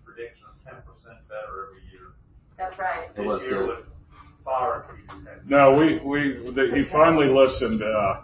prediction of 10% better every year. That's right. This year would far exceed 10%. No, he finally listened.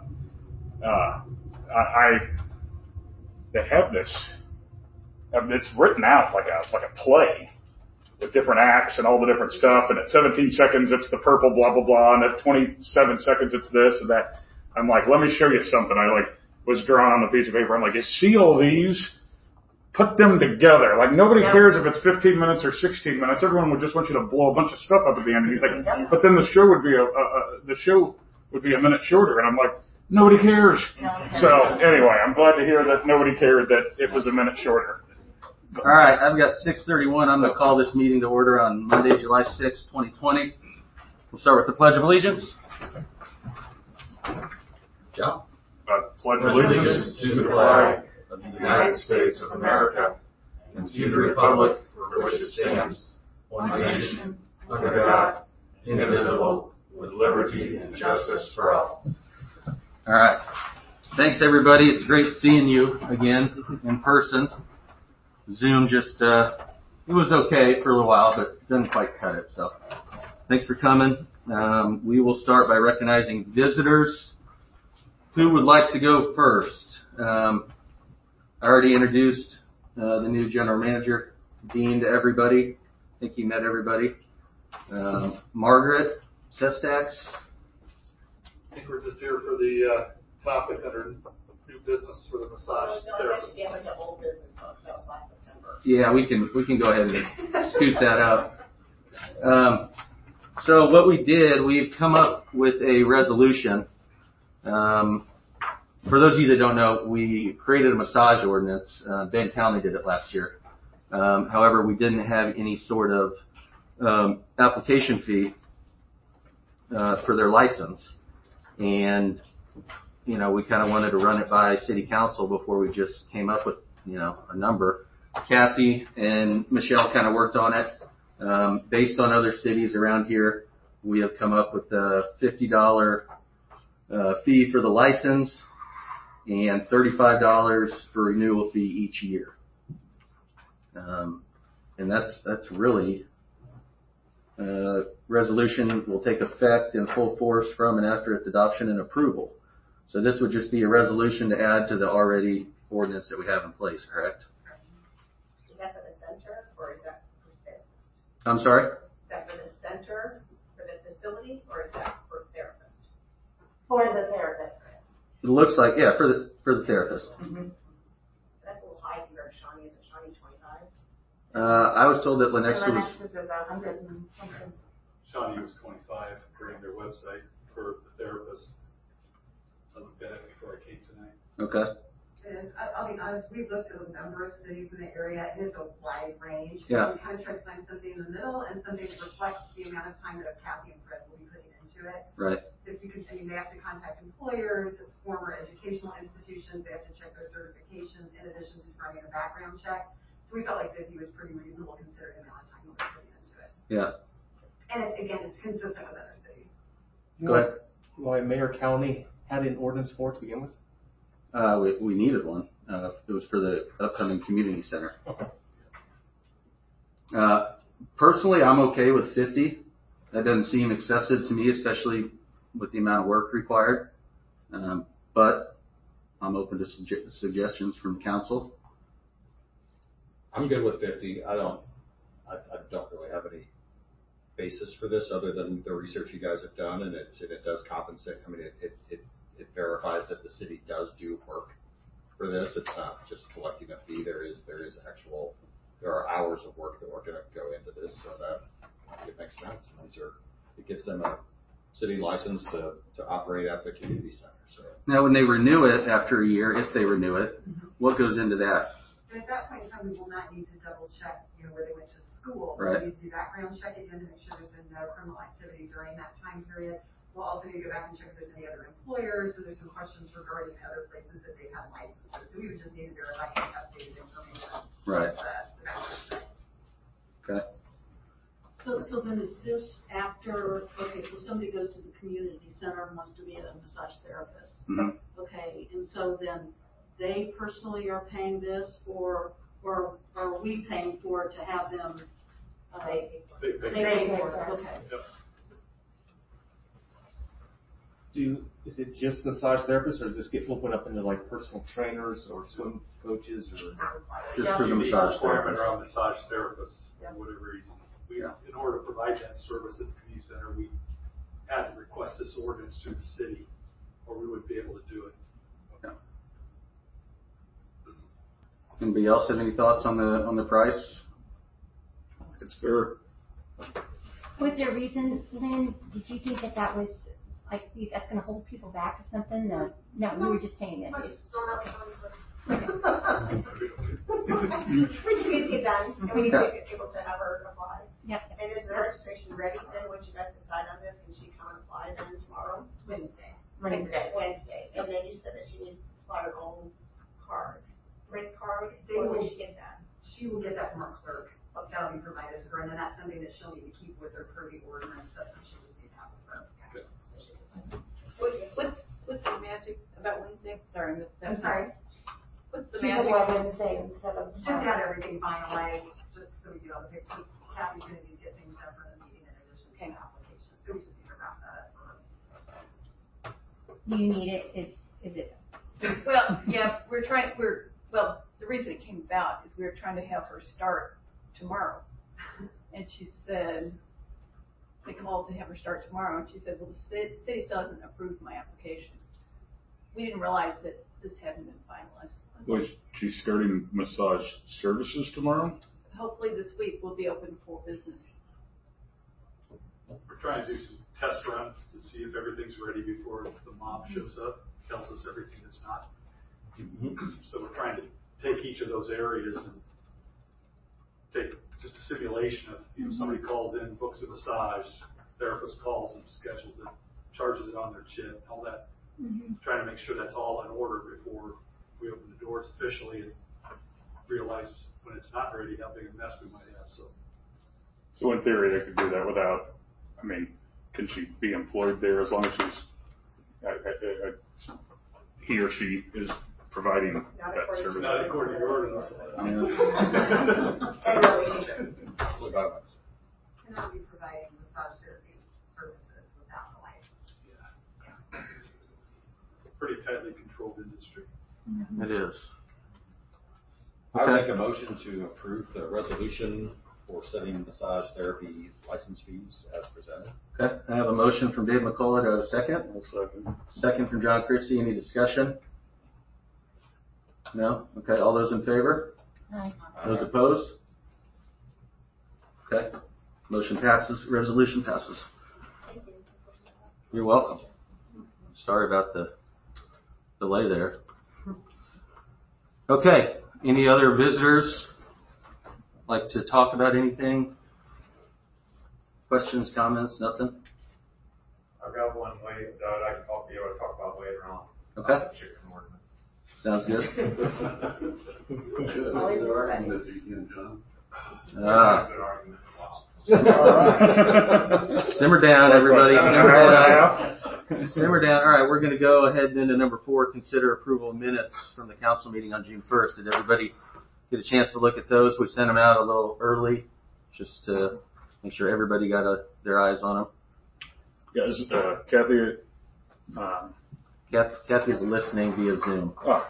They have this. It's written out like a play with different acts and all the different stuff. And at 17 seconds, it's the purple blah blah blah, and at 27 seconds, it's this and that. I'm like, let me show you something. I was drawing on a piece of paper. I'm like, you see all these? Put them together. Like, nobody cares if it's 15 minutes or 16 minutes. Everyone would just want you to blow a bunch of stuff up at the end. And he's like, but then the show would be a minute shorter. And I'm like, nobody cares. So anyway, I'm glad to hear that nobody cared that it was a minute shorter. All right, I've got 6:31. I'm going to call this meeting to order on Monday, July 6, 2020. We'll start with the Pledge of Allegiance. John? Pledge allegiance to the flag of the United States of America and to the republic for which it stands, one nation, under God, indivisible, with liberty and justice for all. All right. Thanks, everybody. It's great seeing you again in person. Zoom just, it was okay for a little while, but didn't quite cut it. So thanks for coming. We will start by recognizing visitors. Who would like to go first? I already introduced the new general manager, Dean, to everybody. I think you met everybody. Margaret Sestax. I think we're just here for the topic under new business for the massage therapist. Yeah, the old business book. That was last September. Yeah, we can go ahead and scoot that up. So what we did, we've come up with a resolution. For those of you that don't know, we created a massage ordinance. Benton County did it last year. However, we didn't have any sort of application fee for their license. And, we kind of wanted to run it by city council before we just came up with, a number. Kathy and Michelle kind of worked on it. Based on other cities around here, we have come up with a $50 fee for the license and $35 for renewal fee each year. And that's really resolution will take effect in full force from and after its adoption and approval. So this would just be a resolution to add to the already ordinance that we have in place, correct? Is that for the center or is that for the therapist? I'm sorry? Is that for the center, for the facility, or is that for therapist? For the therapist. It looks like, for the therapist. Mm-hmm. That's a little high compared to Shawnee. Is it Shawnee 25? I was told that Lenexa was... about 100 and something. Shawnee was 25 according to their website for the therapist. I looked at it before I came tonight. Okay. I'll be honest, we've looked at a number of cities in the area, and it's a wide range. Yeah. We kind of tried to find something in the middle and something that reflects the amount of time that Kathy and Fred will be putting into it. Right. So if you could, they have to contact employers, former educational institutions, they have to check their certifications in addition to running a background check. So we felt like 50 was pretty reasonable considering the amount of time we're putting into it. Yeah. And it's consistent with other cities. Go ahead. Why Mayor County had an ordinance for it to begin with? We needed one. It was for the upcoming community center. Okay. Personally, I'm okay with 50. That doesn't seem excessive to me, especially with the amount of work required. But I'm open to suggestions from council. I'm good with 50. I don't really have any basis for this other than the research you guys have done, and it does compensate. I mean, it verifies that the city does do work for this. It's not just collecting a fee. There are hours of work that we're going to go into this, so that it makes sense. And it gives them a city license to operate at the community center. So now, when they renew it after a year, if they renew it, what goes into that? And at that point in time, we will not need to double check, where they went to school. Right. We'll need to do background check again to make sure there's been no criminal activity during that time period. We'll also need to go back and check if there's any other employers, so there's some questions regarding other places that they've had licenses. So we would just need to verify any updated information. Right. Okay. So then is this after, so somebody goes to the community center and wants to be a massage therapist. Mm-hmm. Okay, and so then they personally are paying this, or or are we paying for it to have them? They They They pay. pay for it, okay. Is it just massage therapists, or does this get opened up into like personal trainers or swim coaches or? Just for the Unique massage requirement therapist. around massage therapists, for whatever reason. Yeah. In order to provide that service at the community center, we had to request this ordinance through the city, or we wouldn't be able to do it. Anybody else have any thoughts on the price? It's fair. Was there a reason, Lynn, did you think that was, like, that's going to hold people back or something? No, you were just saying that. We just need to get done, and we need to get able to have her apply. Yep. And is the registration ready then, once you guys decide on this, can she come and apply then tomorrow? Wednesday. Wednesday, and then you said that she needs to supply her own card, rent card, or will she get that? She will get that from her clerk. That'll be provided to her, and then that's something that she'll need to keep with her per the ordinance. That's what she just needs to have with her. What's the magic about Wednesday? Sorry, I missed that. I'm sorry. What's the She magic? was Wednesday instead of. Just to have everything finalized, just so we get all the pictures. Kathy's gonna need to get things done for the meeting in addition to the application, so we just need to wrap that up for her. Do you need it? Is it? Well, yeah, the reason it came about is we were trying to have her start tomorrow. And she said, they called to have her start tomorrow, and she said, well, the city still hasn't approved my application. We didn't realize that this hadn't been finalized. Was she starting massage services tomorrow? Hopefully this week we'll be open for business. We're trying to do some test runs to see if everything's ready before the mob shows up, tells us everything that's not. So we're trying to take each of those areas and take just a simulation of, somebody calls in, books a massage, therapist calls and schedules it, charges it on their chip, all that. Trying to make sure that's all in order before we open the doors officially and realize when it's not ready how big a mess we might have. So in theory, they could do that without, can she be employed there as long as he or she is providing that service? Not according to your ordinance. And relationship. Cannot be providing massage therapy services without the license. It's a pretty tightly controlled industry. It is. I would make a motion to approve the resolution for setting massage therapy license fees as presented. Okay, I have a motion from Dave McCullough. Do I have a second? Second from John Christie. Any discussion? No? Okay, all those in favor? Aye. Those opposed? Okay, motion passes, resolution passes. You're welcome. Sorry about the delay there. Okay, any other visitors like to talk about anything? Questions, comments, nothing? I've got one way that I can be able to talk about later on. Okay. Chicken ordinance. Sounds good. Good argument. Simmer down, everybody. Simmer down. Simmer down. All right, we're going to go ahead and into number 4, consider approval of minutes from the council meeting on June 1st. Did everybody get a chance to look at those? We sent them out a little early just to make sure everybody got their eyes on them. Yeah, Kathy's listening via Zoom.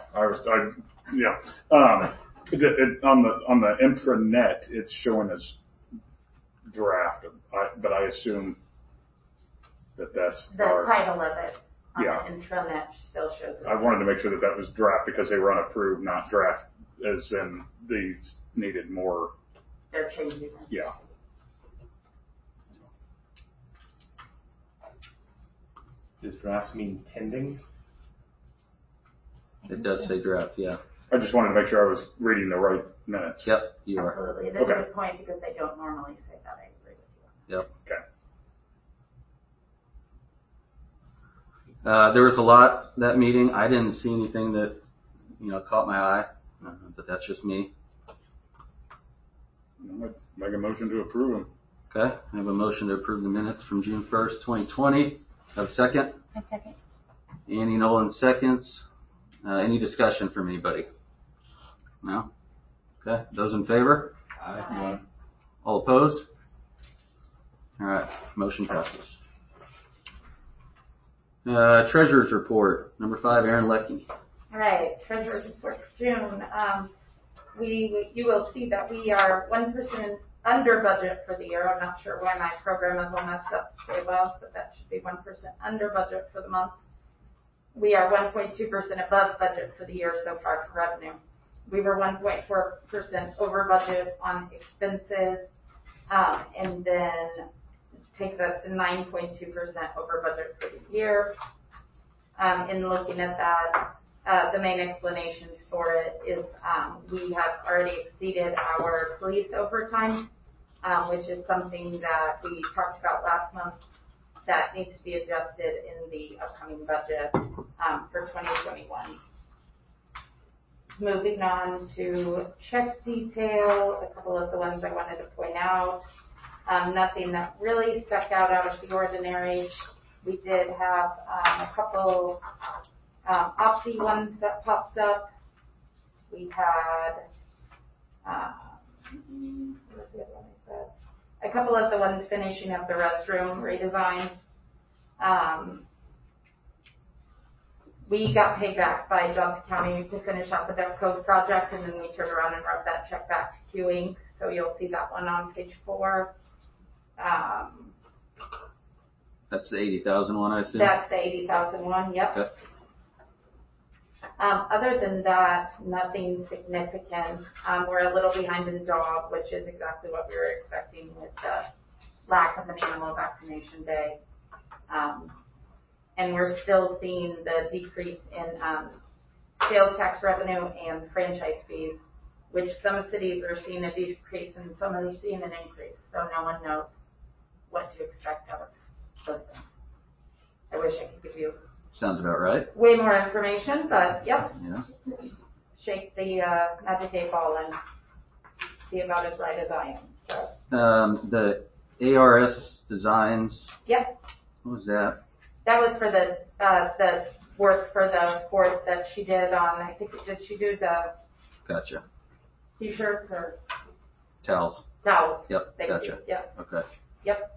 On the intranet, it's showing as draft, but I assume that's the title of it on Yeah. the intranet still shows it. I wanted to make sure that was draft because they were unapproved, not draft as in these needed more. They're changing it. Yeah. Does draft mean pending? It does say draft, yeah. I just wanted to make sure I was reading the right minutes. Yep, you are. Absolutely. That's a good point because they don't normally say that. I agree with you. Yep. Okay. There was a lot that meeting. I didn't see anything that, caught my eye, but that's just me. Make a motion to approve them. Okay, I have a motion to approve the minutes from June 1st, 2020. Have a second? A second. Annie Nolan seconds. Any discussion from anybody? No? Okay, those in favor? Aye. All opposed? All right, motion passes. Treasurer's report, number 5, Aaron Leckie. All right, treasurer's report for June. You will see that we are 1% under budget for the year. I'm not sure why my program is all messed up today, well, but that should be 1% under budget for the month. We are 1.2% above budget for the year so far for revenue. We were 1.4% over budget on expenses, and then it takes us to 9.2% over budget for the year. In looking at that, the main explanations for it is we have already exceeded our police overtime, which is something that we talked about last month that needs to be adjusted in the upcoming budget for 2021. Moving on to check detail, a couple of the ones I wanted to point out. Nothing that really stuck out of the ordinary. We did have a couple OPSI ones that popped up. We had what was the other one I said? A couple of the ones finishing up the restroom redesign. We got paid back by Johnson County to finish up the Depth Cove project, and then we turned around and wrote that check back to Q Inc. So you'll see that one on page 4. That's the 80,000 one, I assume? That's the 80,000 one, yep. Okay. Other than that, nothing significant. We're a little behind in dog, which is exactly what we were expecting with the lack of an animal vaccination day. And we're still seeing the decrease in sales tax revenue and franchise fees, which some cities are seeing a decrease and some are seeing an increase. So no one knows what to expect out of those things. I wish I could give you Sounds about right. way more information, but yep. Yeah. Shake the magic 8 ball and be about as right as I am. So. The ARS Designs. Yep. What was that? That was for the work for the 4th that she did on, I think, did she do the Gotcha. t-shirts or? Towels. Towels. Yep. Thank Gotcha. you. Yep. Okay. Yep.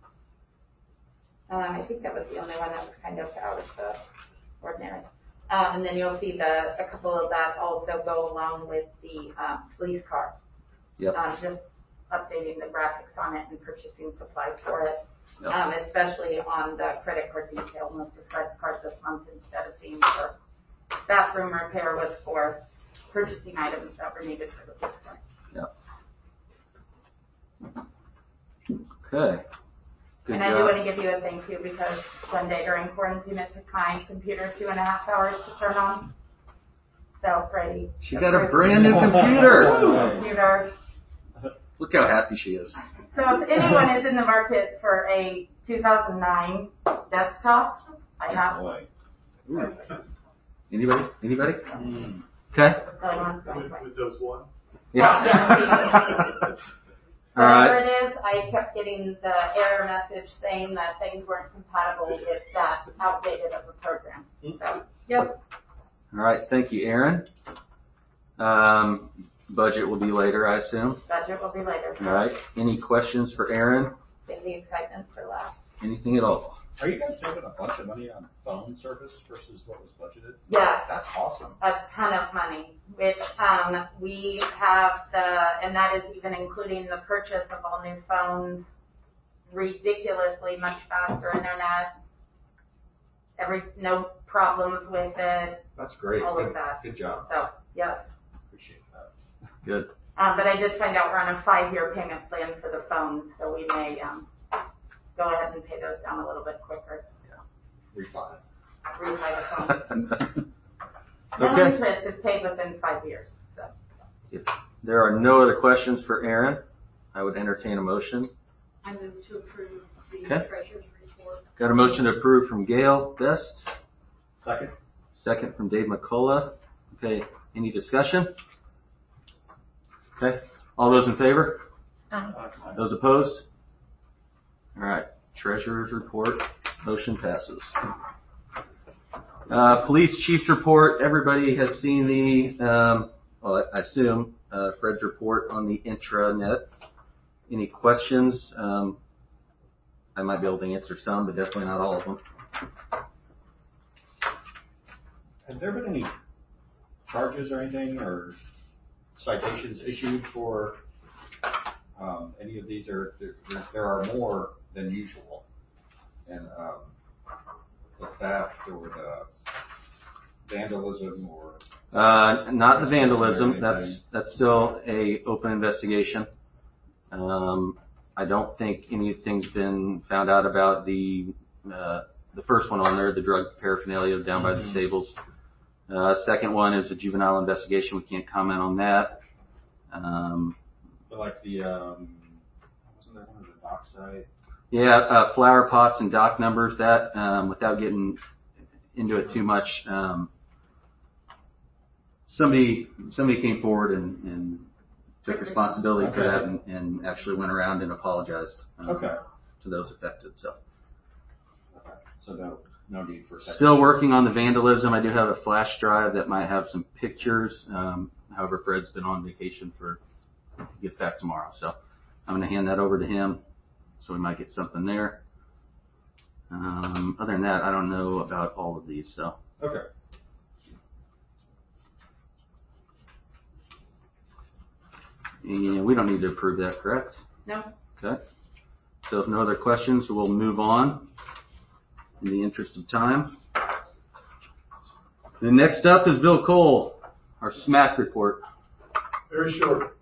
I think that was the only one that was kind of out of the ordinary. And then you'll see a couple of that also go along with the police car. Yep. Just updating the graphics on it and purchasing supplies for it. Yep. Especially on the credit card detail. Most of Fred's cards this month, instead of being for bathroom repair, was for purchasing items that were needed for the police car. Yep. Okay. Good and job. I do want to give you a thank you because one day during quarantine it took my computer 2.5 hours to turn on. So Freddie. She got a brand new computer. Computer. Look how happy she is. So if anyone is in the market for a 2009 desktop, I have one. Anybody? Okay. Windows 1. Yeah. All Whatever right. it is, I kept getting the error message saying that things weren't compatible with that outdated of a program. So, yep. All right. Thank you, Aaron. Budget will be later, I assume. Budget will be later. All right. Any questions for Aaron? Save the excitement for last. Anything at all? Are you guys saving a bunch of money on phone service versus what was budgeted? Yeah. That's awesome. A ton of money, which we have and that is even including the purchase of all new phones, ridiculously much faster internet, no problems with it. That's great. All of that. Good job. So, yes. Appreciate that. Good. But I did find out we're on a 5-year payment plan for the phones, so we may go ahead and pay those down a little bit quicker. Refi. Refi the phones. No Okay. interest is paid within 5 years. So. If there are no other questions for Aaron, I would entertain a motion. I move to approve the Okay. treasurer's report. Got a motion to approve from Gail Best. Second. Second from Dave McCullough. Okay. Any discussion? Okay. All those in favor? Those opposed? All right. Treasurer's report. Motion passes. Police chief's report. Everybody has seen the, well, I assume Fred's report on the intranet. Any questions? I might be able to answer some, but definitely not all of them. Have there been any charges or anything, or citations issued for any of these? Or there are more than usual, and the theft or the vandalism or not the vandalism. That's still a open investigation. I don't think anything's been found out about the first one on there, the drug paraphernalia down by the stables. Second one is a juvenile investigation. We can't comment on that. but like the wasn't there one on the dock side? Yeah, flower pots and dock numbers. That without getting into it too much, somebody came forward and took responsibility for that and actually went around and apologized to those affected. So no need for still working on the vandalism. I do have a flash drive that might have some pictures. However, Fred's been on vacation he gets back tomorrow, so I'm going to hand that over to him. So we might get something there. Other than that, I don't know about all of these. So okay. And we don't need to approve that, correct? No. Okay. So if no other questions, we'll move on in the interest of time. The next up is Bill Cole, our SMAC report. Very short.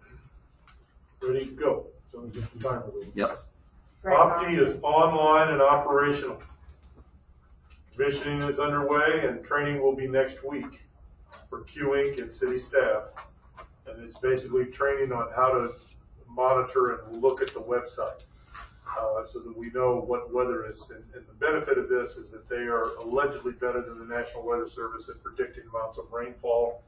Ready to go. So we get some time with it. Yep. Opti is online and operational. Commissioning is underway and training will be next week for Q Inc. and city staff. And it's basically training on how to monitor and look at the website so that we know what weather is. And the benefit of this is that they are allegedly better than the National Weather Service at predicting amounts of rainfall,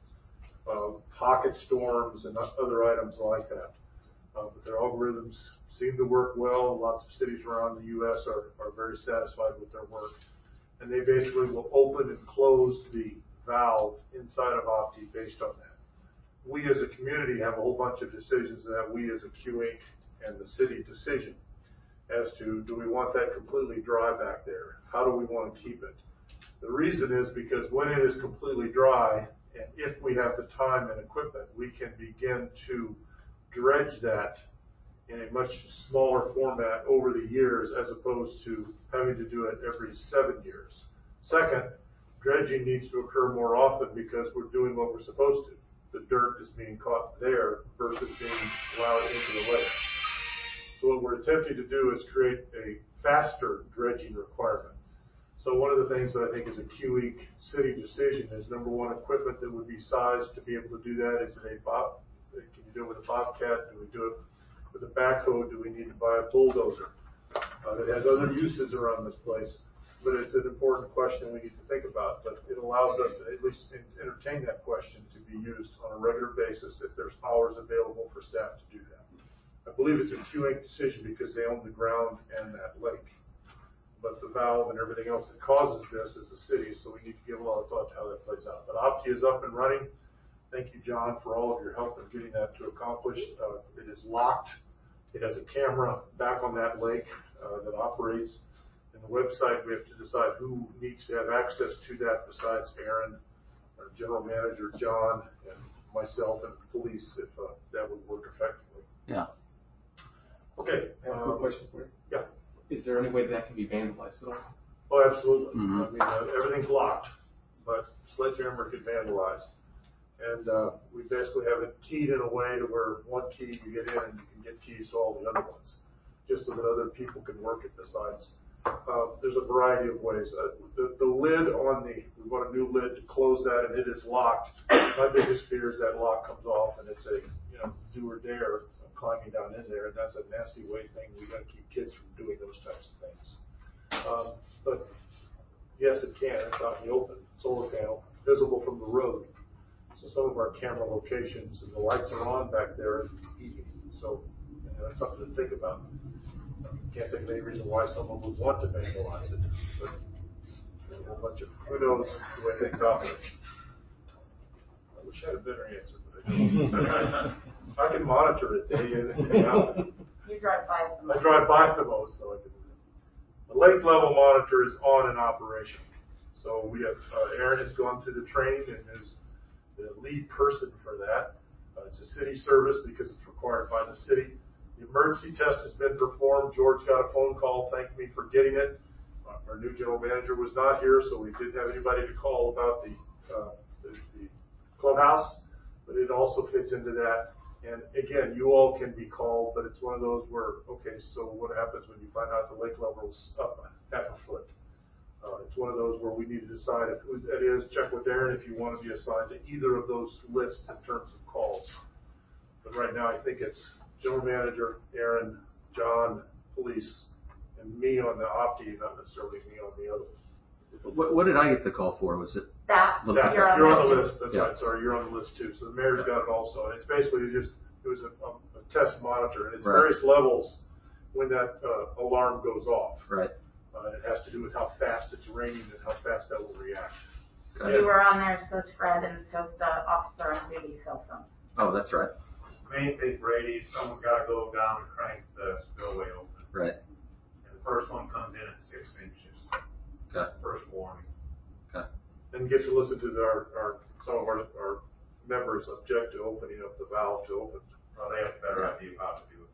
pocket storms, and other items like that. But their algorithms seem to work well. Lots of cities around the U.S. are very satisfied with their work. And they basically will open and close the valve inside of Opti based on that. We as a community have a whole bunch of decisions that we as a Q Inc. and the city decision as to, do we want that completely dry back there? How do we want to keep it? The reason is because when it is completely dry, and if we have the time and equipment, we can begin to dredge that in a much smaller format over the years as opposed to having to do it every 7 years. Second, dredging needs to occur more often because we're doing what we're supposed to. The dirt is being caught there versus being allowed into the lake. So what we're attempting to do is create a faster dredging requirement. So one of the things that I think is a Q Inc. city decision is, number one, equipment that would be sized to be able to do that. Is it can you do it with a Bobcat? Do we do it with a backhoe? Do we need to buy a bulldozer? It has other uses around this place, but it's an important question we need to think about. But it allows us to at least entertain that question to be used on a regular basis if there's hours available for staff to do that. I believe it's a Q Inc. decision because they own the ground and that lake. But the valve and everything else that causes this is the city, so we need to give a lot of thought to how that plays out. But Opti is up and running. Thank you, John, for all of your help in getting that to accomplish. It is locked. It has a camera back on that lake that operates. And the website, we have to decide who needs to have access to that besides Aaron, our general manager, John, and myself and police, if that would work effectively. Yeah. Okay. I have a quick question for you. Yeah. Is there any way that can be vandalized at all? Oh, absolutely. Mm-hmm. I mean, everything's locked, but sledgehammer could vandalize. And we basically have it keyed in a way to where one key you get in and you can get keys to all the other ones, just so that other people can work it besides. There's a variety of ways. The lid on we want a new lid to close that, and it is locked. My biggest fear is that lock comes off and it's a do or dare climbing down in there, and that's a nasty way thing. We got to keep kids from doing those types of things. But yes, it can. It's out in the open. Solar panel, visible from the road. So some of our camera locations and the lights are on back there in the evening. So that's something to think about. Can't think of any reason why someone would want to vandalize it, but who knows the way things operate. I wish I had a better answer, but I don't. I can monitor it day in and day out. You drive by them. I drive by the most, so I can. The lake level monitor is on and operational. So we have, Aaron has gone through the training and is the lead person for that. It's a city service because it's required by the city. The emergency test has been performed. George got a phone call, thanked me for getting it. Our new general manager was not here, so we didn't have anybody to call about the clubhouse, but it also fits into that. And again, you all can be called, but it's one of those where, okay, so what happens when you find out the lake level is up half a foot? It's one of those where we need to decide if it is, check with Aaron if you want to be assigned to either of those lists in terms of calls. But right now, I think it's general manager, Aaron, John, police, and me on the Opti, not necessarily me on the other. What did I get the call for? Was it? You're on the list. That's right. Sorry, you're on the list too. So the mayor's got it also. And it's basically it was a test monitor, and it's various levels when that alarm goes off. Right. It has to do with how fast it's raining and how fast that will react. You were on there, says Fred, and it says the officer on duty cell phone. Oh, that's right. Main thing, Brady, someone's got to go down and crank the spillway open. Right. And the first one comes in at 6 inches. Okay. First warning. Okay. And gets to listen to some of our members object to opening up the valve to open. Well, they have a better idea of how to do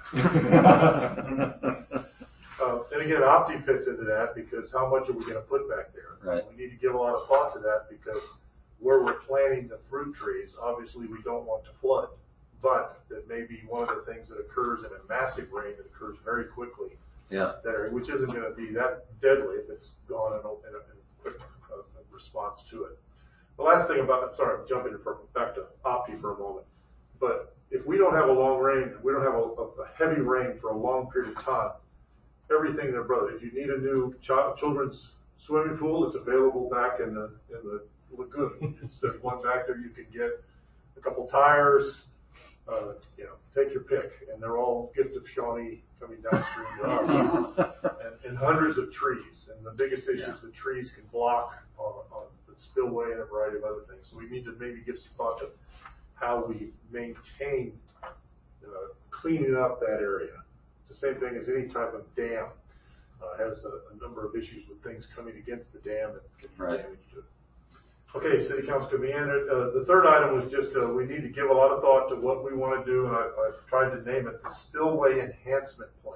it. Yeah. And again, Opti fits into that because how much are we going to put back there? Right. We need to give a lot of thought to that because where we're planting the fruit trees, obviously we don't want to flood, but that may be one of the things that occurs in a massive rain that occurs very quickly. Yeah. There, which isn't going to be that deadly if it's gone in a quick response to it. The last thing I'm jumping back to Opti for a moment, but if we don't have a long rain, we don't have a heavy rain for a long period of time, everything there, brother. If you need a new children's swimming pool, it's available back in the lagoon. There's one back there you can get a couple tires, take your pick, and they're all gift of Shawnee coming downstream to us, and hundreds of trees. And the biggest issue is the trees can block on the spillway and a variety of other things. So we need to maybe give some thought to how we maintain cleaning up that area. It's the same thing as any type of dam. Has a number of issues with things coming against the dam and can do damage to it. Okay, City Council can be in it. The third item was just we need to give a lot of thought to what we want to do, and I've tried to name it the Spillway Enhancement Plan.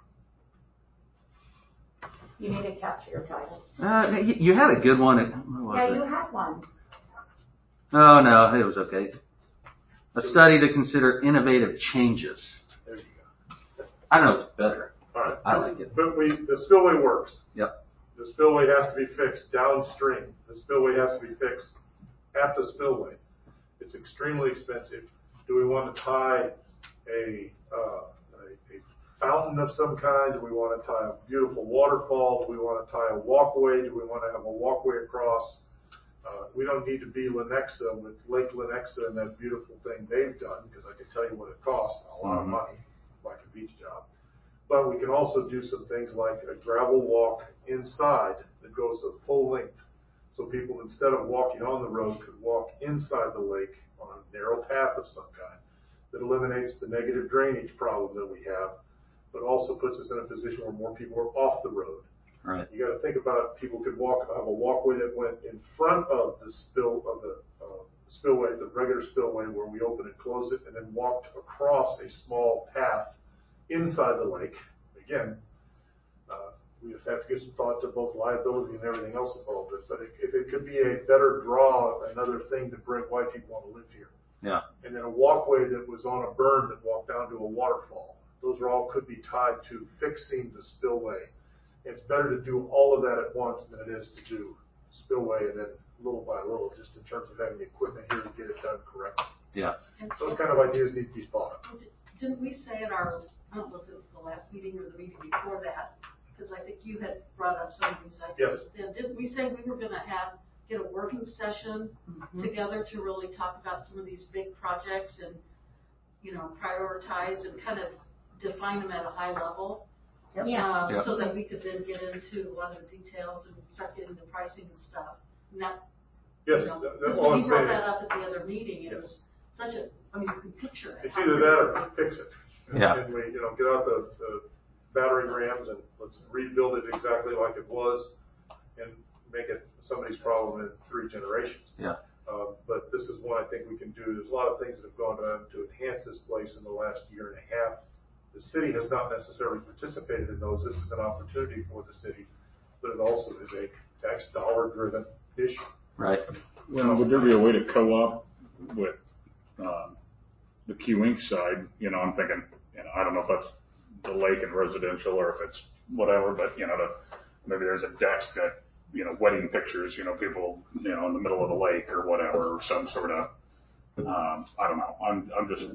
You need to capture your title. You had a good one. You had one. Oh, no, it was okay. A study to consider innovative changes. There you go. I don't know if it's better. All right. I like it. But the spillway works. Yep. The spillway has to be fixed downstream. The spillway has to be fixed at the spillway. It's extremely expensive. Do we want to tie a fountain of some kind? Do we want to tie a beautiful waterfall? Do we want to tie a walkway? Do we want to have a walkway across? We don't need to be Lenexa with Lake Lenexa and that beautiful thing they've done, because I can tell you what it costs, a lot of money, like a beach job. But we can also do some things like a gravel walk inside that goes the full length. So people, instead of walking on the road, could walk inside the lake on a narrow path of some kind that eliminates the negative drainage problem that we have, but also puts us in a position where more people are off the road. Right. You got to think about people could have a walkway that went in front of the spillway, the regular spillway where we open and close it, and then walked across a small path inside the lake. Again, we have to give some thought to both liability and everything else involved with it. But if it could be a better draw, another thing to bring why people want to live here. Yeah. And then a walkway that was on a berm that walked down to a waterfall. Those could be tied to fixing the spillway. It's better to do all of that at once than it is to do spillway and then little by little, just in terms of having the equipment here to get it done correctly. Yeah. Those kind of ideas need to be thought of. Didn't we say in our, I don't know if it was the last meeting or the meeting before that, because I think you had brought up some of these ideas. Yes. And didn't we say we were going to get a working session together to really talk about some of these big projects and, prioritize and kind of define them at a high level? Yeah. So that we could then get into a lot of the details and start getting the pricing and stuff. And that, Yes, because that's all when I'm you brought saying. that up at the other meeting, it was such a, I mean, you can picture it. It's either that or fix it. Yeah. And we, get out the battering rams and let's rebuild it exactly like it was and make it somebody's problem in 3 generations. Yeah. But this is one I think we can do. There's a lot of things that have gone on to enhance this place in the last year and a half. The city has not necessarily participated in those. This is an opportunity for the city, but it also is a tax dollar driven issue. Right. Well, would there be a way to co-op with the Q Inc. side? I'm thinking, I don't know if that's the lake and residential or if it's whatever, but maybe there's a desk that wedding pictures, people in the middle of the lake or whatever, or some sort of I don't know. I'm just.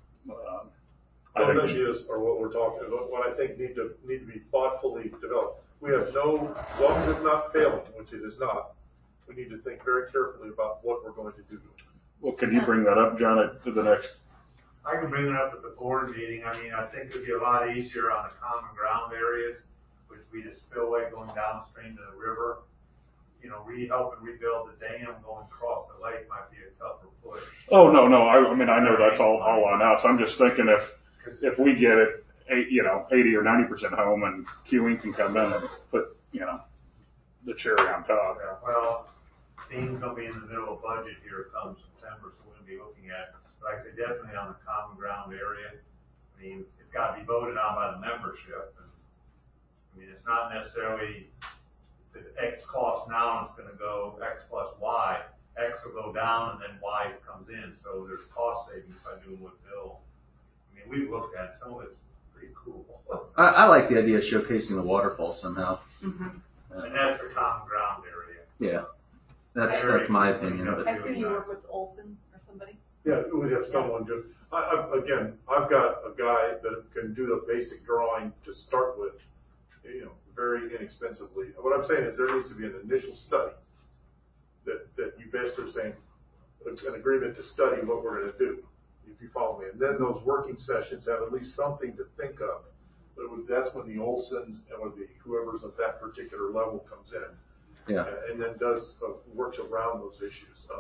Those ideas are what we're talking about. What I think need to be thoughtfully developed. We have as long as it's not failing, which it is not. We need to think very carefully about what we're going to do. Well, can you bring that up, John, to the next? I can bring it up at the board meeting. I think it'd be a lot easier on the common ground areas, which would be the spillway going downstream to the river. Helping rebuild the dam going across the lake might be a tougher push. Oh, no. I know that's all on us. I'm just thinking if we get it, 80 or 90% home and Q Inc. can come in and put, the cherry on top. Yeah, well, Dean's going to be in the middle of budget here come September, so we're going to be looking at, like I said, definitely on the common ground area. It's got to be voted on by the membership. And, it's not necessarily the X cost now, and it's going to go X plus Y. X will go down, and then Y comes in. So there's cost savings by doing what Bill. We've looked at it. Some of it's pretty cool. I like the idea of showcasing the waterfall somehow. Mm-hmm. And that's the common ground area. Yeah, that's my opinion. I assume you work with Olson or somebody? Yeah, we'd have someone do. Again, I've got a guy that can do the basic drawing to start with, very inexpensively. What I'm saying is there needs to be an initial study that you best are saying an agreement to study what we're going to do, if you follow me. And then those working sessions have at least something to think of. But that's when the Olsons or whoever's at that particular level comes in. Yeah. And then works around those issues.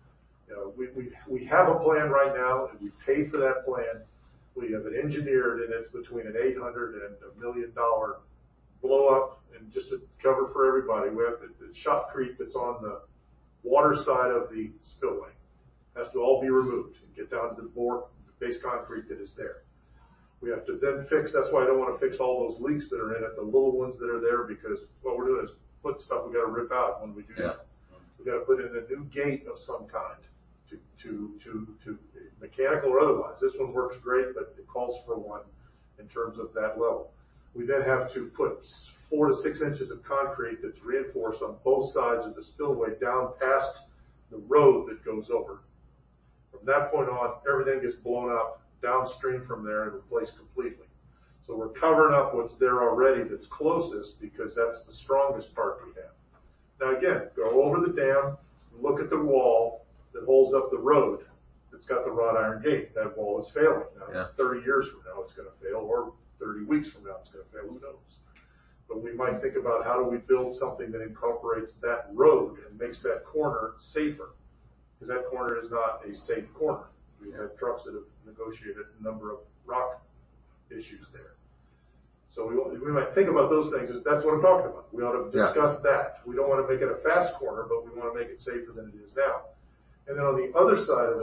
We have a plan right now, and we pay for that plan. We have it engineered, and it's between an $800,000 and $1 million blow up. And just to cover for everybody, we have the shotcrete that's on the water side of the spillway has to all be removed and get down to the base concrete that is there. We have to then fix. That's why I don't want to fix all those leaks that are in it, the little ones that are there, because what we're doing is put stuff we got to rip out when we do that. We got to put in a new gate of some kind to mechanical or otherwise. This one works great, but it calls for one in terms of that level. We then have to put 4 to 6 inches of concrete that's reinforced on both sides of the spillway down past the road that goes over. From that point on, everything gets blown up downstream from there and replaced completely. So we're covering up what's there already that's closest, because that's the strongest part we have. Now again, go over the dam, look at the wall that holds up the road that's got the wrought iron gate. That wall is failing. Now, 30 years from now it's going to fail, or 30 weeks from now it's going to fail, who knows. But we might think about how do we build something that incorporates that road and makes that corner safer, because that corner is not a safe corner. We have trucks that have negotiated a number of rock issues there. So we might think about those things. That's what I'm talking about. We ought to discuss that. We don't want to make it a fast corner, but we want to make it safer than it is now. And then on the other side of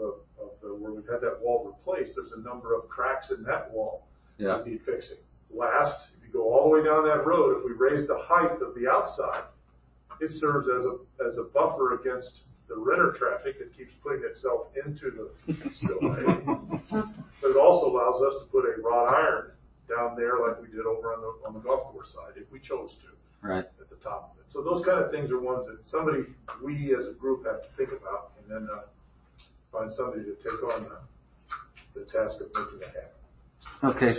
the where we've had that wall replaced, there's a number of cracks in that wall that need fixing. Last, if you go all the way down that road, if we raise the height of the outside, it serves as a buffer against the renter traffic that keeps putting itself into the spillway. But it also allows us to put a wrought iron down there like we did over on the golf course side, if we chose to, at the top of it. So those kind of things are ones that we as a group have to think about, and then find somebody to take on the task of making it happen. Okay,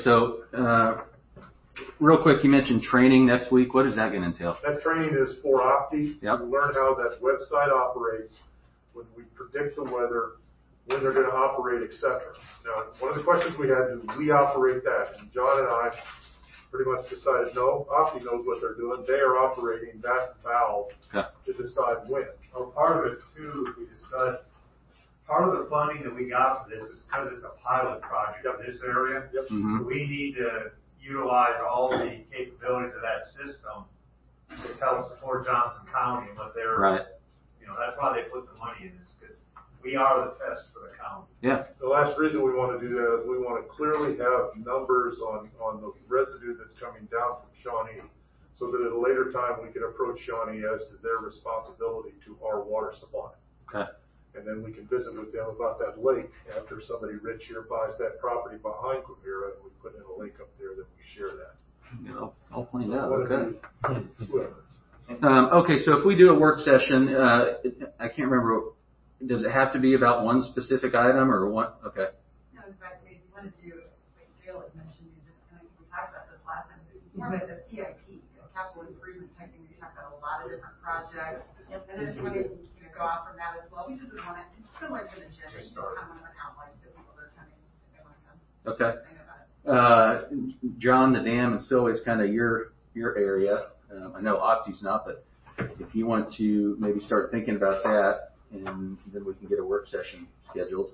so real quick, you mentioned training next week. What is that going to entail? That training is for Opti to learn how that website operates, when we predict the weather, when they're going to operate, etc. Now, one of the questions we had is, we operate that? And John and I pretty much decided, no, Opti knows what they're doing. They are operating that valve to decide when. Well, part of it too, we discussed part of the funding that we got for this is because it's a pilot project in this area. Mhm. So we need to utilize all the capabilities of that system to help support Johnson County and what they're, Right. that's why they put the money in this, because we are the test for the county. Yeah. The last reason we want to do that is we want to clearly have numbers on the residue that's coming down from Shawnee, so that at a later time we can approach Shawnee as to their responsibility to our water supply. Okay. And then we can visit with them about that lake after somebody rich here buys that property behind Quivira, and we put in a lake up there that we share that. All planned out. One Okay. of you- Okay, so if we do a work session, I can't remember, does it have to be about one specific item or one? Okay. No, in fact, if you want to do, like Gail had mentioned, you just kind of, we talked about this last time, it's more of a CIP, a capital improvement type thing. We talked about a lot of different projects. And then if you want to, go off from that as well, we just want to, it's similar to the gym, we just kind of want to outline so people that are coming, if they want to come. Okay. Think about it. John, the dam and spillway is kind of your area. I know Opti's not, but if you want to maybe start thinking about that, and then we can get a work session scheduled.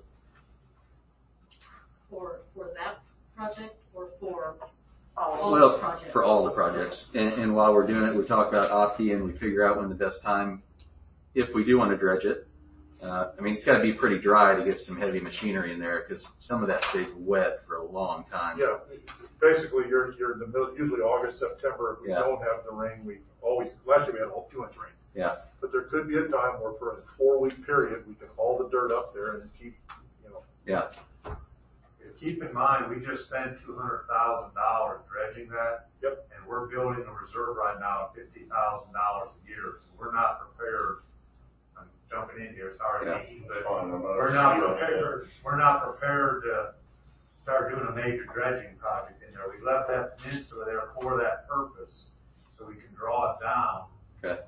For that project or for all the Well, projects? for all the projects. And while we're doing it, we talk about Opti and we figure out when the best time, if we do want to dredge it. It's got to be pretty dry to get some heavy machinery in there because some of that stays wet for a long time. Yeah, basically you're in the middle, usually August, September, if we Yeah. don't have the rain, last year we had 2 inch rain. Yeah. But there could be a time where for a 4-week period, we can haul the dirt up there and keep, Yeah. Keep in mind, we just spent $200,000 dredging that. Yep. And we're building a reserve right now of $50,000 a year, so we're not prepared. I'm jumping in here, sorry, Yeah. Dean, but we're not prepared to start doing a major dredging project in there. We left that peninsula there for that purpose, so we can draw it down. Okay.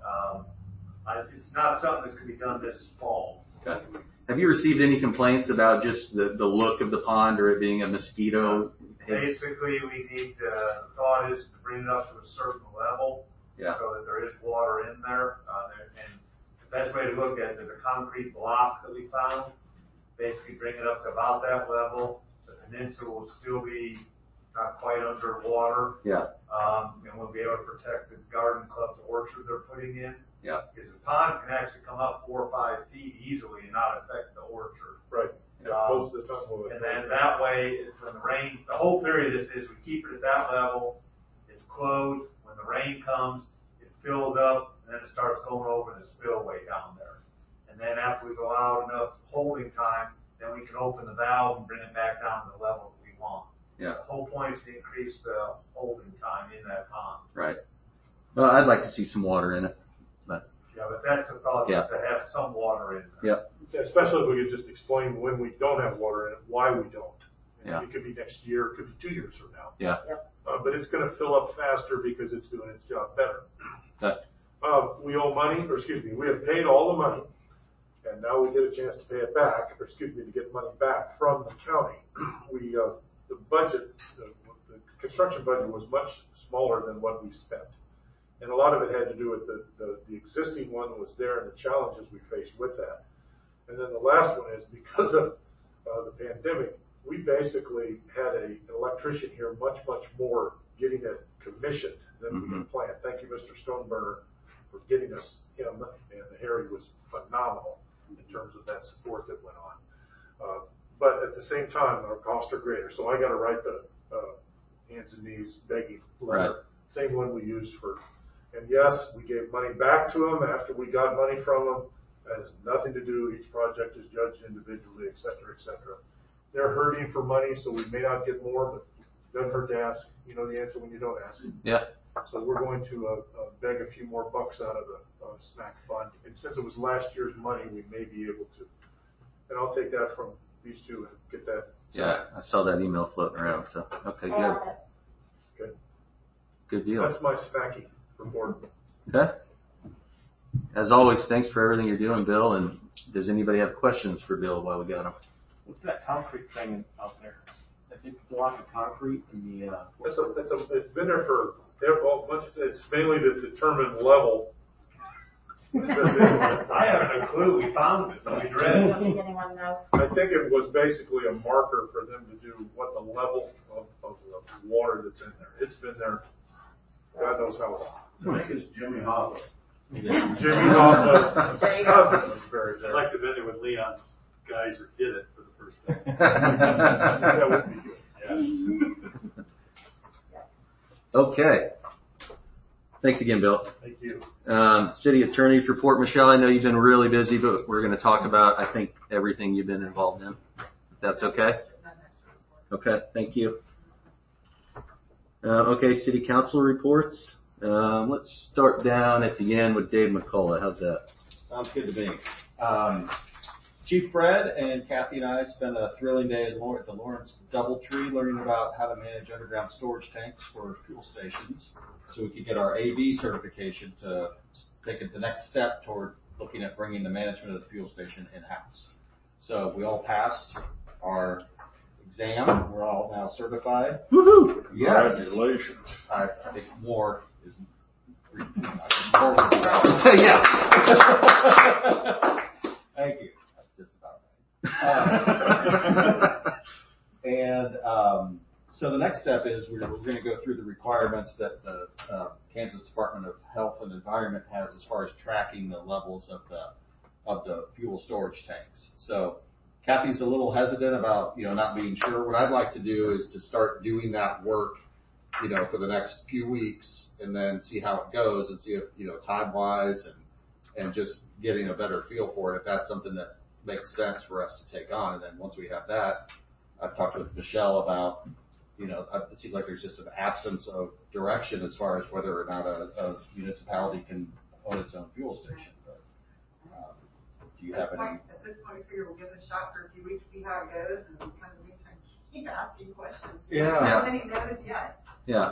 It's not something that's gonna be done this fall. Okay. Have you received any complaints about just the look of the pond or it being a mosquito? Basically, we need, the thought is to bring it up to a certain level. Yeah. So that there is water in there. And the best way to look at it, there's a concrete block that we found. Basically bring it up to about that level. The peninsula will still be not quite underwater. Yeah. And we'll be able to protect the garden club's orchard they're putting in. Yeah. Because the pond can actually come up 4 or 5 feet easily and not affect the orchard. Right. Most of the time we'll. And then that way, when the rain, the whole theory of this is we keep it at that level, it's closed, when the rain comes, it fills up, and then it starts going over the spillway down there. And then after we go out enough holding time, then we can open the valve and bring it back down to the level that we want. Yeah. The whole point is to increase the holding time in that pond. Right. Well, I'd like to see some water in it, but. Yeah, but that's the thought, Yeah. is to have some water in there. Yep. Especially if we could just explain when we don't have water in it, why we don't. Yeah. It could be next year, it could be 2 years from now. Yeah. But it's gonna fill up faster because it's doing its job better. Okay. We owe money, we have paid all the money, and now we get a chance to pay it back, to get money back from the county. The budget, the construction budget was much smaller than what we spent. And a lot of it had to do with the existing one that was there and the challenges we faced with that. And then the last one is because of the pandemic, we basically had an electrician here much more getting it commissioned than we had planned. Thank you, Mr. Stoneburner, for getting us him, and Harry was phenomenal in terms of that support that went on. But at the same time, our costs are greater, so I got to write the hands and knees begging letter. Right. Same one we used for. And yes, we gave money back to them after we got money from them. That has nothing to do. Each project is judged individually, et cetera, et cetera. They're hurting for money, so we may not get more, but it doesn't hurt to ask. You know the answer when you don't ask. Yeah. So we're going to beg a few more bucks out of the SMAC fund. And since it was last year's money, we may be able to. And I'll take that from these two and get that. Yeah, I saw that email floating around, so, okay, good. Good. Good deal. That's my SMACy report. Okay. As always, thanks for everything you're doing, Bill, and does anybody have questions for Bill while we got him? What's that concrete thing out there? That big block of concrete in the, It's been there for, it's mainly to determine level I haven't a clue. We found it, so we I read don't it. think anyone knows. I think it was basically a marker for them to do what the level of the water that's in there. It's been there, God knows how long. I think it's Jimmy Hoffa. Jimmy Hoffa's There you go. cousin was buried I'd there. like to visit with Leon's guys who did it for the first time. That would be good. Okay. Thanks again, Bill. Thank you. City Attorney's report. Michelle, I know you've been really busy, but we're going to talk about, I think, everything you've been involved in. If that's okay? Okay, thank you. Okay, City Council reports. Let's start down at the end with Dave McCullough. How's that? Sounds good to me. Chief Fred and Kathy and I spent a thrilling day at the Lawrence Doubletree learning about how to manage underground storage tanks for fuel stations so we could get our AV certification to take it the next step toward looking at bringing the management of the fuel station in-house. So we all passed our exam. We're all now certified. Woohoo! Yes. Congratulations. I think more is more would be Yeah. Thank you. That's just about right. So the next step is we're going to go through the requirements that the Kansas Department of Health and Environment has as far as tracking the levels of the fuel storage tanks. So Kathy's a little hesitant about, not being sure. What I'd like to do is to start doing that work, for the next few weeks and then see how it goes and see if, time-wise and just getting a better feel for it, if that's something that makes sense for us to take on. And then once we have that, I've talked with Michelle about, it seems like there's just an absence of direction as far as whether or not a municipality can own its own fuel station. But do you have any? At this point, we figure we'll give it a shot for a few weeks, see how it goes, and kind of keep asking questions. Yeah. We haven't any notice yet. Yeah.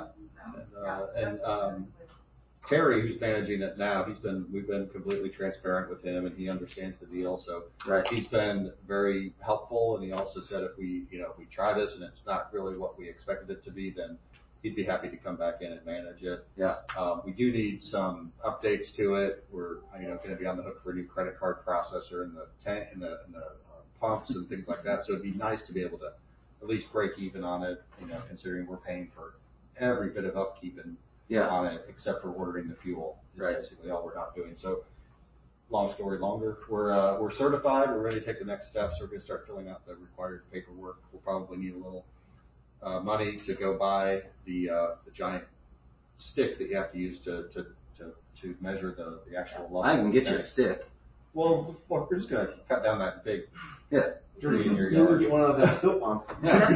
Terry, who's managing it now, we've been completely transparent with him, and he understands the deal. So Right. he's been very helpful, and he also said if we try this and it's not really what we expected it to be, then he'd be happy to come back in and manage it. Yeah. We do need some updates to it. We're going to be on the hook for a new credit card processor in the tank, in the pumps and things like that. So it'd be nice to be able to at least break even on it, considering we're paying for every bit of upkeep on it, except for ordering the fuel. Is Right. basically all we're not doing. So, long story longer, we're certified. We're ready to take the next steps. We're going to start filling out the required paperwork. We'll probably need a little money to go buy the giant stick that you have to use to measure the actual level. I can get you a stick. Well, we're just going to cut down that big tree in your You would yard. get one of that soap pump.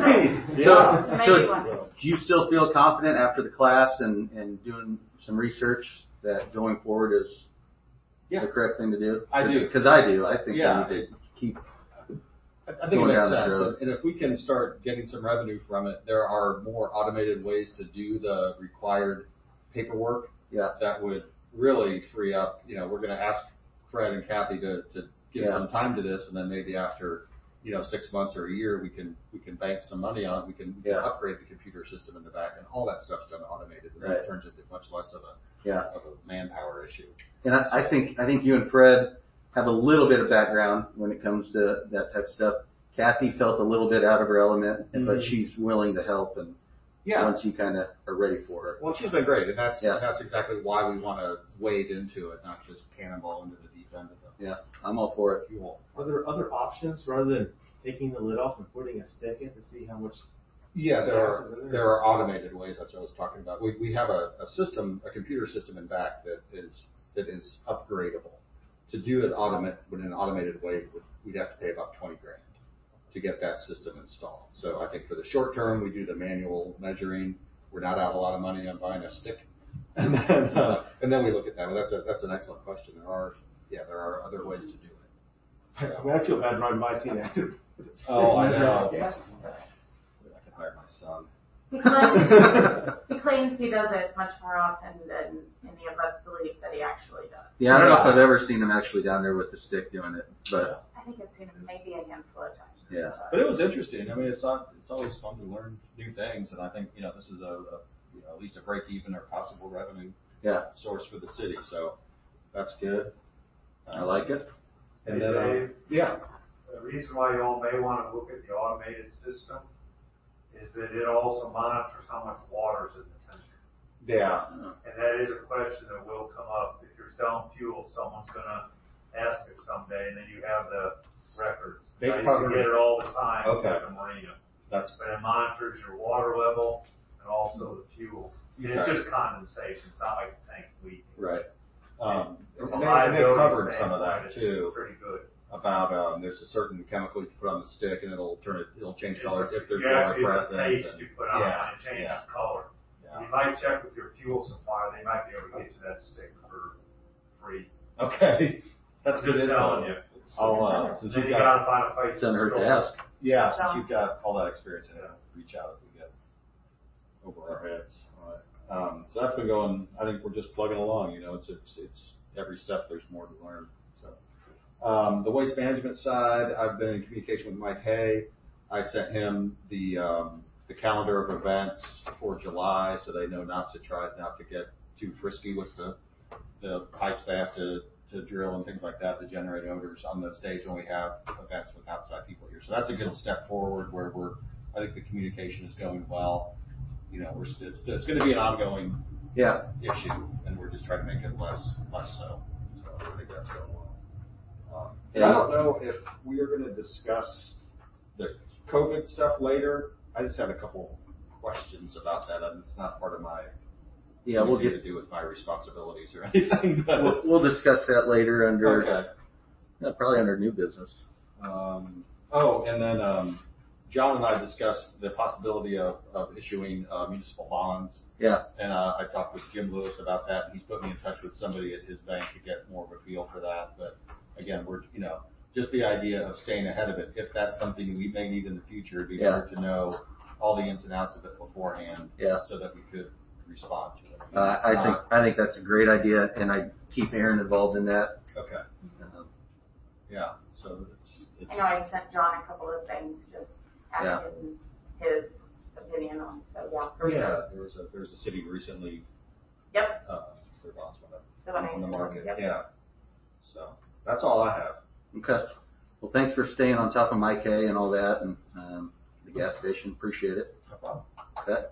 So do you still feel confident after the class and doing some research that going forward is the correct thing to do? I do. Because I do. I think we need to keep I think it going makes down that sense. road. And if we can start getting some revenue from it, there are more automated ways to do the required paperwork that would really free up. We're going to ask Fred and Kathy to give some time to this, and then maybe after 6 months or a year, we can bank some money on it. We can upgrade the computer system in the back, and all that stuff's done automated. And that turns into much less of a manpower issue. And I think you and Fred have a little bit of background when it comes to that type of stuff. Kathy felt a little bit out of her element, but she's willing to help and once you kind of are ready for her. Well, she's been great, and that's exactly why we want to wade into it, not just cannonball into the deep end of it. Yeah, I'm all for it. Fuel. Are there other options rather than taking the lid off and putting a stick in to see how much? Yeah, gas is in there? there are automated ways. That's what I was talking about. We have a computer system in back that is upgradable. To do it in an automated way, we'd have to pay about $20,000 to get that system installed. So I think for the short term, we do the manual measuring. We're not out a lot of money on buying a stick, and then we look at that. Well, that's an excellent question. There are other ways to do it. I mean, I feel bad driving by seeing that. Oh, I know. Gas. I can hire my son. He claims he does it much more often than any of us believes that he actually does. Yeah, I don't know if I've ever seen him actually down there with the stick doing it, but I think I've seen him maybe a handful of times. yeah. But it was interesting. I mean, it's always fun to learn new things, and I think this is at least a break even or possible revenue source for the city. So that's good. I like it. And Hey, then, Dave. yeah, The reason why you all may want to look at the automated system is that it also monitors how much water is in the tank. yeah, And that is a question that will come up. If you're selling fuel, someone's gonna ask it someday, and then you have the records. They I used cover- to get it all the time Okay. at the marina. that's, But it monitors your water level and also the fuel. And it's Okay. just condensation. It's not like the tank's leaking. right. From And a they liability covered some of standpoint, that it's too, Pretty good. about, there's a certain chemical you can put on the stick and it'll change colors if there's You water actually, it's a present. paste and- you put on yeah, and it changes yeah, color. yeah. You might check with your fuel supplier. They might be able to get you that stick for free. Okay, that's I'm good just info. telling you. I'll, since Then you've you got, gotta find a place. Doesn't hurt to store it. ask. yeah, since you've got all that experience in it, reach out if we get over our heads. All right. So that's been going, I think we're just plugging along, it's every step there's more to learn, so. The waste management side, I've been in communication with Mike Hay. I sent him the calendar of events for July, so they know not to get too frisky with the pipes they have to drill and things like that to generate odors on those days when we have events with outside people here. So that's a good step forward where I think the communication is going well. It's going to be an ongoing issue, and we're just trying to make it less so. So I think that's going well. And I don't know if we are going to discuss the COVID stuff later. I just had a couple questions about that, and it's not part of my We'll anything get to do with my responsibilities or anything. But we'll discuss that later under okay. probably under new business. And then John and I discussed the possibility of issuing municipal bonds. Yeah. And I talked with Jim Lewis about that, and he's put me in touch with somebody at his bank to get more of a feel for that. But again, we're just the idea of staying ahead of it. If that's something we may need in the future, it'd be better to know all the ins and outs of it beforehand, so that we could respond to it. I think that's a great idea, and I keep Aaron involved in that. Okay. Yeah. So I know I sent John a couple of things, just asking his opinion on. So for sure. There was a city recently. Yep. Their bonds went up on the market. Yep. Yeah. So that's all I have. Okay. Well, thanks for staying on top of Mike Hay and all that, and the gas station. Appreciate it. No problem. Okay.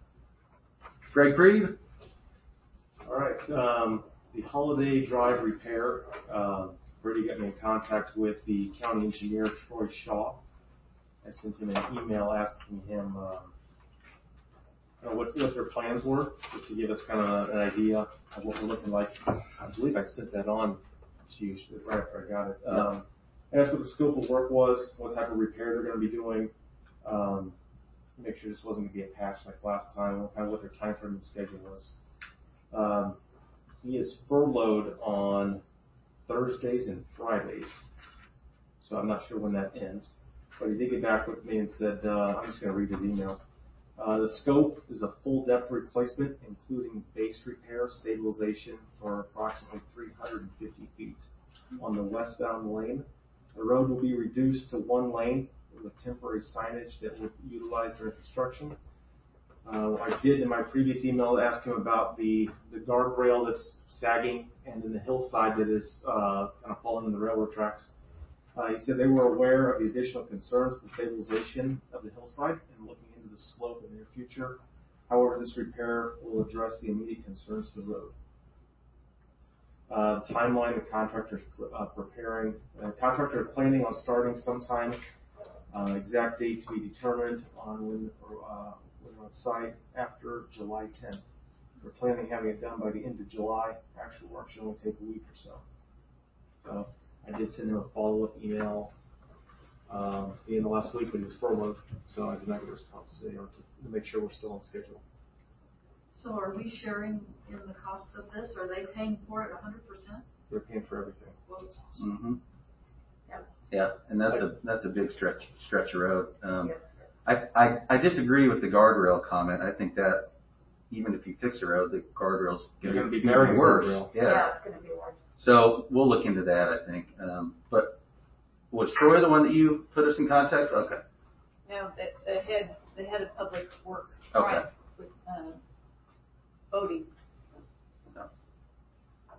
Greg Preeve. All right. The Holiday Drive repair. Brady got me in contact with the county engineer, Troy Shaw. I sent him an email asking him what their plans were, just to give us kind of an idea of what we're looking like. I believe I sent that on to you right after I got it. Asked what the scope of work was, what type of repair they're going to be doing. Make sure this wasn't going to be a patch like last time, kind of what their time frame and schedule was. He is furloughed on Thursdays and Fridays, so I'm not sure when that ends. But he did get back with me and said, I'm just going to read his email. The scope is a full depth replacement, including base repair, stabilization for approximately 350 feet on the westbound lane. The road will be reduced to one lane with temporary signage that will be utilized during construction. I did in my previous email ask him about the guardrail that's sagging and then the hillside that is kind of falling in the railroad tracks. He said they were aware of the additional concerns with the stabilization of the hillside and looking into the slope in the near future. However, this repair will address the immediate concerns to the road. Timeline, the contractor is preparing. The contractor is planning on starting sometime. Exact date to be determined on when we're on site after July 10th. We're planning having it done by the end of July. Actual work should only take a week or so. So I did send him a follow-up email the end of last week when he was furloughed, so I did not get a response today to make sure we're still on schedule. So are we sharing in the cost of this? Are they paying for it 100%? They're paying for everything. Well, Mm-hmm. Yeah, and that's a big stretch of road. I disagree with the guardrail comment. I think that even if you fix the road, the guardrail's going to be very worse. Yeah, it's going to be worse. So we'll look into that, I think. But was Troy the one that you put us in contact with? Okay. No, the head of public works. Okay. With Bodie. No.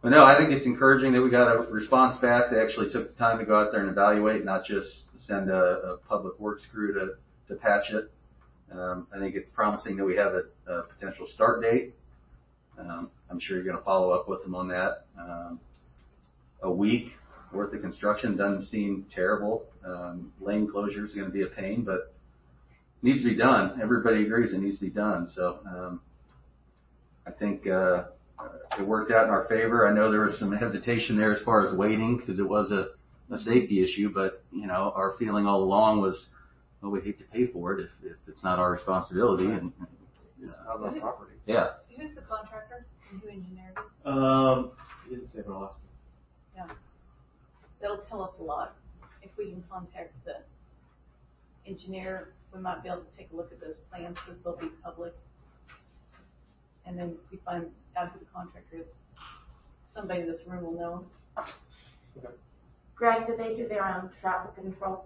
But no, I think it's encouraging that we got a response back. They actually took the time to go out there and evaluate, not just send a public works crew to patch it. I think it's promising that we have a potential start date. I'm sure you're going to follow up with them on that. A week worth of construction doesn't seem terrible. Lane closure is going to be a pain, but it needs to be done. Everybody agrees it needs to be done. So I think it worked out in our favor. I know there was some hesitation there as far as waiting because it was a safety issue, but our feeling all along was, well, we hate to pay for it if it's not our responsibility. And It's not on our property. Yeah. Who's the contractor and who engineered it? He didn't say, but I'll ask him. Yeah. That'll tell us a lot. If we can contact the engineer, we might be able to take a look at those plans because they'll be public. And then if we find out who the contractor is, somebody in this room will know. Okay. Greg, do they do their own traffic control?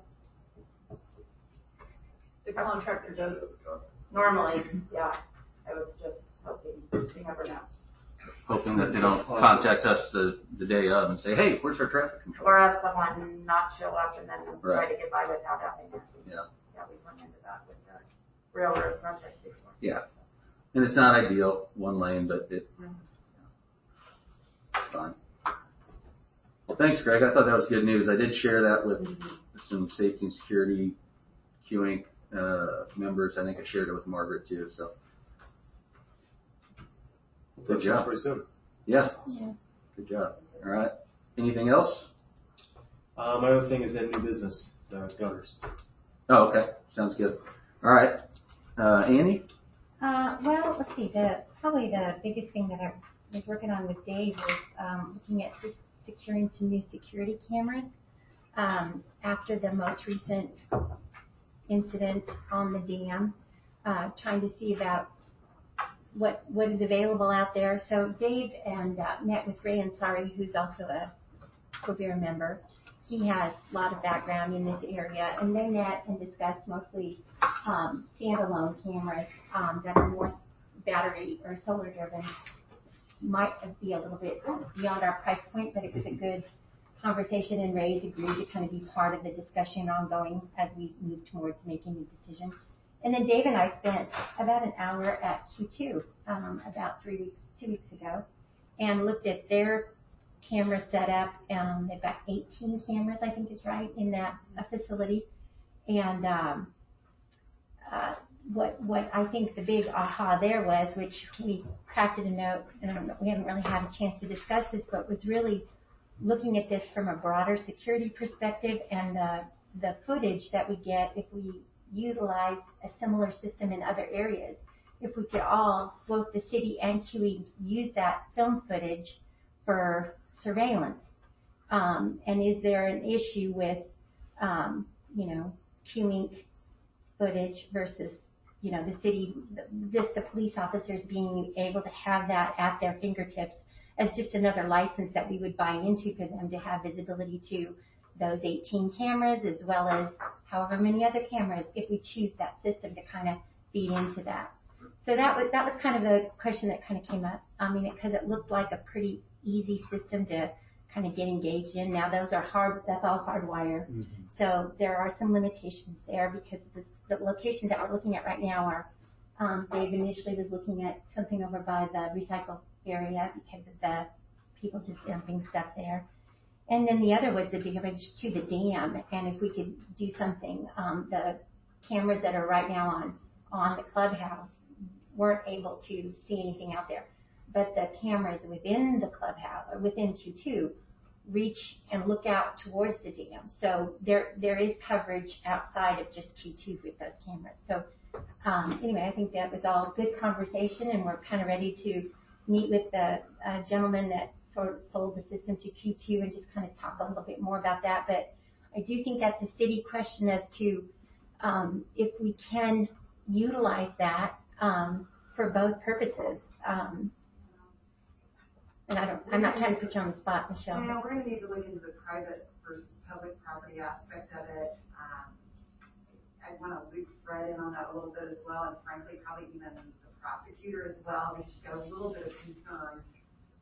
The contractor does. Normally, yeah. I was just hoping, you never know. Hoping that they don't contact us the day of and say, hey, where's our traffic control? Or have someone not show up and then try Right. to get by without having it. Yeah. Yeah, we've run into that with the railroad project before. Yeah. And it's not ideal, one lane, but it's fine. Well, thanks, Greg. I thought that was good news. I did share that with some safety and security QInc members. I think I shared it with Margaret too. So good job. Pretty soon. Yeah. Good job. All right. Anything else? My other thing is in new business, the gutters. Oh, okay. Sounds good. All right. Annie? Well, let's see. Probably the biggest thing that I was working on with Dave was looking at securing some new security cameras after the most recent incident on the dam, trying to see about what is available out there. So Dave met with Ray Ansari, who's also a Quivira member. He has a lot of background in this area, and they met and discussed mostly standalone cameras that are more battery or solar driven. Might be a little bit beyond our price point, but it was a good conversation, and Ray's agreed to kind of be part of the discussion ongoing as we move towards making a decision. And then Dave and I spent about an hour at Q2 about 2 weeks ago, and looked at their camera setup. They've got 18 cameras, I think is right, in that facility. And what I think the big aha there was, which we crafted a note, and we haven't really had a chance to discuss this, but was really looking at this from a broader security perspective and the footage that we get if we utilize a similar system in other areas. If we could all, both the city and QE, use that film footage for surveillance. And is there an issue with, QInc footage versus, the city, the police officers being able to have that at their fingertips as just another license that we would buy into for them to have visibility to those 18 cameras as well as however many other cameras if we choose that system to kind of feed into that. So that was kind of the question that kind of came up. I mean, because it looked like a pretty easy system to kind of get engaged in. Now those are that's all hardwire. Mm-hmm. So there are some limitations there because the locations that we're looking at right now are, Dave initially was looking at something over by the recycle area because of the people just dumping stuff there. And then the other was the damage to the dam. And if we could do something, the cameras that are right now on the clubhouse weren't able to see anything out there. But the cameras within the clubhouse, or within Q2, reach and look out towards the dam. So there is coverage outside of just Q2 with those cameras. So anyway, I think that was all good conversation, and we're kind of ready to meet with the gentleman that sort of sold the system to Q2 and just kind of talk a little bit more about that. But I do think that's a city question as to if we can utilize that for both purposes. And I'm not trying to put you on the spot, Michelle. Yeah, we're going to need to look into the private versus public property aspect of it. I want to loop Fred in on that a little bit as well, and frankly, probably even the prosecutor as well. We should get a little bit of concern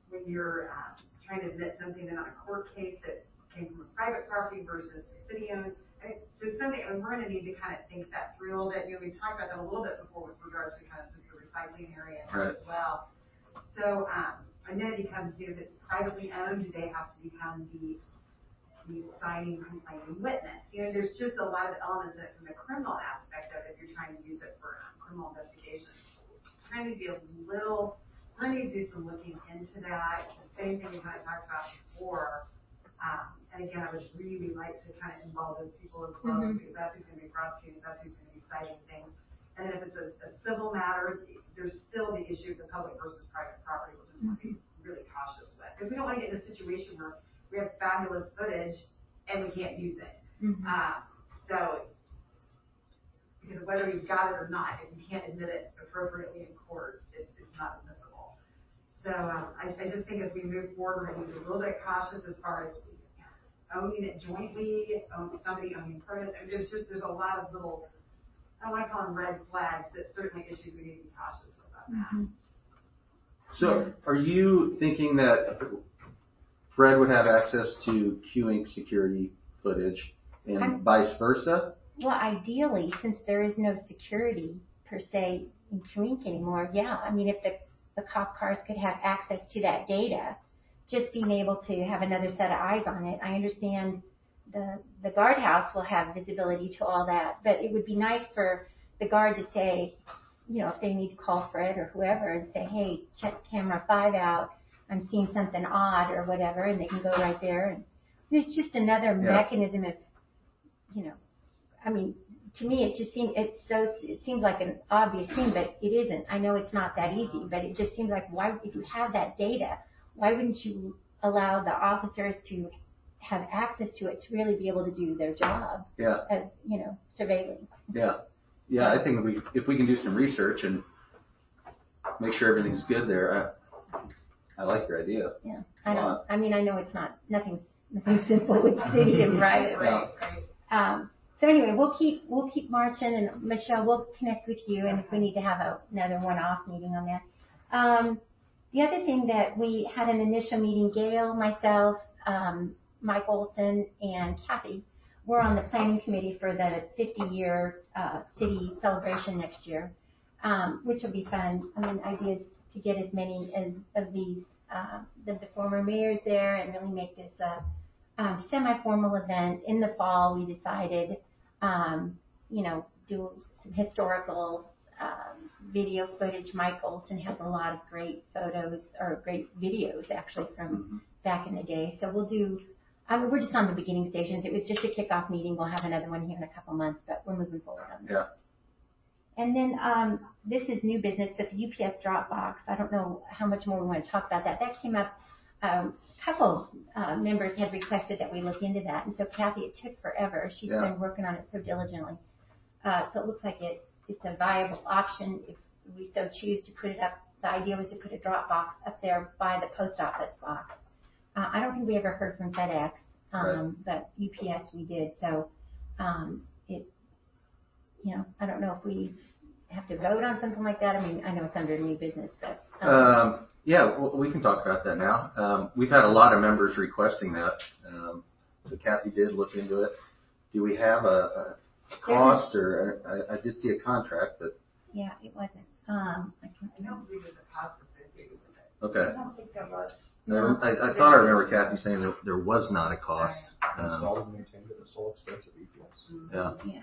when you're trying to admit something in on a court case that came from a private property versus the city-owned. So it's something, and we're going to need to kind of think that through a little bit. We talked about that a little bit before with regards to kind of just the recycling area as well. So, and then it becomes, if it's privately owned, do they have to become the signing, complaining witness? There's just a lot of elements that from the criminal aspect of it, if you're trying to use it for criminal investigation. It's trying to be a little, we're going to do some looking into that. The same thing we kind of talked about before. And again, I would really like to kind of involve those people as well, because that's who's going to be prosecuting, that's who's going to be citing things. And then if it's a civil matter, there's still the issue of the public versus private property, which is want to be really cautious with. Because we don't want to get in a situation where we have fabulous footage and we can't use it. So, because whether you've got it or not, if you can't admit it appropriately in court, it's not admissible. So I just think as we move forward, we're going to be a little bit cautious as far as owning it jointly, somebody owning part of it. There's a lot of little, I don't want to call them red flags, but certainly issues we need to be cautious about that. So are you thinking that Fred would have access to Q-Ink security footage and vice versa? Well, ideally, since there is no security per se in Q-Ink anymore, yeah. I mean, if the cop cars could have access to that data, just being able to have another set of eyes on it. I understand the guardhouse will have visibility to all that, but it would be nice for the guard to say, if they need to call Fred or whoever and say, hey, check camera 5 out. I'm seeing something odd or whatever, and they can go right there. And it's just another mechanism of, I mean, to me, it seems like an obvious thing, but it isn't. I know it's not that easy, but it just seems like if you have that data, why wouldn't you allow the officers to have access to it to really be able to do their job of, surveilling? Yeah, I think if we can do some research and make sure everything's good there, I like your idea. Yeah, I know it's nothing simple with city and private, right? So anyway, we'll keep marching, and Michelle, we'll connect with you, and if we need to have another one-off meeting on that. The other thing that we had an initial meeting, Gail, myself, Mike Olson, and Kathy were on the planning committee for the 50-year city celebration next year, which will be fun. I mean, ideas to get as many of these the former mayors there and really make this a semi-formal event. In the fall, we decided, do some historical video footage. Mike Olson has a lot of great photos or great videos actually from back in the day. So we'll do, we're just on the beginning stations. It was just a kickoff meeting. We'll have another one here in a couple months, but we're moving forward on that. Yeah. And then this is new business, but the UPS Dropbox, I don't know how much more we want to talk about that. That came up, a couple members had requested that we look into that. And so Kathy, it took forever. She's been working on it so diligently. So it looks like it's a viable option if we so choose to put it up. The idea was to put a Dropbox up there by the post office box. I don't think we ever heard from FedEx, but UPS we did. So I don't know if we have to vote on something like that. I mean, I know it's under new business, but. We can talk about that now. We've had a lot of members requesting that. So Kathy did look into it. Do we have a cost, or I did see a contract, but. Yeah, it wasn't. I don't believe there's a cost associated with it. Okay. I don't think there was. No. I thought I remember Kathy saying that there was not a cost. Installed and maintained at the sole expense of EPS. Yeah.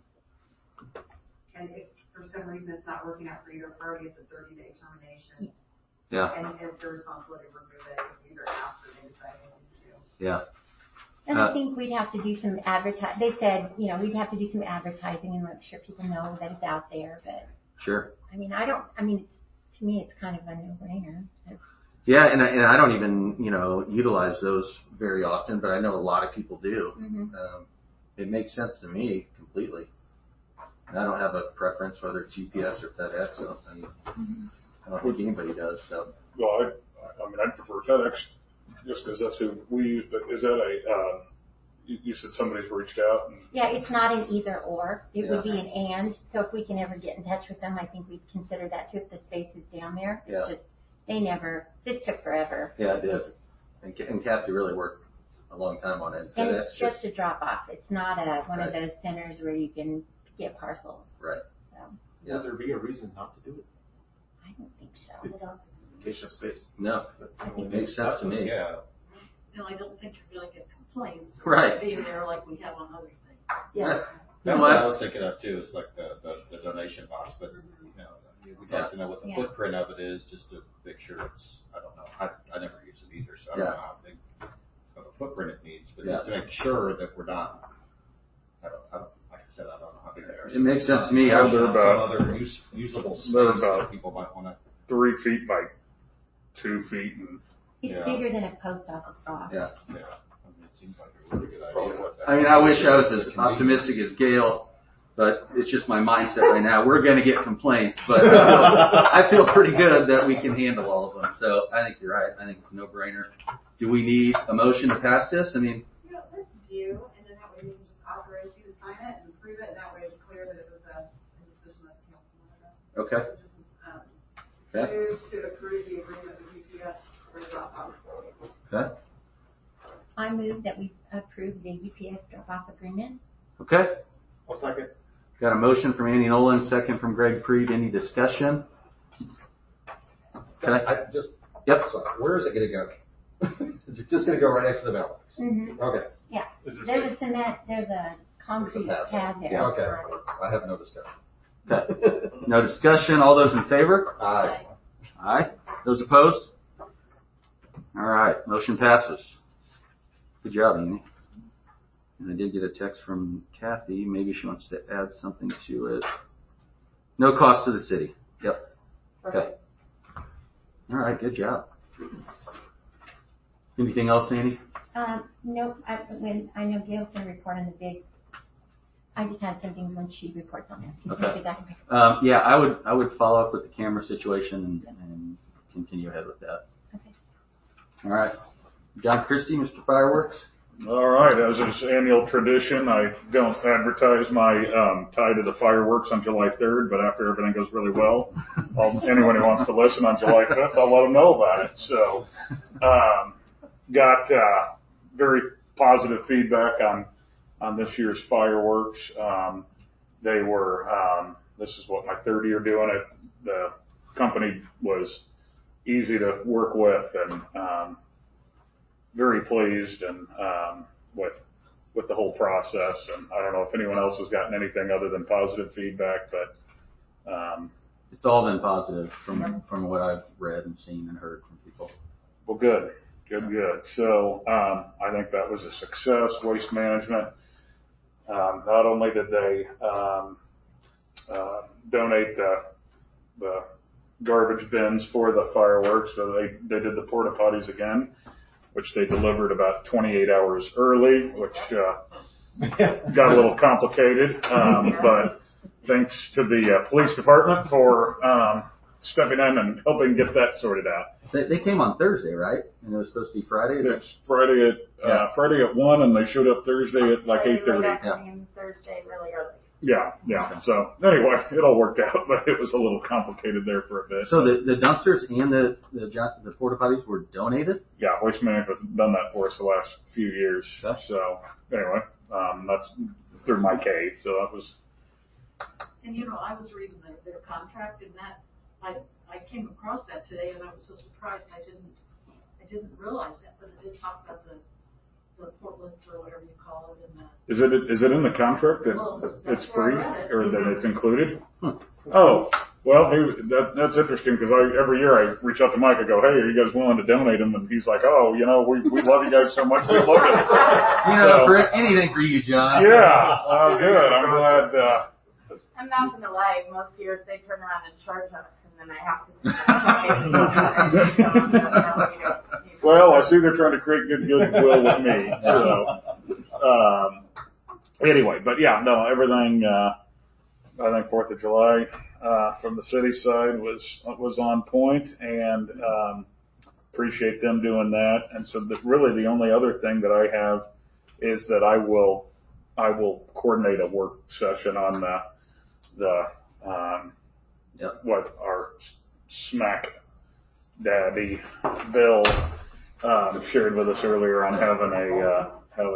And if for some reason it's not working out for either party, it's a 30-day termination. Yeah. And it's their responsibility to remove it if either asked or they decide they want to. Yeah. And I think we'd have to do some They said, we'd have to do some advertising and make sure people know that it's out there. But sure. I mean, to me, it's kind of a no-brainer. Yeah, and I don't even, utilize those very often, but I know a lot of people do. It makes sense to me completely. And I don't have a preference whether it's UPS or FedEx. I don't think anybody does. So. Well, I prefer FedEx just because that's who we use. But is that you said somebody's reached out? Yeah, it's not an either or. It would be an and. So if we can ever get in touch with them, I think we'd consider that too if the space is down there. It's just this took forever. Yeah, it did. And Kathy really worked a long time on it. And it's just a drop off. It's not one of those centers where you can get parcels. Right. So. Yeah. Would there be a reason not to do it? I don't think so. Vacation of space. No, it makes sense to me. Yeah. No, I don't think you're gonna get complaints. Right. Being there like we have on other things. Yeah. That's what I was thinking of too, is like the donation box, but, you know, we'd like to know what the footprint of it is, just to make sure it's, I don't know, I never use it either, so I don't know how big of a footprint it needs, but just to make sure that we're not, like I said, I don't know how big they are. It makes sense to me. They're about, some other usable space they're about that people might wanna. 3 feet by 2 feet, and It's bigger than a post office box. Yeah. Yeah. I mean, it seems like a really good idea. I mean, I wish I was as optimistic as Gail, but it's just my mindset right now. We're going to get complaints, but I feel pretty good that we can handle all of them. So I think you're right. I think it's a no-brainer. Do we need a motion to pass this? I mean, Yeah, let's do, and then that way we can just authorize you to sign it and approve it, and that way it's clear that it was a decision that the council wanted. okay. So just, move to approve the agreement with UPS for the drop-off. Okay. I move that we approve the UPS drop-off agreement. Okay. I'll second. Got a motion from Andy Nolan, second from Greg Preed. Any discussion? Okay. Yep. So where is it going to go? Is it just going to go right next to the mailbox? Mm-hmm. Okay. Yeah. There's a concrete pad there. Yeah, okay. I have no discussion. Okay. No discussion. All those in favor? Aye. Aye. Those opposed? All right. Motion passes. Good job, Amy. And I did get a text from Kathy. Maybe she wants to add something to it. No cost to the city. Yep. Okay. All right. Good job. Anything else, Andy? Nope. I know Gail's going to report on the big. I just had some things when she reports on it. Okay. Yeah, I would follow up with the camera situation and continue ahead with that. Okay. All right. John Christie, Mr. Fireworks. all right, as is annual tradition, I don't advertise my tie to the fireworks on July 3rd, but after everything goes really well, anyone who wants to listen on July 5th, I'll let them know about it. So, got very positive feedback on this year's fireworks. They were, this is what, my third year doing it. The company was easy to work with and very pleased and with the whole process. And I don't know if anyone else has gotten anything other than positive feedback, but it's all been positive from what I've read and seen and heard from people. Well, good. So I think that was a success. Waste Management. Not only did they donate the garbage bins for the fireworks, but they did the porta potties again, which they delivered about 28 hours early, which got a little complicated. But thanks to the police department for stepping in and helping get that sorted out. They came on Thursday, right? And it was supposed to be Friday? It's Friday at 1, and they showed up Thursday at like 8:30. Thursday really early. Yeah. So anyway, it all worked out, but it was a little complicated there for a bit. So the dumpsters and the porta potties were donated? Yeah, Waste Management's done that for us the last few years. Okay. So anyway, that's through my cave. So that was. And I was reading their contract, and that I came across that today, and I was so surprised. I didn't realize that, but it did talk about the Portlands or whatever you call it. And Is it in the contract that it's free or that it's included? Oh, well, that's interesting because every year I reach out to Mike. I go, hey, are you guys willing to donate them? And he's like, oh, we love you guys so much. We love it. For anything for you, John. Yeah, good. I'm glad. I'm not going to lie. Most years they turn around and charge us, and then I have to. Well, I see they're trying to create goodwill with me. So, anyway, but yeah, no, everything. I think 4th of July from the city side was on point, and appreciate them doing that. And so, really, the only other thing that I have is that I will coordinate a work session on what our SMAC Daddy Bill shared with us earlier on having a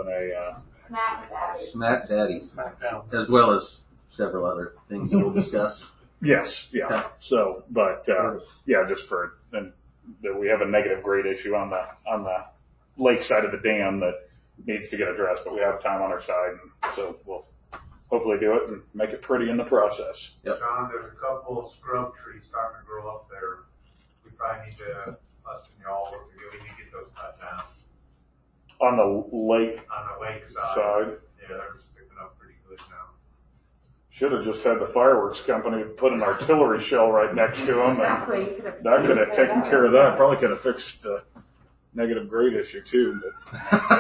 Smack Daddies, Smackdown. as well as several other things that we'll discuss. yes, yeah. Okay. So, but yeah, just for and that we have a negative grade issue on the lake side of the dam that needs to get addressed, but we have time on our side, and so we'll hopefully do it and make it pretty in the process. Yep. John, there's a couple of scrub trees starting to grow up there. We probably need to, us and y'all work together, we need to get those cut down. On the lake On the lake side. Yeah, they're sticking up pretty good now. should have just had the fireworks company put an artillery shell right next to them. Exactly. That could have taken care of that. Probably could have fixed the negative grade issue too. But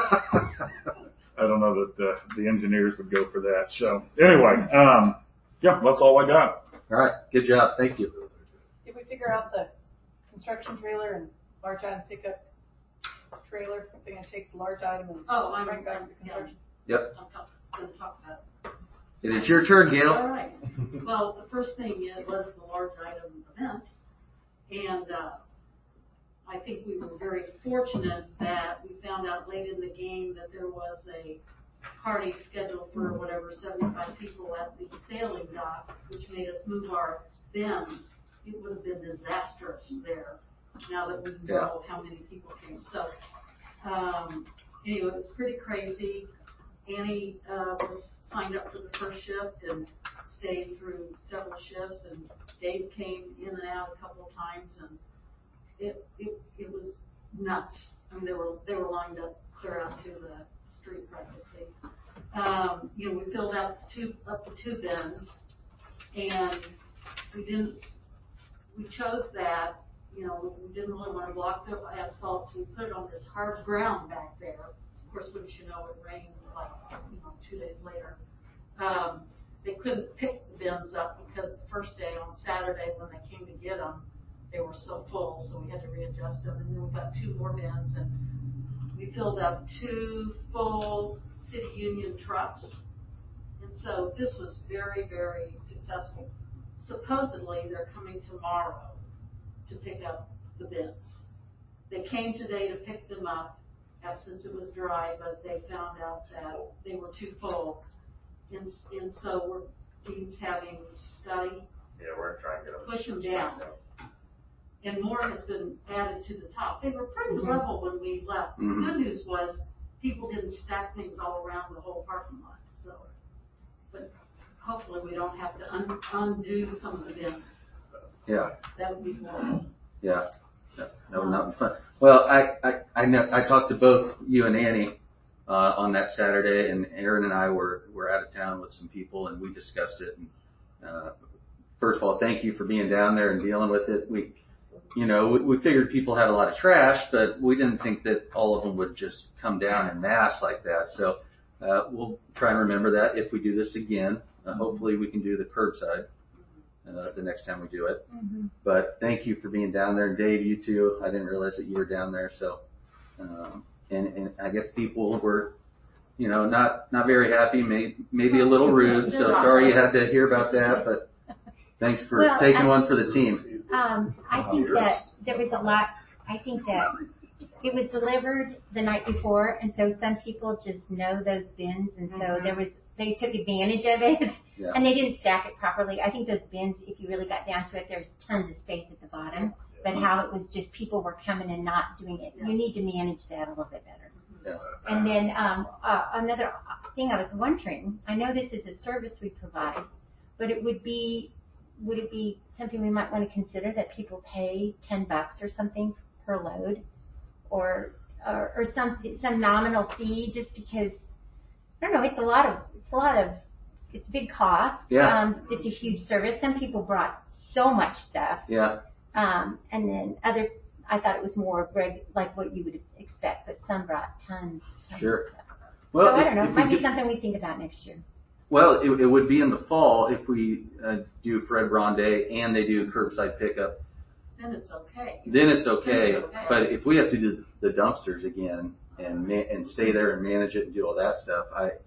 I don't know that the engineers would go for that. So anyway, yeah, that's all I got. All right. Good job. Thank you. Did we figure out the construction trailer and large item pickup trailer? If they're gonna take the large item and Oh, I'm, bring back the yeah, construction? Yep. I'm going to talk about it. It is your turn, All Gail. right. Well, the first thing was the large item event. And I think we were very fortunate that we found out late in the game that there was a party scheduled for whatever, 75 people at the sailing dock, which made us move our bins. It would have been disastrous there now that we know how many people came. So anyway, it was pretty crazy. Annie was signed up for the first shift and stayed through several shifts, and Dave came in and out a couple of times, and it was nuts. I mean, they were lined up clear out to the street practically. You know, we filled up the two bins, and we chose that. You know, we didn't really want to block the asphalt, so we put it on this hard ground back there. Of course, wouldn't you know, it rained like, 2 days later. They couldn't pick the bins up because the first day on Saturday when they came to get them, they were so full, so we had to readjust them. And then we got two more bins, and we filled up 2 full City Union trucks. And so this was very, very successful. Supposedly, they're coming tomorrow to pick up the bins. They came today to pick them up, since it was dry, but they found out that they were too full. And so Dean's having Scotty we're trying to get them. push them down. And more has been added to the top. They were pretty level when we left. The good news was people didn't stack things all around the whole parking lot. So, but hopefully we don't have to undo some of the bins. Yeah. That would be horrible. Yeah. That would not be fun. Well, I know, I talked to both you and Annie on that Saturday, and Aaron and I were out of town with some people, and we discussed it. And first of all, thank you for being down there and dealing with it. We figured people had a lot of trash, but we didn't think that all of them would just come down en masse like that. So we'll try and remember that if we do this again. Hopefully we can do the curbside the next time we do it. But thank you for being down there. And Dave, you too. I didn't realize that you were down there. So, and I guess people were, not very happy, maybe a little rude. So sorry you had to hear about that, but thanks for taking one for the team. I think that there was a lot. I think that it was delivered the night before, and so some people just know those bins, and so they took advantage of it, and they didn't stack it properly. I think those bins, if you really got down to it, there's tons of space at the bottom, but how it was just people were coming and not doing it. You need to manage that a little bit better. Yeah. And then another thing I was wondering, I know this is a service we provide, but would it be something we might want to consider that people pay $10 or something per load, or some nominal fee, just because I don't know, it's a big cost. Yeah. It's a huge service. Some people brought so much stuff. Yeah. And then others, I thought it was more like what you would expect, but some brought tons Sure. of stuff. Well, so I don't know. It might be something we think about next year. Well, it would be in the fall if we do Fred Ronde and they do curbside pickup. Then it's okay. Then it's okay. But if we have to do the dumpsters again and stay there and manage it and do all that stuff,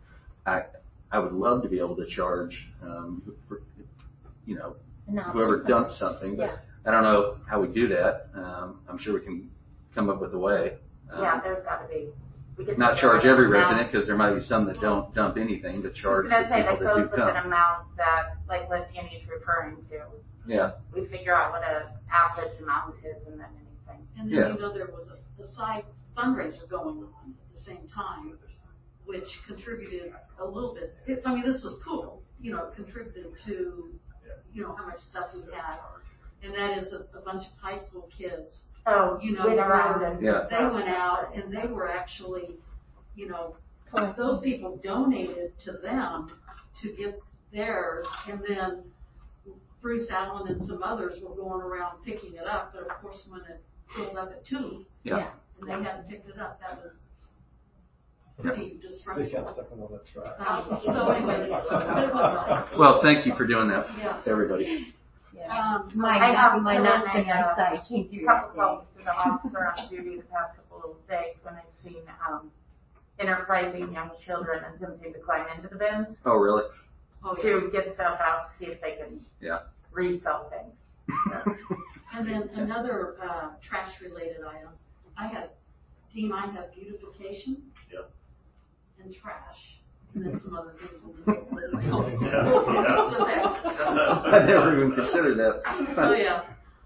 I would love to be able to charge, for, whoever dumps something. But I don't know how we do that. I'm sure we can come up with a way. Yeah, there's gotta be. We could Not figure charge out every an amount. resident, because there might be some that don't dump anything, but charge I the was gonna say, people that that goes do with an come. amount that, like what Andy's referring to. Yeah. We figure out what a average amount is and then anything. And Yeah. then, you know, there was a side fundraiser going on at the same time, which contributed a little bit. I mean, this was cool, you know, it contributed to, you know, how much stuff we had. And that is a bunch of high school kids. Oh, You know, went around and. Yeah. they went out and they were actually, you know, those people donated to them to get theirs, and then Bruce Allen and some others were going around picking it up, but of course when it filled up at 2, Yeah. and they hadn't picked it up, that was pretty distressful. stuck on all that trash. So anyway, but it was Well, thank you for doing that, Yeah. everybody. My I have my nuts and my a side came through couple that calls day. to the officer on duty the past couple of days when I've seen, enterprising young children attempting to climb into the bins Oh, really? Oh, yeah. to get stuff out to see if they can Yeah. resell things. And then another trash-related item, I had beautification. Yep. And trash, and then some other things in the middle. But it's all- Yeah. I never even considered that. Oh, yeah.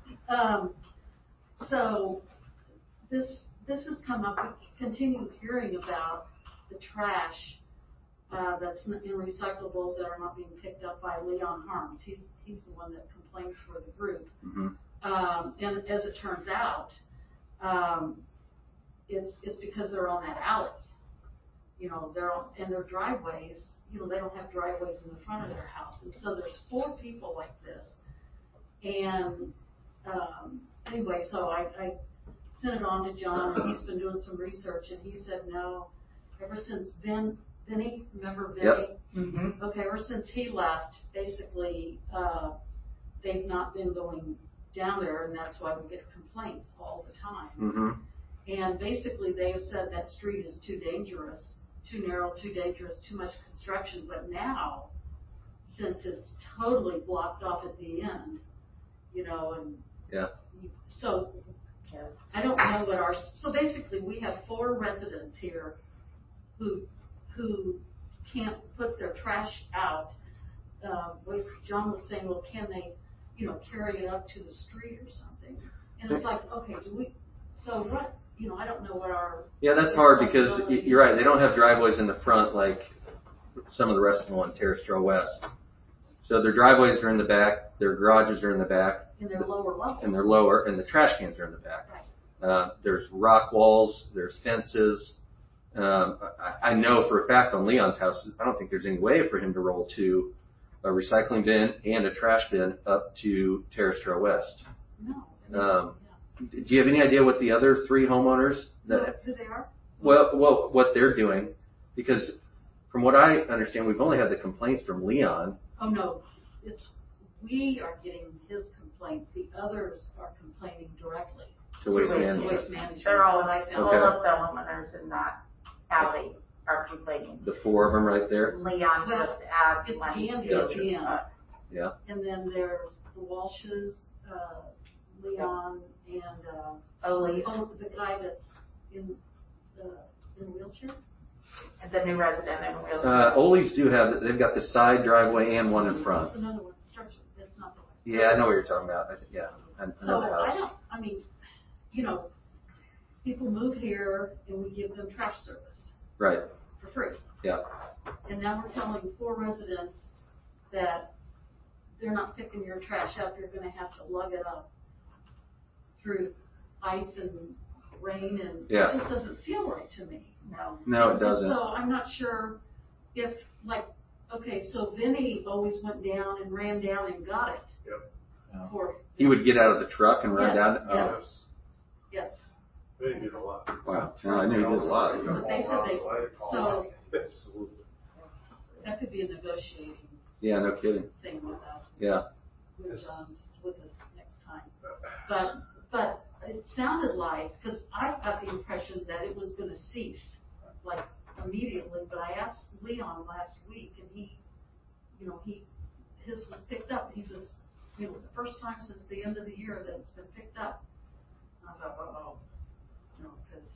So this has come up, we continue hearing about the trash that's in recyclables that are not being picked up by Leon Harms. He's the one that complains for the group. Mhm. And as it turns out, it's because they're on that alley. You know, they're on, and their driveways, you know, they don't have driveways in the front of their house. And so there's 4 people like this. And, anyway, so I sent it on to John, and he's been doing some research, and he said, no, ever since Vinny, remember Vinny? Yep. Mm-hmm. Okay, ever since he left, basically, they've not been going down there, and that's why we get complaints all the time. Mm-hmm. And basically, they have said that street is too dangerous, too narrow, too dangerous, too much construction. But now, since it's totally blocked off at the end, you know, and Yeah. so I don't know what so basically we have 4 residents here who can't put their trash out. John was saying, well, can they, you know, carry it up to the street or something? And it's like, okay, so what, you know, I don't know what our. Yeah, that's hard because responsibility you're right. is. They don't have driveways in the front like some of the rest of them on Terrace Trail West. So their driveways are in the back, their garages are in the back, In their lower level. and they're lower, and the trash cans are in the back. Right. There's rock walls, there's fences. I know for a fact on Leon's house, I don't think there's any way for him to roll to a recycling bin and a trash bin up to Terrace Trail West. No. Do you have any idea what the other 3 homeowners Who they are? well, what they're doing? Because from what I understand, we've only had the complaints from Leon. Oh, no, we are getting his complaints, the others are complaining directly. To Waste To Management. Waste Management. They're all, That's what I all found. of the homeowners in that alley are complaining. The 4 of them right there. Leon Well, just adds it's money Gandy to at the end. us. Yeah. And then there's the Walshes, Leon, and, Ole's. the guy that's in the wheelchair? And the new resident in wheelchair. Ole's they've got the side driveway and one in front. It's another one, starts with, it's not the one. Yeah, I know what you're talking about. Yeah. I So know the house. I mean, you know, people move here and we give them trash service Right. for free. Yeah. And now we're telling 4 residents that they're not picking your trash up, you're gonna have to lug it up through ice and rain, and Yeah. it just doesn't feel right to me. No, it And doesn't. so I'm not sure if, like, okay, so Vinny always went down and ran down and got it. Yep. He would get out of the truck and run Yes, down. yes. Yes. They did a lot. Wow. No, I knew he did a lot. But they said so Absolutely. that could be a negotiating Yeah, no kidding. thing with us. Yeah. With us next time. But it sounded like, because I got the impression that it was going to cease like immediately, but I asked Leon last week, and he, you know, his was picked up. He says, it was the first time since the end of the year that it's been picked up. And I thought, because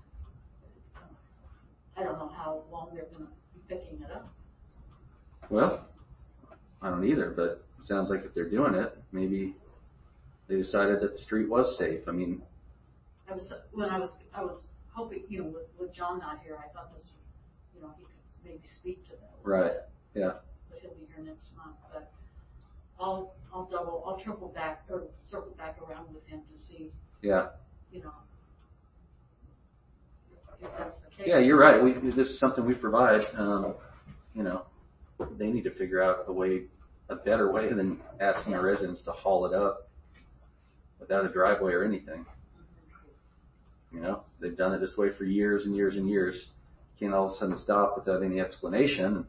I don't know how long they're gonna be picking it up. Well, I don't either, but it sounds like if they're doing it, maybe they decided that the street was safe. I mean, I was hoping, with John not here, I thought this, he could maybe speak to that. right, yeah, But he'll be here next month, but I'll circle back around with him to see, yeah. if that's the case. Yeah, you're right. This is something we provide. They need to figure out a better way than asking our residents to haul it up without a driveway or anything. They've done it this way for years and years and years. Can't all of a sudden stop without any explanation.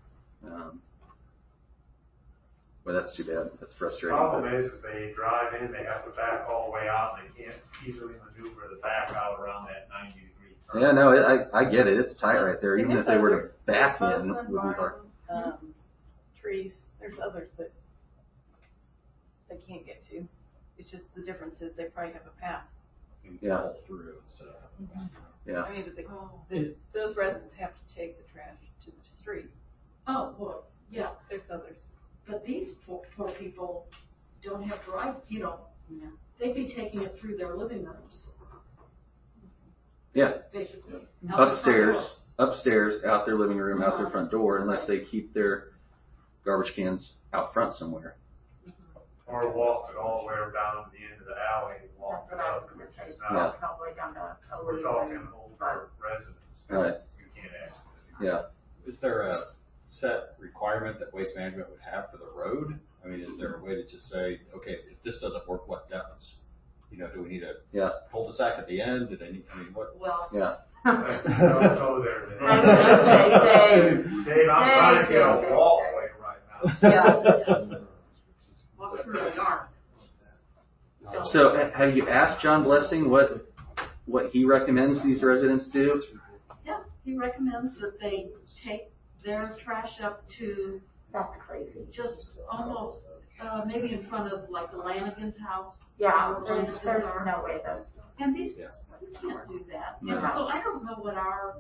Well, that's too bad. That's frustrating. The problem is, if they drive in, they have to back all the way out, and they can't easily maneuver the back out around that 90-degree turn. Yeah, no, I get it. It's tight right there. Even if they were to back in, it would be hard. Trees, there's others that they can't get to. It's just the difference is they probably have a path. Yeah. Pull through instead of. Yeah. I mean, but those residents have to take the trash to the street. Oh, well, yeah. There's others. But these poor people don't have to ride, they'd be taking it through their living rooms, Yeah. basically. Out the front door. Upstairs, out their living room, out their front door, unless they keep their garbage cans out front somewhere. Or walk it all the way down to the end of the alley and walk it up, which is not, we're talking older residents. Right. You can't ask them. Yeah. Is there a set requirement that Waste Management would have for the road? I mean, is there a way to just say, okay, if this doesn't work, what does? Do we need a cul-de-sac at the end? Do they need, what? Well. Yeah. Don't go there, Dave, I'm trying to get a walkway right now. Yeah. Walk through the yard. So have you asked John Blessing what he recommends these residents do? Yeah, he recommends that they take their trash up to. That's crazy. Just almost, maybe in front of like the Lanigan's house. Yeah, there's no way that's. And these, we can't do that. So I don't know what our,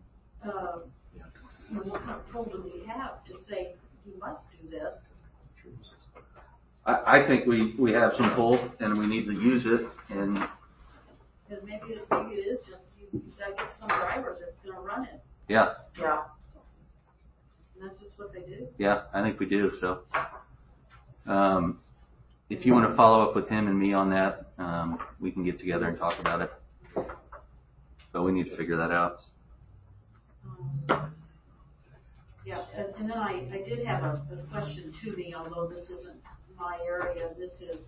what kind of pull do we have to say, you must do this. I think we have some pull and we need to use it. And maybe it is just, you gotta get some driver that's gonna run it. yeah. Yeah. And that's just what they do. Yeah, I think we do. So, if you want to follow up with him and me on that, we can get together and talk about it. But we need to figure that out. Yeah, and then I did have a question to me, although this isn't my area. This is,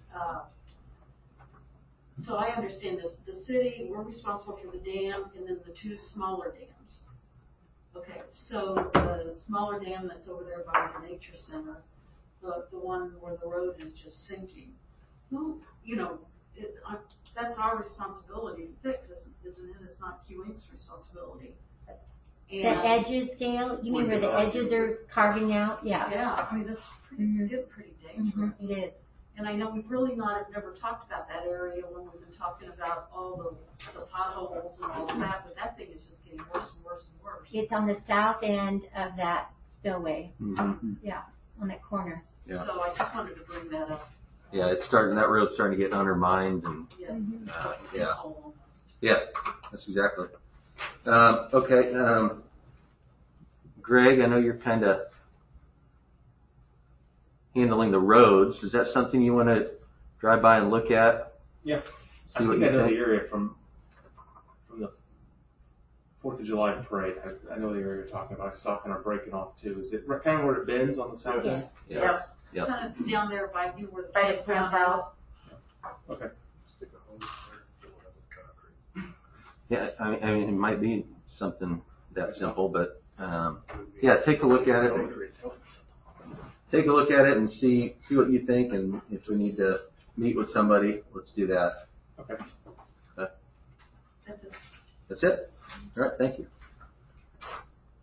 so I understand this. The city, we're responsible for the dam and then the two smaller dams. Okay, so the smaller dam that's over there by the nature center, the one where the road is just sinking. Who, that's our responsibility to fix, isn't it? It's not Q Inc.'s responsibility. The edges, Gail? You mean where the edges are carving out? Yeah. Yeah, I mean, that's getting pretty dangerous. It is. And I know we've really never talked about that area when we've been talking about all the potholes and all of that, but that thing is just getting worse and worse and worse. It's on the south end of that spillway. Mm-hmm. Yeah, on that corner. Yeah. So I just wanted to bring that up. Yeah, that road's starting to get undermined and, yeah, that's exactly. Okay, Greg, I know you're kind of handling the roads. Is that something you want to drive by and look at? Yeah. See what you I know think? the area from the 4th of July parade. I know the area you're talking about. I saw kind of breaking off too. Is it kind of where it bends on the south end? Yeah. Yep. Kind of down there by where the By the campground house. Okay. Yeah, I mean, it might be something that simple, but, yeah, take a look at it. Take a look at it and see what you think, and if we need to meet with somebody, let's do that. Okay. That's it. That's it? All right, thank you.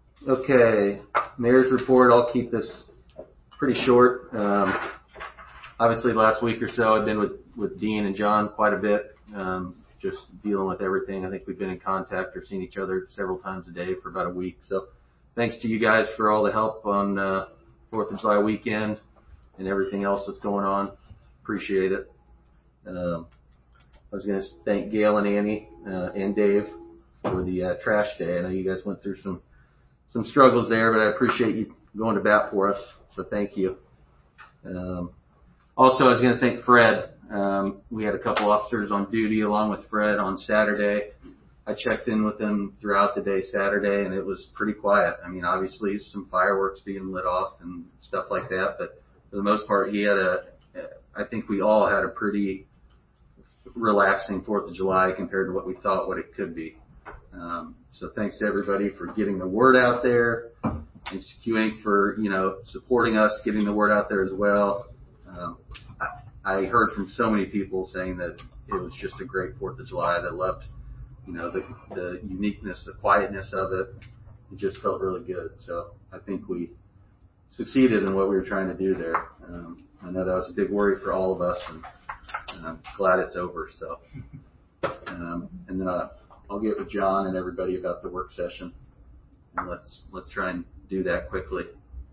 Okay, mayor's report. I'll keep this pretty short. obviously last week or so I've been with Dean and John quite a bit, just dealing with everything. I think we've been in contact or seen each other several times a day for about a week. So thanks to you guys for all the help on 4th of July weekend and everything else that's going on. Appreciate it. I was going to thank Gail and Annie and Dave for the trash day. I know you guys went through some struggles there, but I appreciate you going to bat for us. So thank you. Also, I was going to thank Fred. We had a couple officers on duty along with Fred on Saturday. I checked in with him throughout the day Saturday, and it was pretty quiet. I mean, obviously some fireworks being lit off and stuff like that, but for the most part, I think we all had a pretty relaxing 4th of July compared to what we thought what it could be. So thanks to everybody for getting the word out there. Thanks to Q Inc. for, supporting us, getting the word out there as well. I heard from so many people saying that it was just a great 4th of July. They loved, the uniqueness, the quietness of it. It just felt really good. So I think we succeeded in what we were trying to do there. I know that was a big worry for all of us, and I'm glad it's over. So, and then I'll get with John and everybody about the work session, and let's try and do that quickly.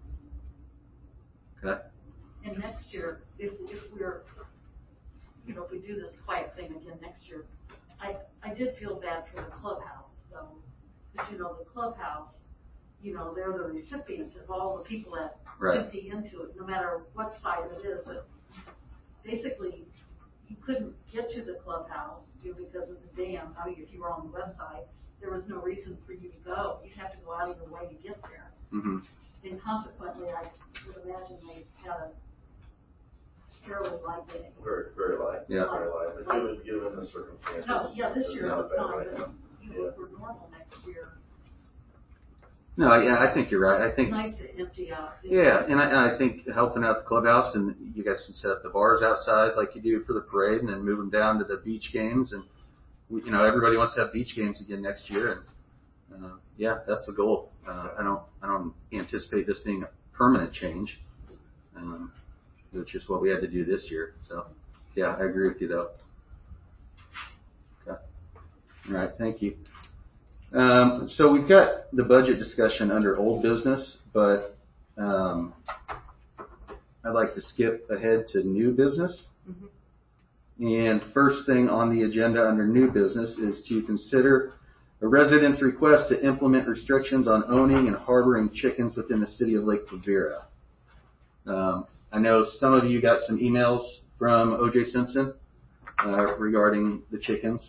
Okay. And next year, if we're, if we do this quiet thing again next year, I did feel bad for the clubhouse though, because the clubhouse, they're the recipient of all the people that empty into it, no matter what size it is. But basically, you couldn't get to the clubhouse because of the dam. I mean, if you were on the west side, there was no reason for you to go. You'd have to go out of your way to get there. Mm-hmm. And consequently, I would imagine they had a fairly light day. Very, very light. Yeah. Very light. But given the circumstances. No, yeah, this year it was fine, right but now. if we're normal next year, No, yeah, I think you're right. I think it's nice to empty out. Yeah, and I think helping out the clubhouse, and you guys can set up the bars outside like you do for the parade, and then move them down to the beach games. And everybody wants to have beach games again next year, and yeah, that's the goal. I don't anticipate this being a permanent change. It's just what we had to do this year. So yeah, I agree with you though. Okay. All right, thank you. So we've got the budget discussion under old business, but I'd like to skip ahead to new business. Mm-hmm. And first thing on the agenda under new business is to consider a resident's request to implement restrictions on owning and harboring chickens within the city of Lake Quivira. I know some of you got some emails from O.J. Simpson regarding the chickens.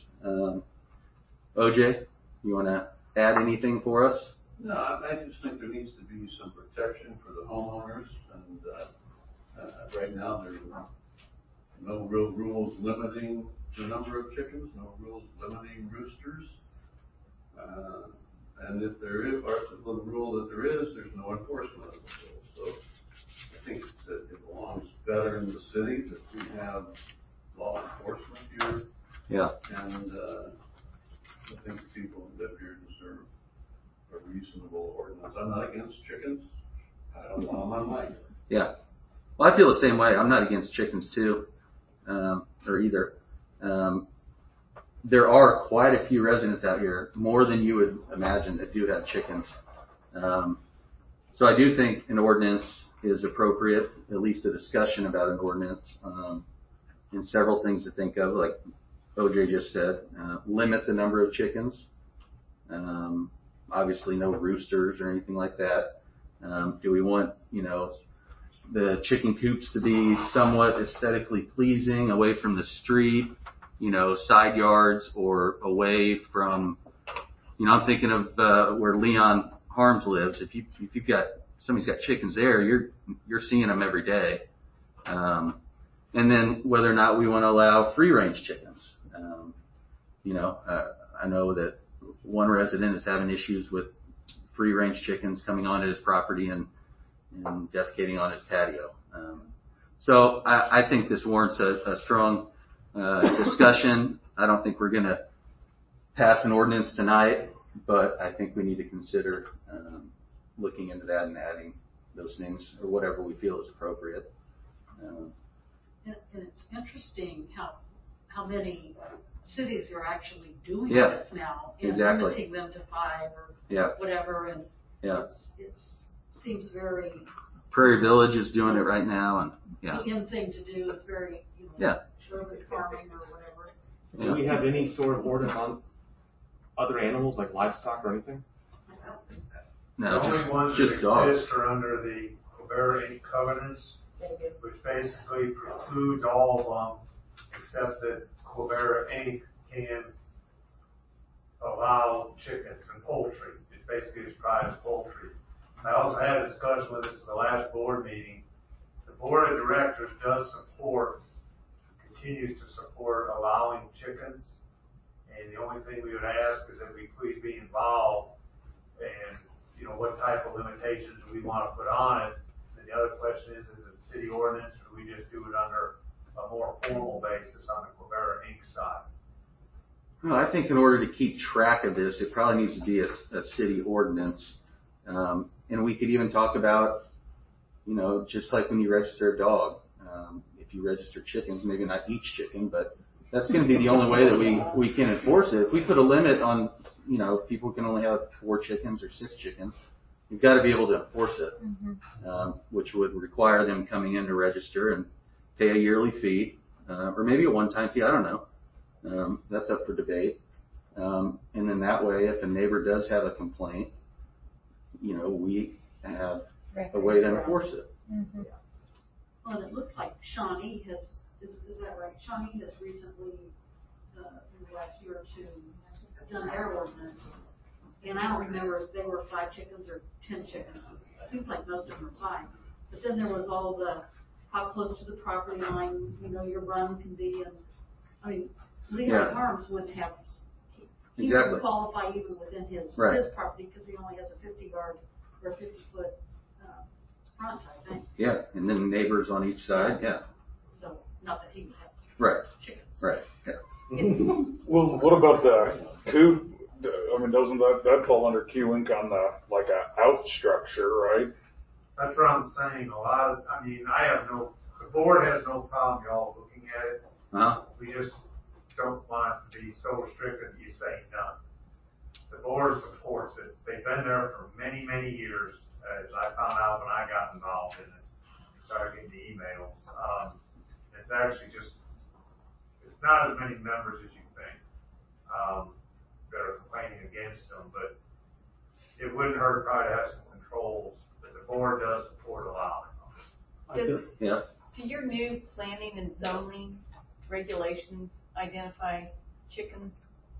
O.J., you want to add anything for us? No, I just think there needs to be some protection for the homeowners, and right now there's no real rules limiting the number of chickens, no rules limiting roosters, and if there is, or the rule that there is, there's no enforcement of the rule. So I think that it belongs better in the city that we have law enforcement here. Yeah. And I think people who live here deserve a reasonable ordinance. I'm not against chickens. I don't want them on my yard. Yeah. Well, I feel the same way. I'm not against chickens too, or either. There are quite a few residents out here, more than you would imagine, that do have chickens. So I do think an ordinance is appropriate, at least a discussion about an ordinance, and several things to think of, like OJ just said, limit the number of chickens. Obviously no roosters or anything like that. Do we want, the chicken coops to be somewhat aesthetically pleasing, away from the street, side yards, or away from, I'm thinking of where Leon Harms lives. If you've got, somebody's got chickens there, you're seeing them every day. And then whether or not we want to allow free range chickens. I know that one resident is having issues with free range chickens coming onto his property and defecating on his patio. So I think this warrants a strong discussion. I don't think we're going to pass an ordinance tonight, but I think we need to consider looking into that and adding those things, or whatever we feel is appropriate. And it's interesting how many cities are actually doing Yeah, this now. And exactly. limiting them to 5 or whatever, and it's seems very. Prairie Village is doing it right now, and The in thing to do. It's very, urban farming or whatever. Do we have any sort of ordinance on other animals like livestock or anything? No, The only ones just that dogs. exist are under the Quebec Inc. covenants, which basically precludes all of them, except that Quebec Inc. can allow chickens and poultry. It basically describes poultry. I also had a discussion with this at the last board meeting. The board of directors continues to support allowing chickens. And the only thing we would ask is that we please be involved and, what type of limitations we want to put on it. And the other question is it city ordinance or do we just do it under a more formal basis on the Quebec Inc. side? Well, I think in order to keep track of this, it probably needs to be a city ordinance. And we could even talk about, just like when you register a dog, if you register chickens, maybe not each chicken, but that's going to be the only way that we can enforce it. If we put a limit on, people can only have 4 chickens or 6 chickens, you've got to be able to enforce it, which would require them coming in to register and pay a yearly fee, or maybe a one-time fee. I don't know. That's up for debate. And then that way, if a neighbor does have a complaint, we have a way to enforce it. Mm-hmm. Well, it looked like Shawnee is that right? Shawnee has recently, in the last year or 2, done their ordinance. And I don't remember if they were 5 chickens or 10 chickens. It seems like most of them are 5. But then there was all the, how close to the property line, your run can be. And I mean, Leon Farms wouldn't have, he wouldn't qualify even within his property because he only has a 50-yard or 50-foot front, I think. Yeah, and then neighbors on each side, So, not that he would have chickens. Right, Well, what about the coop? I mean, doesn't that fall under Q Inc. on the, out structure, right? That's what I'm saying. The board has no problem y'all looking at it. We just don't want it to be so restricted that you say none. The board supports it. They've been there for many, many years, as I found out when I got involved in it. Started getting the emails. It's actually it's not as many members as you think that are complaining against them, but it wouldn't hurt probably to have some controls, but the board does support allowing them. Do your new planning and zoning regulations identify chickens?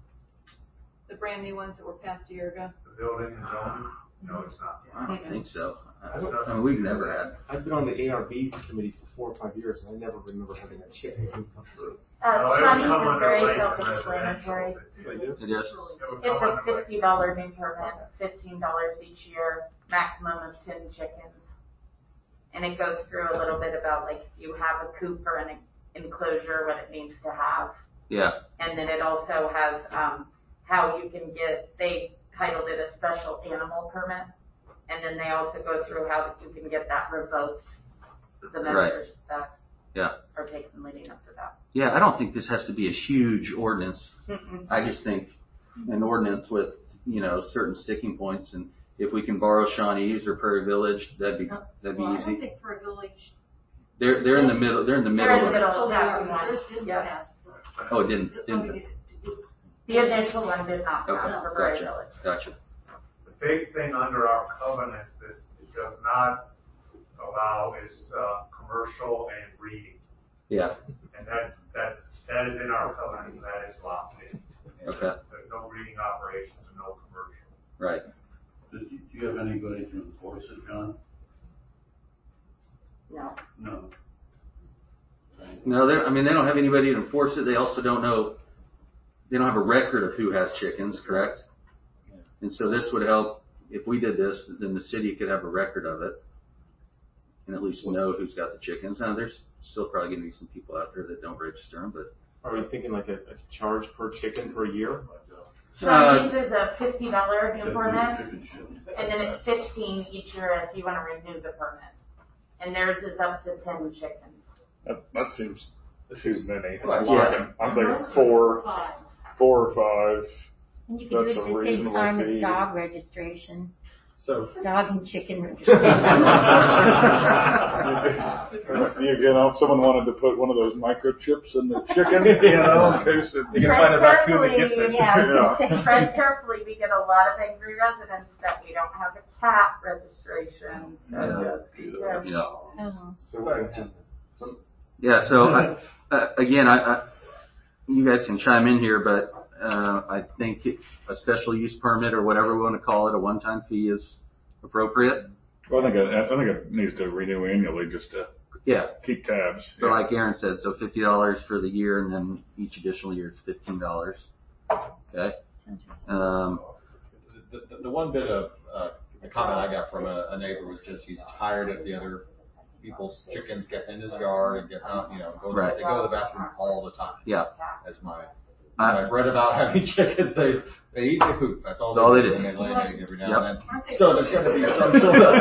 The brand new ones that were passed a year ago? The building and zoning? No, it's not. I don't think so. I mean, we've never had. I've been on the ARB committee for 4 or 5 years, and I never remember having a chicken come through. Shawnee's is very self-explanatory. It is. It's a $50 new permit, $15 each year, maximum of 10 chickens. And it goes through a little bit about if you have a coop or an enclosure, what it needs to have. Yeah. And then it also has how you can they titled it a special animal permit. And then they also go through how you can get that revoked, the measures that are taken leading up to that. Yeah, I don't think this has to be a huge ordinance. I just think an ordinance with, certain sticking points, and if we can borrow Shawnee's or Prairie Village, that'd be easy. I don't think Prairie Village. They're in the middle. They're in the middle. Theirs didn't pass. Oh, it didn't. The initial one did not pass for Prairie Village. Gotcha. The big thing under our covenants that it does not allow is commercial and breeding. Yeah. And that is in our covenants, and that is locked in. Okay. There's no breeding operations and no commercial. Right. Do you have anybody to enforce it, John? No. No. No, they don't have anybody to enforce it. They also don't know. They don't have a record of who has chickens, correct? Yeah. And so this would help. If we did this, then the city could have a record of it and at least know who's got the chickens. Now, there's still probably going to be some people out there that don't register them, but. Are we thinking a charge per chicken per year? Shawnee's is a $50 new permit, and then it's $15 each year if you want to renew the permit. And theirs is up to 10 chickens. That seems too many. Right. I'm thinking 4 or 5. And you could do it That's at a the same reasonable time fee. as dog registration. So, Dog and chicken registration. If someone wanted to put one of those microchips in the chicken, in case it, you can find a raccoon that gets it. Yeah. Tread carefully, we get a lot of angry residents that we don't have a cat registration, so just be careful. Oh. Yeah, so again, you guys can chime in here, but I think a special use permit or whatever we want to call it, a one-time fee is appropriate. Well, I think it needs to renew annually just to keep tabs. So like Aaron said, so $50 for the year, and then each additional year it's $15. Okay. the one bit of a comment I got from a neighbor was just he's tired of the other people's chickens getting in his yard and getting out, they go to the bathroom all the time. Yeah. As I've read about having chickens, they eat, they poop. That's all they do. And they lay eggs every now and then. So there's going to be some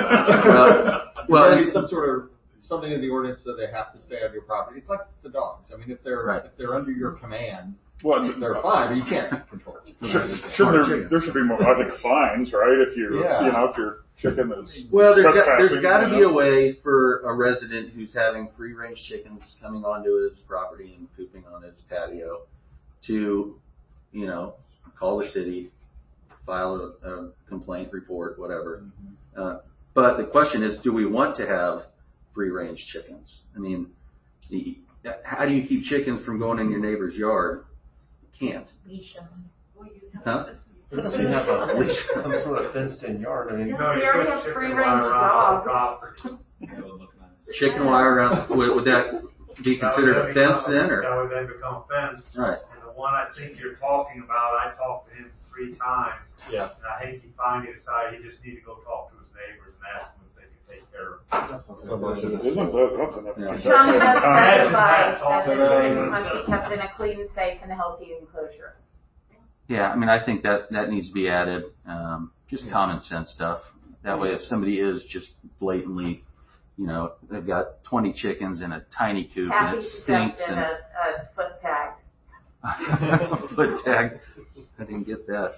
sort of something in the ordinance that they have to stay on your property. It's like the dogs. I mean, if they're under your command, they're fine, but you can't control it. There should be more, I think, fines, right? If if your chicken is there's got to be a way for a resident who's having free-range chickens coming onto his property and pooping on his patio to, call the city, file a complaint report, whatever. But the question is, do we want to have free-range chickens? I mean, how do you keep chickens from going in your neighbor's yard? You can't. Leash them. Huh? Unless you have some sort of fenced-in yard. I mean, We already have free-range dogs. Chicken wire around, would that be considered a fence then, or? That would then become a fence. Right. And the one I think you're talking about, I talked to him 3 times. Yeah. And I think he finally decided he just need to go talk to his neighbors and ask them if they can take care of it. So much of it. That's enough. Sean has specified that the chickens must be kept in a clean, safe, and healthy enclosure. Yeah, I mean, I think that needs to be added, just common sense stuff. That way, if somebody is just blatantly, they've got 20 chickens in a tiny coop and it stinks and a foot tag. Foot tag. I didn't get that.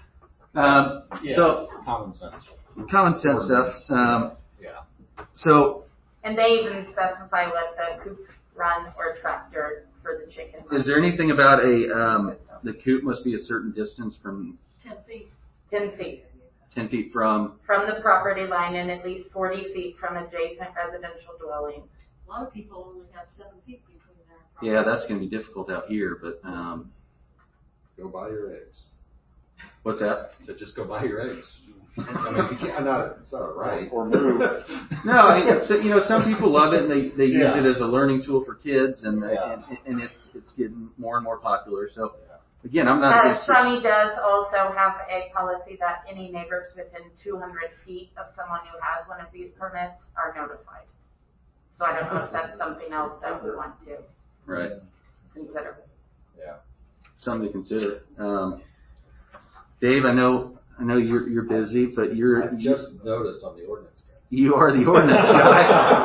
So common sense stuff. So. And they even specify what the coop run or tractor for the chicken. Is there anything about the coop must be a certain distance from? 10 feet. 10 feet. 10 feet from? From the property line and at least 40 feet from adjacent residential dwellings. A lot of people only have 7 feet between their properties. Yeah, that's going to be difficult out here, but. Go buy your eggs. What's that? So just go buy your eggs. I mean, you can't, it's not right. Or move. No, I mean, some people love it and they use it as a learning tool for kids and it's getting more and more popular. So again, I'm not. Sunny does also have a policy that any neighbors within 200 feet of someone who has one of these permits are notified. So I don't know if that's something else that we want to consider. Yeah. Something to consider. Dave, I know you're busy, but I just noticed on the ordinance guy. You are the ordinance guy.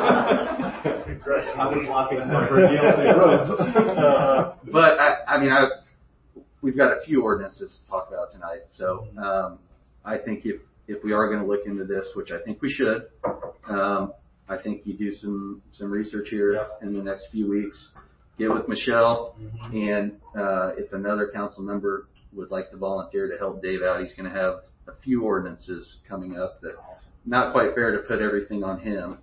I was watching stuff for DLC roads. But I mean, we've got a few ordinances to talk about tonight. So I think if we are going to look into this, which I think we should, I think you do some research here in the next few weeks. Get with Michelle, and if another council member would like to volunteer to help Dave out, he's going to have a few ordinances coming up that not quite fair to put everything on him.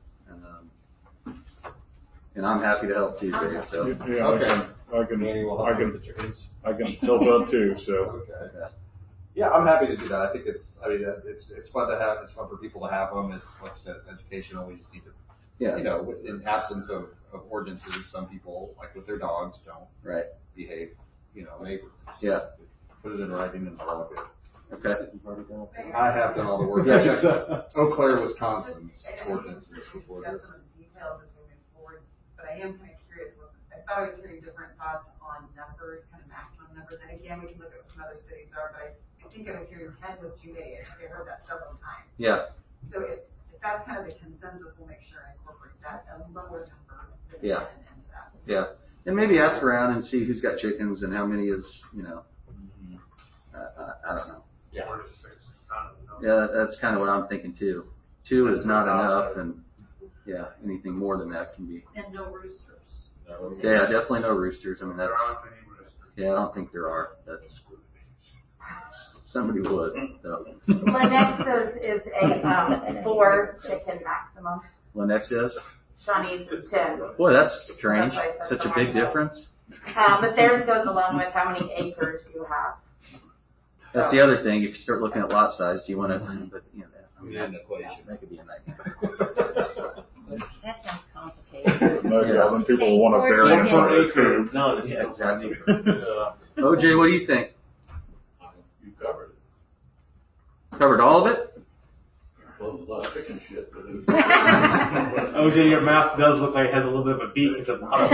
And I'm happy to help too, Dave. So I can help out too. So yeah, I'm happy to do that. I think it's fun to have. It's fun for people to have them. It's like I said, it's educational. We just need to. In absence of ordinances, some people, like with their dogs, don't behave, neighborly. Yeah. Put it in writing and all of it. Okay. I have done all the work. Eau Claire, Wisconsin's ordinances before this. Details as we move forward, but I am kind of curious. I thought I was hearing different thoughts on numbers, kind of maximum numbers. And again, we can look at what some other cities are, but I think I was hearing 10 was too many. I think I heard that several times. Yeah. So if that's kind of the consensus, we'll make sure I incorporate that, a lower number than 10 into Yeah, and maybe ask around and see who's got chickens and how many is, you know, I don't know. 4 to 6 is kind of enough. Yeah, that's kind of what I'm thinking too. 2 is not enough, and yeah, anything more than that can be. And no roosters. Yeah, definitely no roosters. I mean, There that's, aren't any roosters. yeah, I don't think there are. That's, somebody would, so. Lennox is a 4 chicken maximum. Lennox is? Shawnee's is 10. Boy, that's strange. That's why I said Such a the big one. difference. But theirs goes along with how many acres you have. That's the other thing. If you start looking at lot size, do you want to, but, you know, I mean, An equation. that could be a nightmare. That sounds complicated. No, yeah, then people want to Say bury 4 it for acre. acre. No, Yeah, exactly. Yeah, OJ, what do you think? you covered it. Covered all of it? Well, there's a lot of chicken shit, but it. OJ, your mask does look like it has a little bit of a beak at the bottom.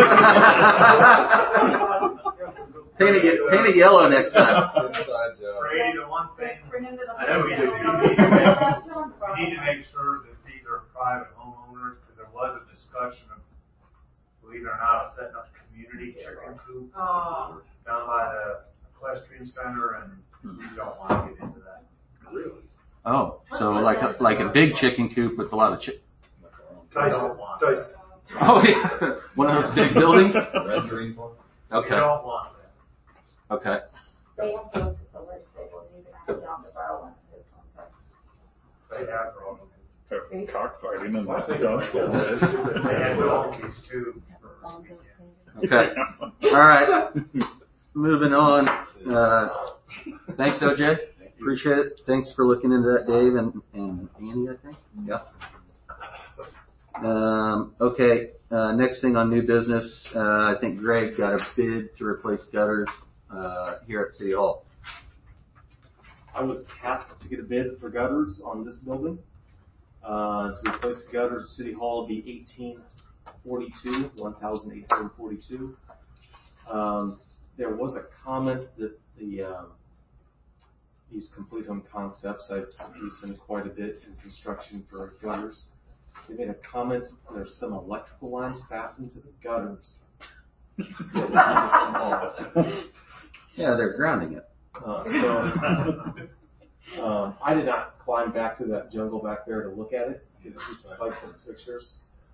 Paint it yellow next time. Inside, Brady, the one thing, Bring them to the I know we do, we need to make sure that these are private homeowners, because there was a discussion of, believe it or not, setting up a community chicken coop Oh. down by the equestrian center, and we don't want to get into that. Really? Oh, so like a big chicken coop with a lot of chicken. I don't want Tyson. that. Oh yeah, one of those big buildings. rendering one. We Okay, don't want that. okay. They have both at the list tables, you can actually on the borrow one of this one. They have their own. Have cockfighting and I that's think done. They had donkeys too. Okay. All right. Moving on. Thanks, OJ. Appreciate it. Thanks for looking into that, Dave and Andy, I think. Yeah. Okay. Next thing on new business, I think Greg got a bid to replace gutters here at City Hall. I was tasked to get a bid for gutters on this building. To replace the gutters at City Hall would be 1,842. There was a comment that these Complete Home Concepts, I've used them quite a bit in construction for gutters. They made a comment, there's some electrical lines fastened to the gutters. Yeah, they're grounding it. I did not climb back to that jungle back there to look at it, because it's like some pictures.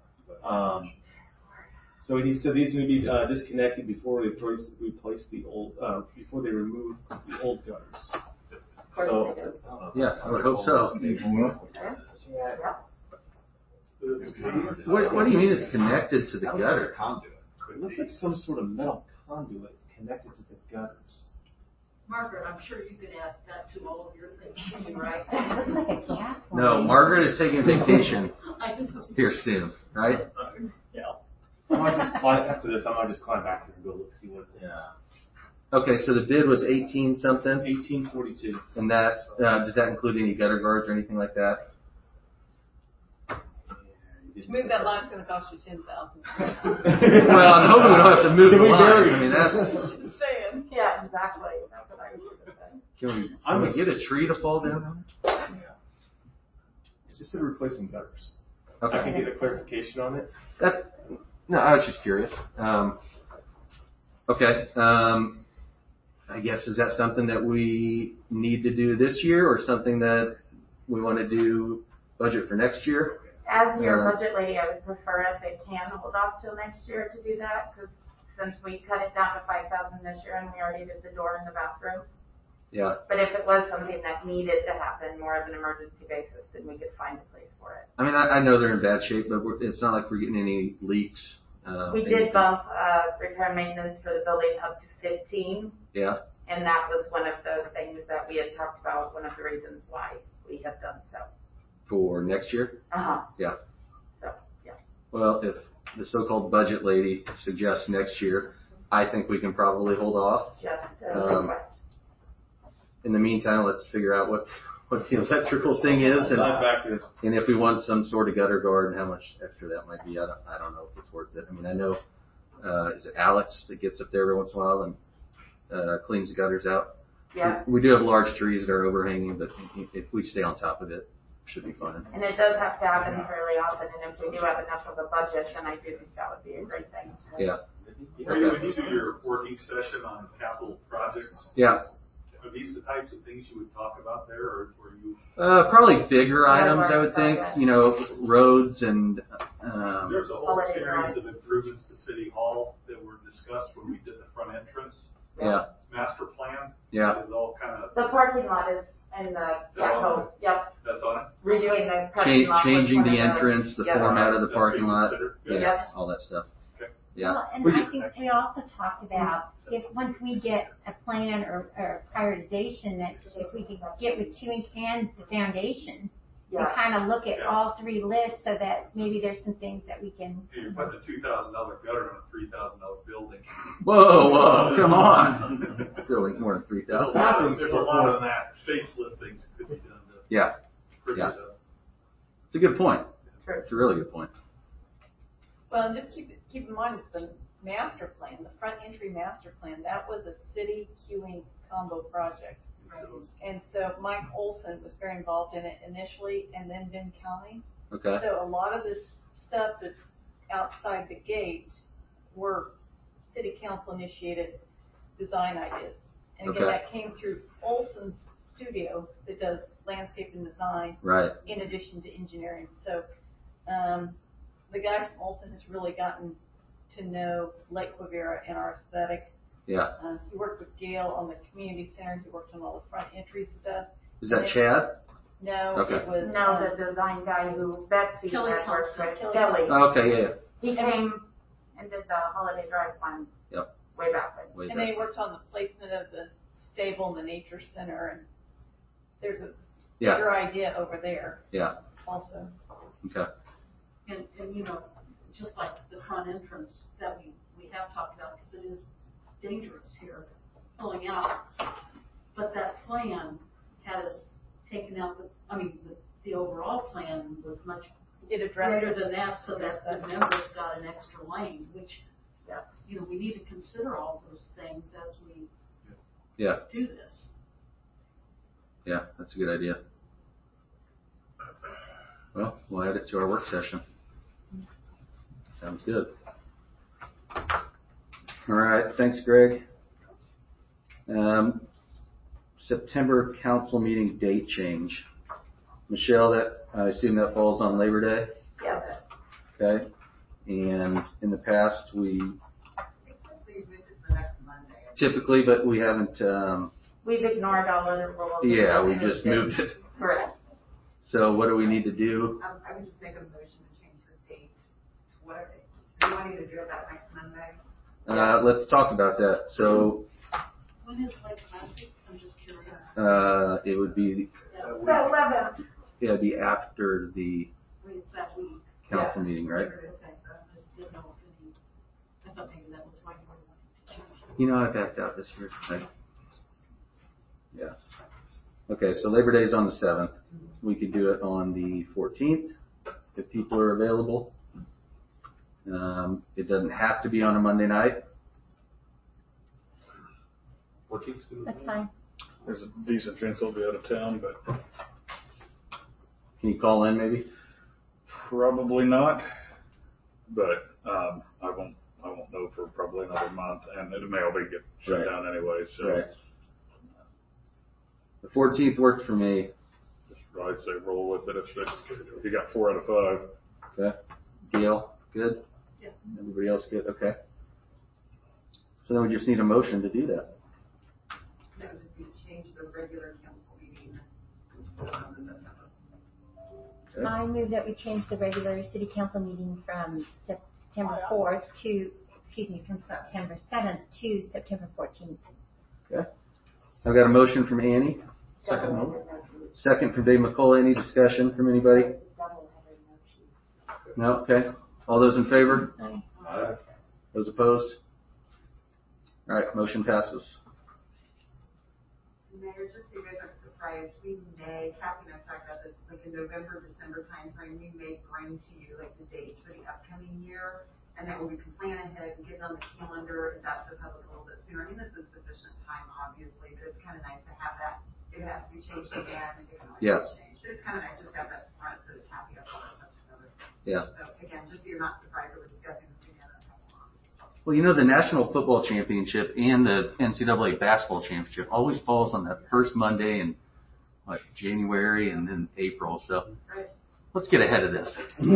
So he said these need to be disconnected before they replace the old, before they remove the old gutters. So, Yeah, I would hope so. What do you mean it's connected to the gutter? Conduit. it looks like some sort of metal conduit connected to the gutters. Margaret, I'm sure you could ask that to all of your things, too, right? It looks like a gas line. No, Margaret is taking vacation I know. here soon, right? I might just climb after this. I might just climb back there and go look see what it is. Okay, so the bid was 18 something, 1842. and that does that include any gutter guards or anything like that? To move that line's gonna cost you $10,000. Well, I'm hoping we don't have to move the Can we line. bury I mean, that's. Just saying. Yeah, exactly. That's what I was gonna say. Can we get a tree to fall down? It just said replacing gutters. Okay. I can get a clarification on it. No, I was just curious. Okay. I guess, is that something that we need to do this year or something that we want to do budget for next year? As your budget lady, I would prefer if it can hold off till next year to do that, because since we cut it down to 5,000 this year and we already did the door and the bathrooms. Yeah. But if it was something that needed to happen, more of an emergency basis, then we could find a place for it. I mean, I know they're in bad shape, but it's not like we're getting any leaks. We did bump repair and maintenance for the building up to 15. Yeah. And that was one of the things that we had talked about, one of the reasons why we have done so. For next year? Yeah. So, yeah. Well, if the so-called budget lady suggests next year, I think we can probably hold off. Just a request. In the meantime, let's figure out what the electrical thing is, and if we want some sort of gutter guard and how much extra that might be. I don't know if it's worth it. I mean, I know is it Alex that gets up there every once in a while and cleans the gutters out? Yeah. We do have large trees that are overhanging, but if we stay on top of it, should be fine. And it does have to happen fairly often, and if we do have enough of a budget, then I do think that would be a great thing. Yeah. Brady, when you do your working session on capital projects, Yeah. are these the types of things you would talk about there, or were you? Probably bigger items, I would think. projects. You know, roads and, There's a whole Holiday series drive. of improvements to City Hall that were discussed when we did the front entrance yeah, master plan. yeah. It was all kind of, The parking lot is in the Gacko, yep, that's on it. redoing the parking lot. was Changing one of the entrance, the Yep. format of the That's parking being lot. considered. Yeah, Yep. all that stuff. Okay. Yeah. Well, and We I could- think we also talked about if once we get a plan or prioritization that if we could get with QINC and the foundation, and Yeah. kind of look at all three lists so that maybe there's some things that we can. You're putting a $2,000 gutter in a $3,000 building. Whoa, come on. I feel like more than 3,000. There's a lot of that facelift things that could be done to Yeah, bring Yeah. it up. it's a good point. True. It's a really good point. Well, and just keep in mind that the master plan, the front entry master plan, that was a city queuing combo project. And so Mike Olson was very involved in it initially, and then Ben County. Okay. So a lot of this stuff that's outside the gate were city council initiated design ideas. And again, Okay. that came through Olson's studio that does landscape and design Right. in addition to engineering. So, the guy from Olson has really gotten to know Lake Quivira and our aesthetic. Yeah. He worked with Gail on the community center. He worked on all the front entry stuff. Is that Chad? No, Okay. it was. No, the design guy who Betsy Kelly had worked Thompson. with, Kelly. Kelly. Oh, okay, yeah. He came and did the holiday drive one. Yep. Way back when. Way And back. they worked on the placement of the stable and the nature center, and there's a Yeah. bigger idea over there Yeah. also. Okay. And, you know, just like the front entrance that we have talked about, because it is dangerous here, pulling out. But that plan has taken out the overall plan was much It addressed greater it. than that, so that the members got an extra lane, which, you know, we need to consider all those things as we Yeah. do this. Yeah, that's a good idea. Well, we'll add it to our work session. Sounds good. All right, thanks, Greg. September council meeting date change. Michelle, that I assume that falls on Labor Day, Yes. okay? And in the past, we Typically, moved it to the next Monday. typically, but we haven't. We've ignored all other rules. Yeah, we just moved it. Correct. So what do we need to do? I would just make a motion to change the date to whatever. Do you want me to do it that next Monday? Let's talk about that. So When is Lake Placid? I'm just curious. it would be The 11th. yeah, it'd be after the It's that week. council meeting, right? Okay, I just didn't know if any, I thought maybe that was why you were wanting to change it. You know, I backed out this year. Yeah. Okay, so Labor Day is on the 7th. We could do it on the 14th if people are available. It doesn't have to be on a Monday night. 14th's good with That's me. fine. There's a decent chance I'll be out of town, but Can you call in maybe? probably not. But I won't know for probably another month, and it may all be get shut Right. down anyway. So Right. The 14th works for me. just I'd say roll with it. If you got 4 out of 5. Okay. Gail, good? Yeah. Everybody else good? Okay. So then we just need a motion to do that. That would just be to change the regular council meeting to September. Okay. I move that we change the regular city council meeting from September 4th from September 7th to September 14th. Okay. I've got a motion from Annie. Second from Dave McCullough. Any discussion from anybody? No? Okay. All those in favor? Aye. Those opposed? All right, motion passes. Mayor, just so you guys aren't surprised, we may, Kathy and I talked about this, like in November, December timeframe, we may bring to you like the dates for the upcoming year. And then we can plan ahead and get it on the calendar, if that's the public a little bit sooner. I mean, this is sufficient time, obviously, but it's kind of nice to have that. If it has to be changed again, it can always Yeah. be changed. But it's kind of nice just to have that front so that Kathy has all that stuff together. Yeah. So again, just so you're not surprised that we're discussing this again in a couple months. Well, the National Football Championship and the NCAA Basketball Championship always falls on that first Monday in January and then April. So let's get ahead of this.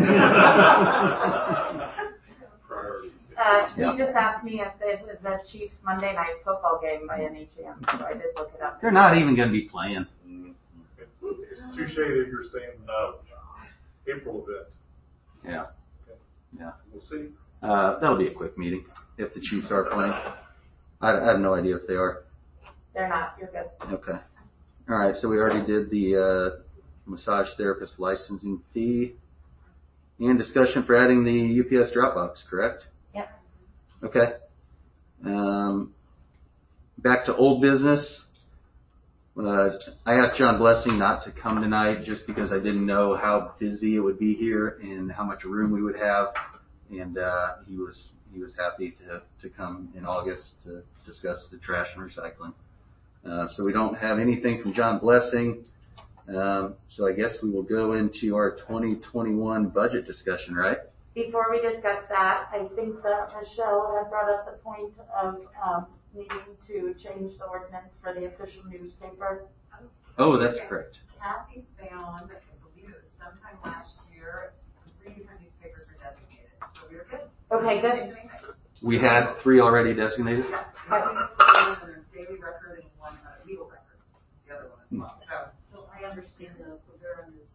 He just asked me if it was the Chiefs Monday night football game by any chance, so I did look it up. They're not even going to be playing. It's too shady if you're saying no. April event. Yeah. Yeah. We'll see. That'll be a quick meeting if the Chiefs are playing. I have no idea if they are. They're not, you're good. Okay. All right. So we already did the massage therapist licensing fee and discussion for adding the UPS Dropbox, correct? Yep. Okay. Back to old business. I asked John Blessing not to come tonight just because I didn't know how busy it would be here and how much room we would have. And he was happy to come in August to discuss the trash and recycling. So we don't have anything from John Blessing. So I guess we will go into our 2021 budget discussion, right? Before we discuss that, I think that Michelle had brought up the point of needing to change the ordinance for the official newspaper. Oh, that's correct. Kathy found, I believe it was sometime last year, 3 different newspapers were designated, so we were good. Okay, good. We had 3 already designated? Yeah, one Daily Record and one Legal Record, the other one as well. So I understand the Laverne is.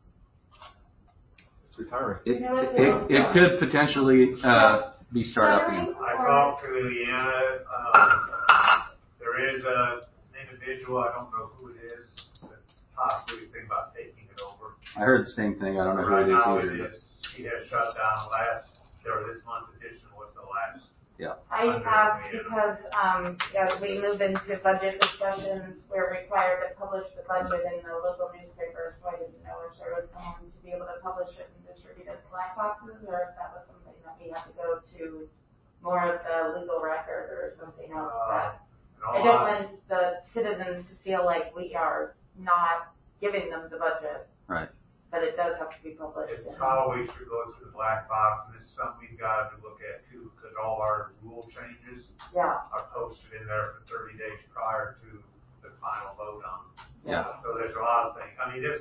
It's retiring. It could potentially be started up again. I talked to Leanna. There is an individual, I don't know who it is, that possibly thinking about taking it over. I heard the same thing. I don't know who Right it is now either. it is, she has shut down this month's edition was the last. Yeah. I asked because, as we move into budget discussions, we're required to publish the budget in the local newspaper, so I didn't know if there was someone to be able to publish it and distribute it as black boxes, or if that was something that we have to go to more of the Legal Record or something else. That I don't want the citizens to feel like we are not giving them the budget. Right. But it does have to be published. It probably should go through the black box, and this is something we've got to look at too, because all our rule changes are posted in there for 30 days prior to the final vote on them. Yeah. So there's a lot of things. I mean,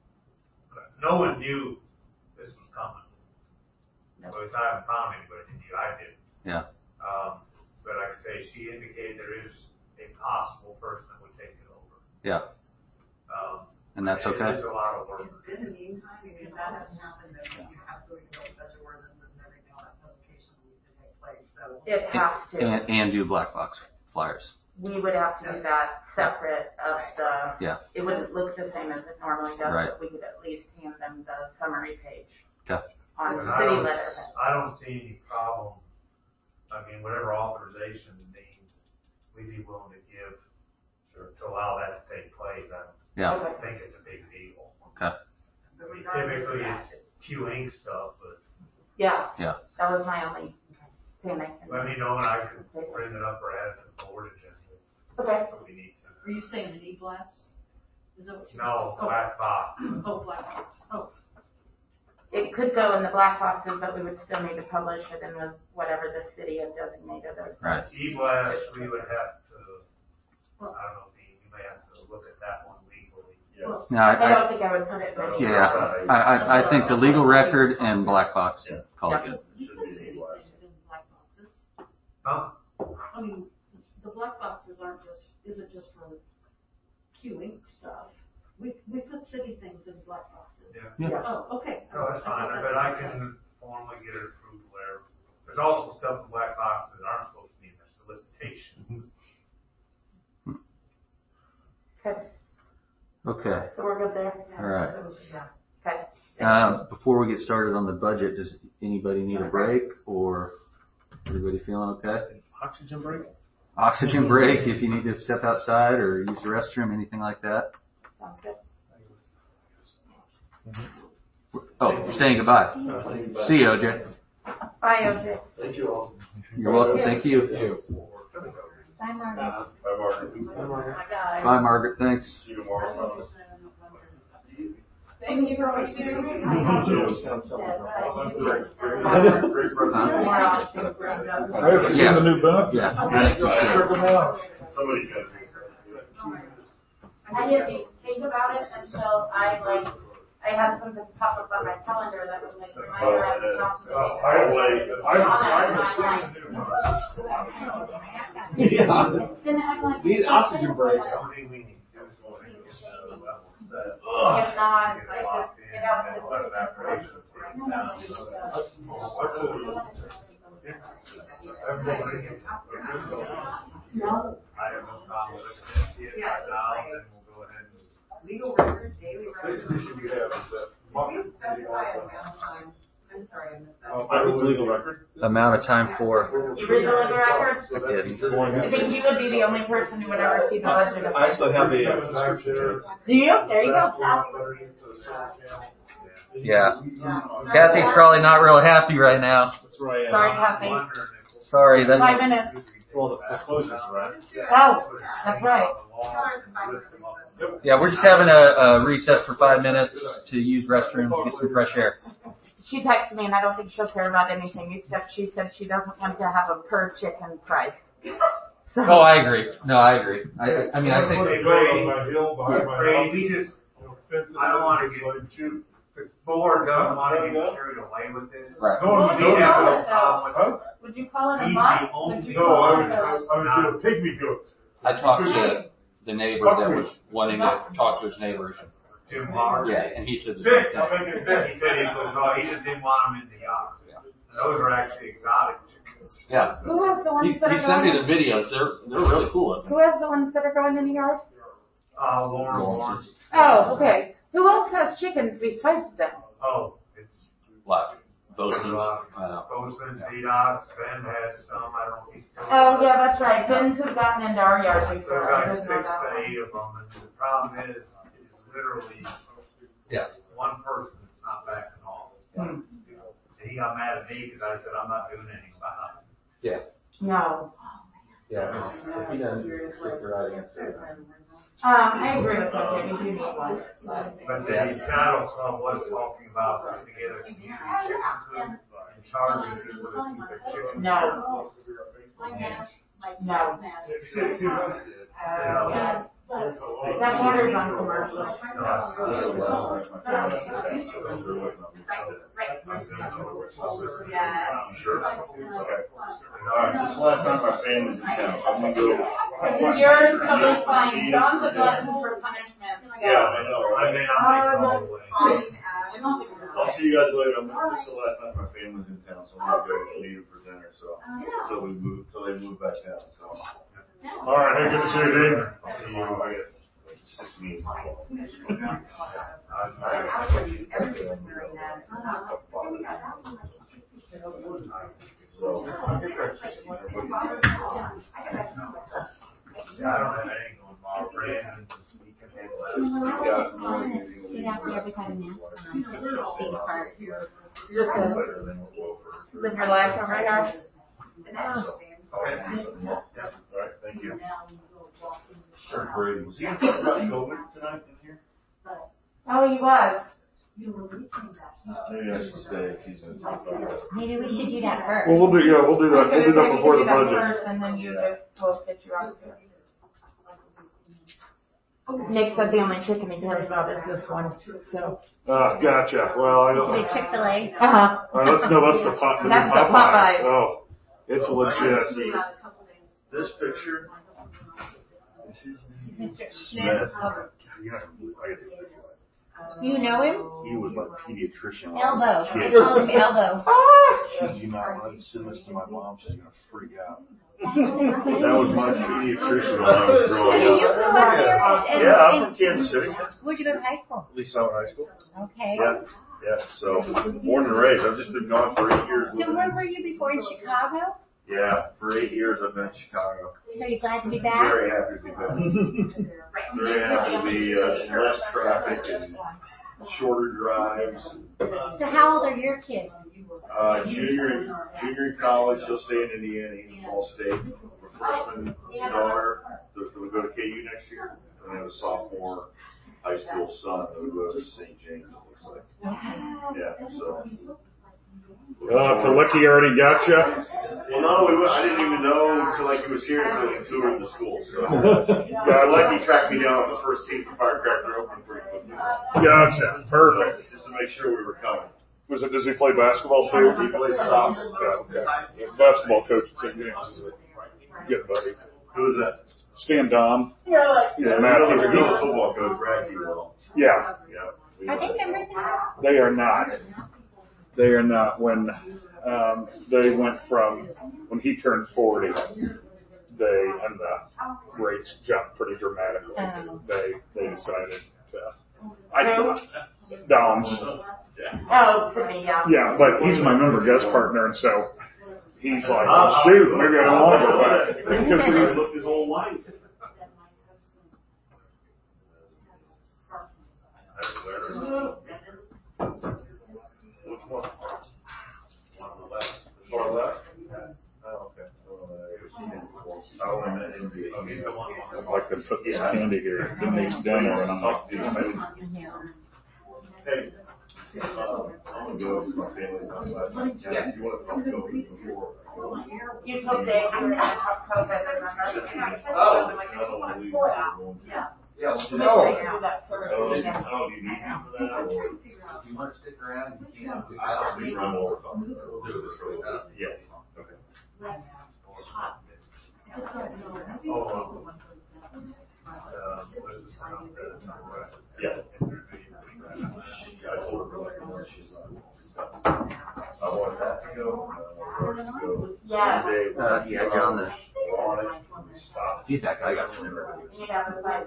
no one knew this was coming. So I haven't found anybody who knew. I did. Yeah. But like I say, she indicated there is a possible person that would take it over. Yeah. And that's okay. It is a lot of work. In the meantime, I mean, if that hasn't happened, then you absolutely know budget ordinances and everything, all that publication needs to take place, so. It has to. And do black box flyers. We would have to do that separate of the, Yeah. it wouldn't look the same as it normally does, Right. but we could at least hand them the summary page Okay. on And city letterhead. I don't see any problem. I mean, whatever authorization means, we'd be willing to give to allow that to take place. Yeah. I don't think it's a big deal. Okay. I mean, typically it's Q Inc. stuff, but. Yeah. Yeah. That was my only thing I can. Let me know and I can bring it up or add it to the board agenda. Okay. If we need to. Are you saying an e-blast? Is that what you're No, saying? black box. Oh, black box. Oh. It could go in the black boxes, but we would still need to publish it in whatever the city had designated as. Right. E-blast, we would have to, I don't know, Dean, we may have to look at that one legally. No, I don't think I would put it in. Yeah. I think the Legal Record and black box call it good. You can see things in black boxes. Huh? I mean, the black boxes isn't just for Q Inc. stuff. We put city things in black boxes. Yeah. Oh, okay. No, that's fine, but I can formally get it approved there. There's also stuff in black boxes that aren't supposed to be in the solicitations. Okay. Okay. So we're good there? All right. Okay. Before we get started on the budget, does anybody need a break or everybody feeling okay? Oxygen break? Oxygen break if you need to step outside or use the restroom, anything like that. Sounds good. Oh, you're saying goodbye. See you, OJ. Bye, OJ. Thank you all. You're welcome. Thank you. Bye, Margaret. Bye, Margaret. Bye, Margaret. Thanks. See you tomorrow. Thank you for what you do. Hey, have you seen the new bus? Yeah. Check them out. Somebody's got to do I didn't even think about it until I had something pop up on my calendar that was like reminder I was not to Need oxygen break. If not, I just get out of No. I have no problem with it. Now, then we'll go ahead and. Legal records, daily records. Biggest issue we have is that. We specify an amount of time. I'm sorry, I missed that. Legal record. Amount of time for. You read the legal records? I didn't. I think you would be the only person who would ever see the budget. I actually have the subscription here. Do you? There you go. Yeah. Kathy's probably not real happy right now. That's right. Sorry, Kathy. Sorry, that's. 5 minutes. Well, the closure's right. Oh, that's right. Yeah, we're just having a recess for 5 minutes to use restrooms, get some fresh air. She texted me, and I don't think she'll care about anything except she said she doesn't want to have a per chicken price. So. Oh, I agree. No, I agree. I mean, I think. Brady, we just, I don't want to get, the board doesn't want to get carried away with this. Right. Would you call it a He's box? the only- Would you No, call I it would do a pygmy goat. I talked to the neighbor that was wanting to talk to his neighbors. Jim Hart. Yeah, and he said the Dick, same I'll thing. make it big. He said he just didn't want them in the yard. And those are actually exotic chickens. Yeah. Who has the ones He that are sent me going? the videos. They're really cool looking. Who has the ones that are going in the yard? Lauren. Oh, okay. Who else has chickens besides them? Oh, it's. Like Bozeman. Bozeman, D-Dogs, Ben has some, I don't know if he's still. Oh, yeah, that's right. Ben's have gotten into our yard There's before. I like didn't 6 know to that. 8 of them, and the problem is literally one person that's not backing off. And he got mad at me because I said, I'm not doing anything about it. Yeah. No. Yeah. He doesn't get the right answer. I agree with that, Jay. We do need one. But the Saddle Club was talking about putting together a community chicken coop and charging people to keep their chickens. No. No. That borders on commercial. Alright, this is the last time my family's in town. I'm gonna go. Yours totally fine. John's a glutton for punishment. Yeah, I know, I right? mean, I'm all the way. I'll see you guys later. This is the last time my family's in town, so I'm gonna go meet them for dinner, so. Till they move back down, so. All right, hey, good to see you, Dean. I'll see you, I got like 6 meetings. Yeah, I don't have anything going tomorrow. Brandon, he can handle that. Get out there without a mask on. That's the big part. Just to live your life over here. Alright, thank you. Sure, Brady, was he talking about COVID tonight in here? Oh, he was. Maybe I should stay if he's gonna talk about it. Maybe we should do that first. Well, we'll do that. We'll do that before the budget. First, and then you just, we'll get you out of here. Nick said the only chicken he cares about is this one, so. Gotcha. Well, I don't. Is it Chick-fil-A? Uh-huh. That's the Popeyes. That's the Popeyes. Oh, it's legit. This picture is his name. Mr. Smith. God, you're not gonna believe, I gotta take a picture of You know him? it. He was my pediatrician. Elbow. Kid. They call him Elbow. Kid you not, when I send this to my mom, she's gonna freak out. That was my pediatrician when I was growing Did you up. go out there and, Yeah, I'm from Kansas City. Where'd you go to high school? Lee Summit High School. Okay. Yeah, so born and raised. I've just been gone for 8 years. So where were you before, in Chicago? Yeah, for 8 years I've been in Chicago. So you're glad to be back? Very happy to be back. Very happy to be less traffic and shorter drives. So how old are your kids? Junior in college, he'll stay in Indiana, he's in Ball State. Freshman daughter, they'll go to KU next year, and then a sophomore high high school son who goes to St. James, it looks like. Yeah, so. Felicki already got you? Well, no, I didn't even know until like he was here until he toured the school. So, Felicki tracked me down on the first team for Firecracker Open pretty quickly. Gotcha. Perfect. So, just to make sure we were coming. Does he play basketball too? He plays soccer. Okay. The basketball coach at St. James is a good buddy. Who is that? Stan Dom. Yeah, Matthew. we know the football coach, Raggy, well. Yeah. Are they members now? They are not. They are not. When they went from when he turned 40, and the rates jumped pretty dramatically. They decided to. Dom. Oh, for me, yeah. Yeah, but he's my member guest partner, and so he's like, oh, shoot, maybe I don't want to go back. Because he's looked his whole life. Which one? One on the left. The far left? Oh, okay. I only met him via email. I'd like to put this candy here at Denny's dinner, and I'm like, damn it. Hey, I'm gonna go with my family last night. Yeah, if you want to talk COVID before. You told Dave you were going to talk COVID, and I'm I don't believe we're going to. Yeah, well, No. do that first. Do you need me for that, or? if you want to stick around, you can. I'll be around all the time. We'll do this really well. Yeah. Okay. Yeah. I told her like when she's like, I want that to go. Yeah. Yeah, John, the On it. Stop. feedback I got from him. You have a side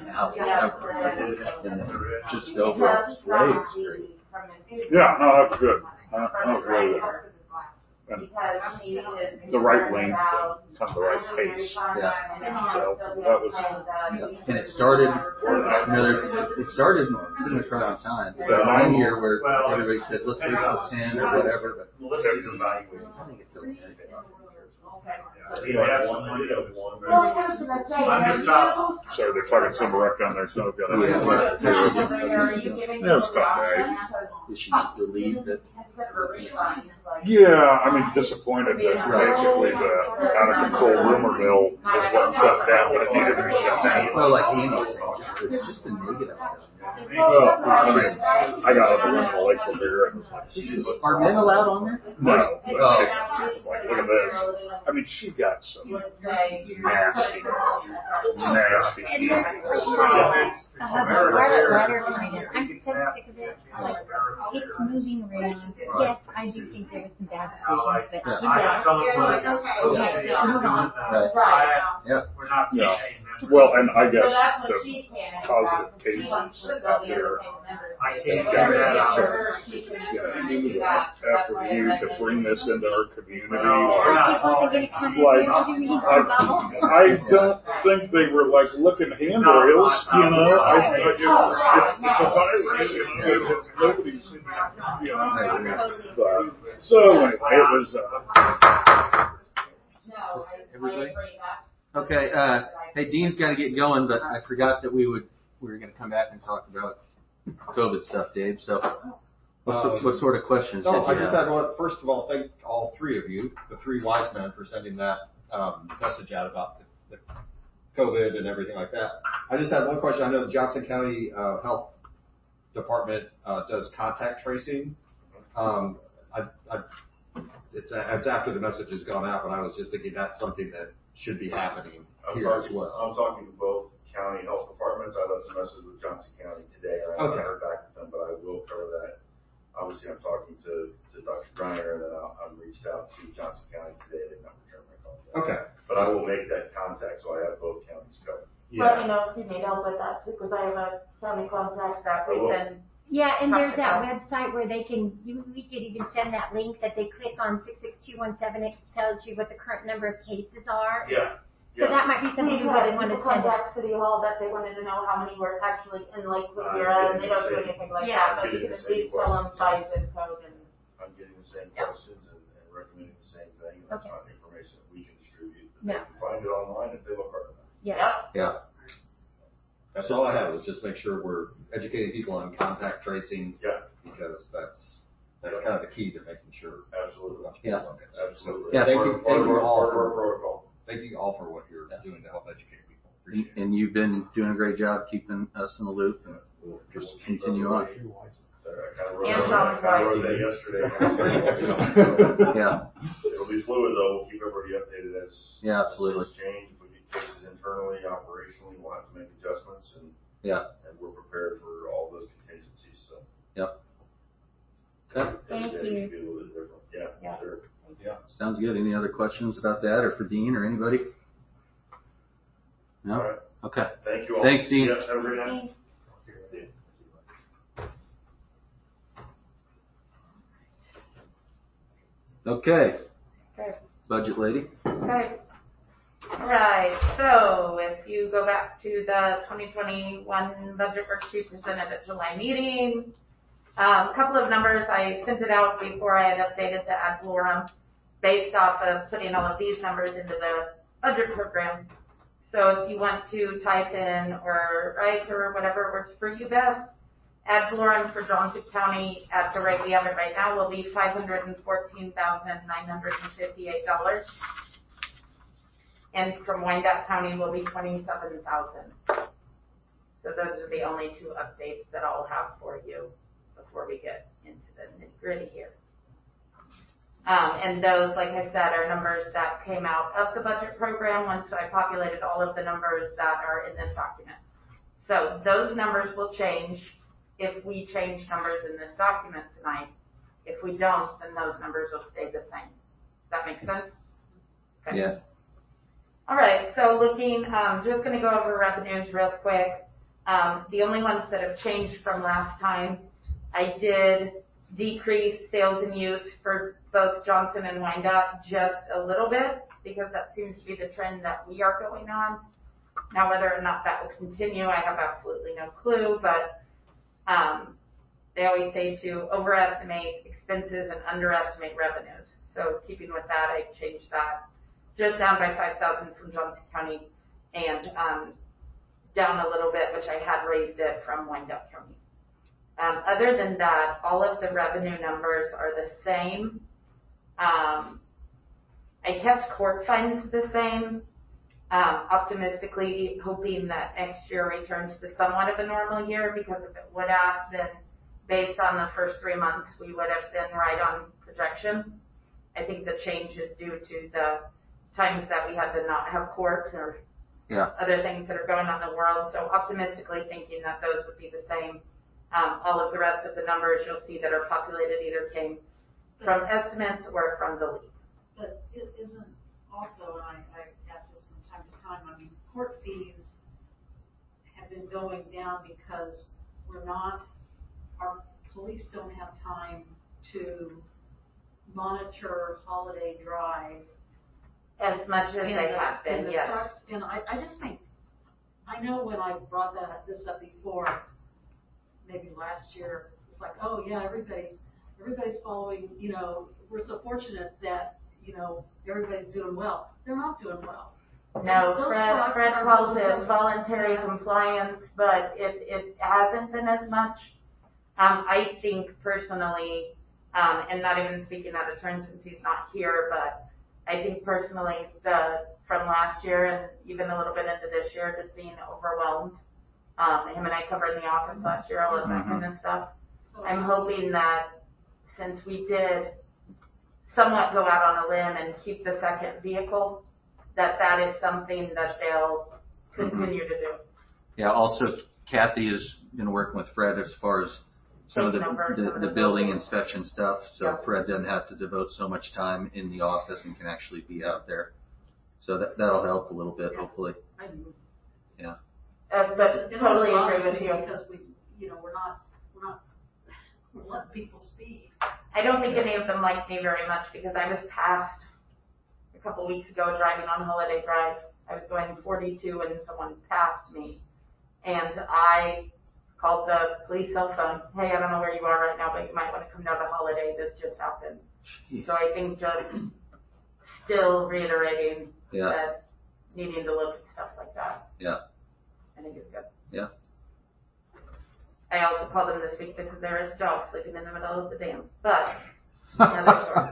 Just overall display was great. Yeah, no, that's good. That's really good. And the right length, kind of the right pace. Yeah. So that was. And it started, it started pretty much right on time. But 9 year where everybody said, let's wait till 10 or whatever, but Melissa's evaluating. I think it's okay. I did have one. So they're talking some wreck down there, so I've got Yeah, That was tough day. Is she relieved that? Yeah, I mean, disappointed that basically the out of control rumor mill is what shut down, but it needed to be shut down. Well, like Andy was saying, it's just a negative. Well, I mean, I got up and went to the lake for beer and was like, Are men allowed on there? no, but she was like, look at this. I mean, she got some nasty. And there's scarlet letter kind of. I'm so sick of it. Like, it's moving around. Yes, I do think there was some bad decisions, but you know. Okay, hold on. Right. Yeah. Yeah. Well, and I guess the positive cases out there, they've got to do that effort here to bring this into our community. Like, it wasn't going to come in Like, there to do anything I don't think they were like licking handrails, you know. It's a virus, you know. It's nobody's, you know. So anyway, it was. Everybody? Okay, hey, Dean's got to get going, but I forgot that we were going to come back and talk about COVID stuff, Dave. So, what sort of questions did you I just have? had one. First of all, thank all three of you, the three wise men, for sending that message out about the COVID and everything like that. I just had one question. I know the Johnson County Health Department does contact tracing. It's after the message has gone out, but I was just thinking that's something that should be happening here as well. I'm talking to both county health departments. I left a message with Johnson County today. I haven't heard back from them, but I will cover that. Obviously, I'm talking to Dr. Greiner, and then I'm reached out to Johnson County today. They've not returned my call yet. Okay. But I will make that contact, so I have both counties covered. Let me know if you need help with that too, because I have a county contact that we can. Yeah, and there's that website where they can, we could even send that link that they click on 66217. It tells you what the current number of cases are. Yeah. So that might be something we would want to send out. Contact City Hall that they wanted to know how many were actually in Lake Riviera, and they don't do anything like that, but you can at least tell them by zip code and. I'm getting the same questions and recommending the same thing. That's not information that we can distribute. They can find it online if they look hard enough. Yeah. Yeah. That's all I have, was just make sure we're educating people on contact tracing. Yeah. Because that's kind of the key to making sure. Absolutely. Yeah. Absolutely. Yeah, Thank you all Part of our protocol. Thank you all for what you're doing to help educate people. Appreciate it. And you've been doing a great job keeping us in the loop, and we'll just continue on. I kind of wrote that yesterday. Yeah. It'll be fluid though. We'll keep everybody updated as. Yeah, absolutely. Things change. If we get cases internally, operationally, we'll have to make adjustments and. Yeah. And we're prepared for all those contingencies, so. Yep. Okay. Thank It you. should be a little bit different. Yeah, sure. Yeah. Sounds good. Any other questions about that, or for Dean or anybody? No? All right. Okay. Thank you all. Thanks, Dean. Yeah, have a great night. Okay. Okay. Budget lady. Okay. All right. So if you go back to the 2021 budget worksheet presented at July meeting, a couple of numbers, I sent it out before I had updated the ad valorem based off of putting all of these numbers into the budget program. So if you want to type in or write or whatever works for you best, ad valorem for Johnson County at the rate we have it right now will be $514,958. And from Wyandotte County will be $27,000. So those are the only two updates that I'll have for you before we get into the nitty-gritty here. And those, like I said, are numbers that came out of the budget program once I populated all of the numbers that are in this document. So those numbers will change if we change numbers in this document tonight. If we don't, then those numbers will stay the same. Does that make sense? Okay. Yeah. All right, so looking, just going to go over revenues real quick. The only ones that have changed from last time, I did decrease sales and use for both Johnson and Wyandotte just a little bit because that seems to be the trend that we are going on. Now, whether or not that will continue, I have absolutely no clue, but they always say to overestimate expenses and underestimate revenues. So keeping with that, I changed that just down by $5,000 from Johnson County and down a little bit, which I had raised it from Wyandotte County. Other than that, all of the revenue numbers are the same. I kept court fines the same, optimistically hoping that next year returns to somewhat of a normal year, because if it would have, then based on the first 3 months, we would have been right on projection. I think the change is due to the times that we had to not have court or other things that are going on in the world. So optimistically thinking that those would be the same. All of the rest of the numbers you'll see that are populated either came from estimates or from the lead. But it isn't also, and I ask this from time to time, I mean, court fees have been going down because our police don't have time to monitor holiday drive as much as they have been, yes. Trucks. And I just think, I know when I brought this up before, maybe last year, it's like, oh yeah, everybody's following, we're so fortunate that, everybody's doing well. They're not doing well. No, Fred calls it voluntary compliance, but it hasn't been as much. I think personally, and not even speaking out of turn since he's not here, but I think personally from last year and even a little bit into this year, just being overwhelmed. Him and I covered in the office last year, all of that kind of stuff. I'm hoping that since we did somewhat go out on a limb and keep the second vehicle, that is something that they'll continue to do. Yeah, also Kathy has been working with Fred as far as some of the building inspection stuff, so Fred doesn't have to devote so much time in the office and can actually be out there. So that'll help a little bit, hopefully. Yeah. But totally agree with you. Because we're not letting people speed. I don't think any of them like me very much because I was passed a couple weeks ago driving on Holiday Drive. I was going 42 and someone passed me. And I called the police cell phone. Hey, I don't know where you are right now, but you might want to come down to Holiday. This just happened. Jeez. So I think just still reiterating that needing to look at stuff like that. Yeah. I think it's good. Yeah. I also called them this week because there is a dog sleeping in the middle of the dam, but another story.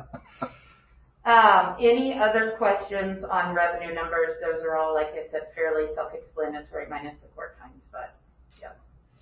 Any other questions on revenue numbers? Those are all, like I said, fairly self-explanatory minus the court fines, but yeah.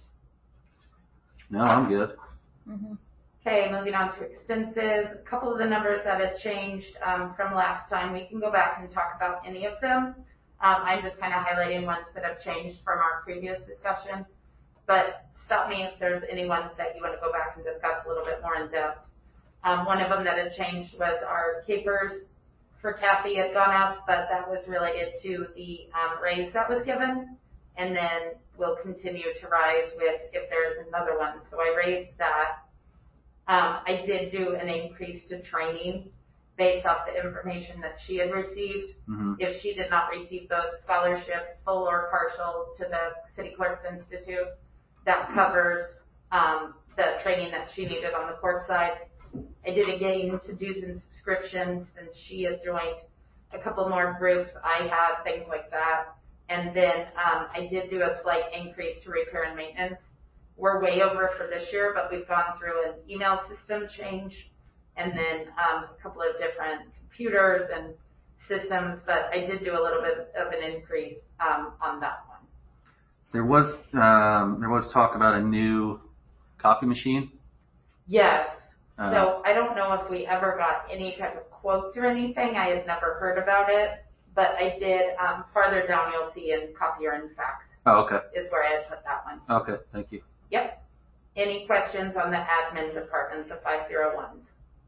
No, I'm good. Okay, moving on to expenses. A couple of the numbers that had changed from last time. We can go back and talk about any of them. I'm just kind of highlighting ones that have changed from our previous discussion. But stop me if there's any ones that you want to go back and discuss a little bit more in depth. One of them that had changed was our capers for Kathy had gone up, but that was related to the raise that was given. And then we'll continue to rise with if there's another one. So I raised that. I did do an increase to training based off the information that she had received. If she did not receive the scholarship, full or partial, to the City Clerks Institute, that covers the training that she needed on the court side. I did a gain to dues and subscriptions since she had joined a couple more groups. I had things like that. And then I did do a slight increase to repair and maintenance. We're way over for this year, but we've gone through an email system change and then a couple of different computers and systems, but I did do a little bit of an increase on that one. There was talk about a new copy machine. Yes. So I don't know if we ever got any type of quotes or anything. I had never heard about it, but I did. Farther down, you'll see in copier and fax. Oh, okay. Is where I had put that one. Okay, thank you. Yep. Any questions on the admin department, the 501s?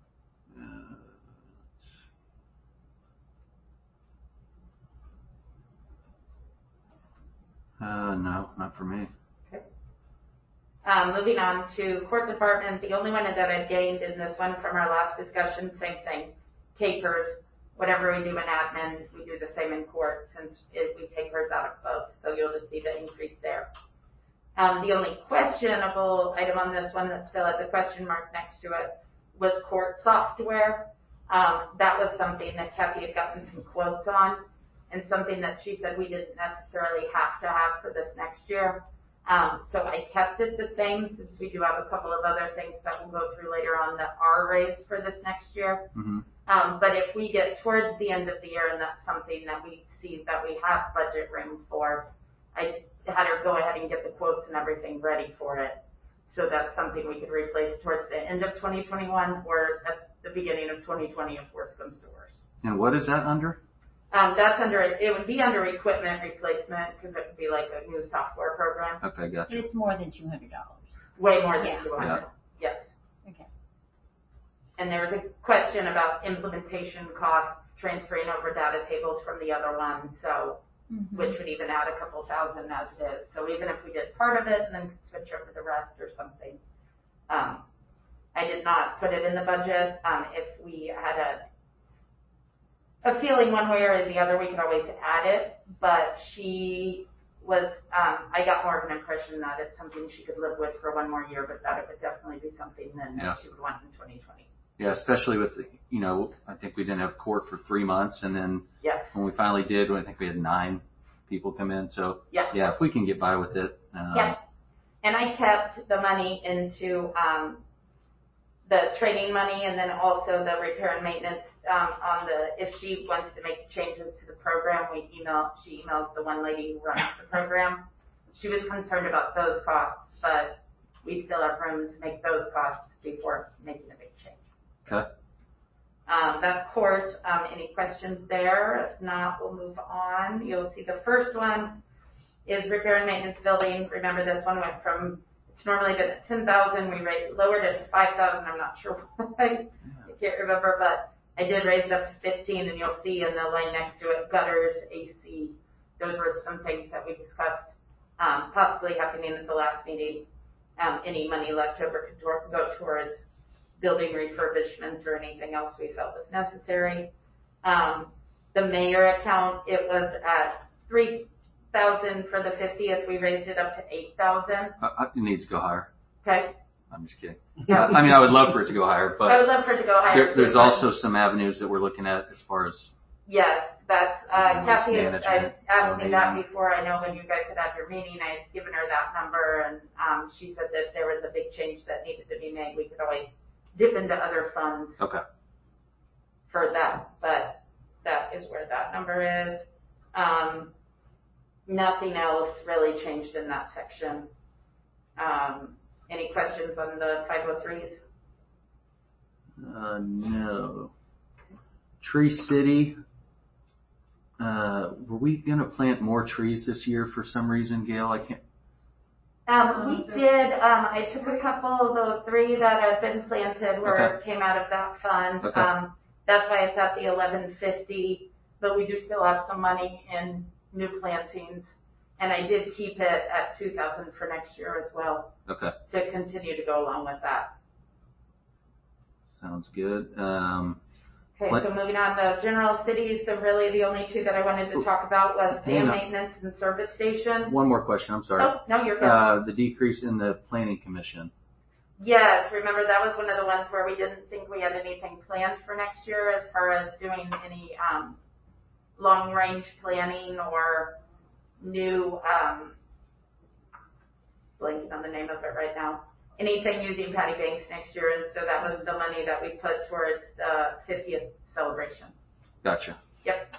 No, not for me. Okay. Moving on to court department, the only one that I've gained in this one from our last discussion, same thing. Capers, whatever we do in admin, we do the same in court since we take hers out of both. So you'll just see the increase there. The only questionable item on this one that still had the question mark next to it was court software. That was something that Kathy had gotten some quotes on and something that she said we didn't necessarily have to have for this next year. So I kept it the same since we do have a couple of other things that we'll go through later on that are raised for this next year. But if we get towards the end of the year and that's something that we see that we have budget room for, I had her go ahead and get the quotes and everything ready for it. So that's something we could replace towards the end of 2021 or at the beginning of 2020 if worse comes to worse. And what is that under? That's under, it would be under equipment replacement because it would be like a new software program. Okay, gotcha. It's more than $200. Way more than Yeah. $200. Yeah. Yes. Okay. And there was a question about implementation costs, transferring over data tables from the other one, so which would even add a couple thousand as it is. So even if we did part of it and then could switch over the rest or something. I did not put it in the budget. If we had a feeling one way or the other, we could always add it, but she was, I got more of an impression that it's something she could live with for one more year, but that it would definitely be something then that she would want in 2020. Yeah, especially with, I think we didn't have court for 3 months, and then when we finally did, I think we had 9 people come in. So yeah, if we can get by with it. Yes. And I kept the money into the training money and then also the repair and maintenance on if she wants to make changes to the program, she emails the one lady who runs the program. She was concerned about those costs, but we still have room to make those costs before making a big change. Okay. That's court. Any questions there? If not, we'll move on. You'll see the first one is repair and maintenance building. Remember, this one went from, it's normally been at 10,000. We lowered it to 5,000. I'm not sure why. I can't remember, but I did raise it up to 15, and you'll see in the line next to it, gutters, AC. Those were some things that we discussed possibly happening at the last meeting. Any money left over could go towards building refurbishments or anything else we felt was necessary. The mayor account, it was at 3,000 for the 50th. We raised it up to 8,000. It needs to go higher. Okay. I'm just kidding. I mean, I would love for it to go higher, but I would love for it to go higher. There's also some avenues that we're looking at as far as. Yes, That's, Waste Kathy had management, asked me that donating. before. I know when you guys had your meeting, I had given her that number, and, she said that if there was a big change that needed to be made, we could always dip into other funds Okay. for that, but that is where that number is. Nothing else really changed in that section. Any questions on the 503s? No. Tree City. Were we gonna plant more trees this year for some reason, Gail? I can't. We did, I took a couple of the 3 that have been planted where it came out of that fund. Okay. That's why it's at the 1150, but we do still have some money in new plantings. And I did keep it at 2,000 for next year as well. Okay. To continue to go along with that. Sounds good. Okay, so moving on to general cities, the only 2 that I wanted to talk about was Hang dam on. maintenance and service station. One more question. I'm sorry. Oh, no, you're good. The decrease in the planning commission. Yes, remember that was one of the ones where we didn't think we had anything planned for next year as far as doing any long range planning or new blanking on the name of it right now. Anything using Patty Banks next year, and so that was the money that we put towards the 50th celebration. Gotcha. Yep.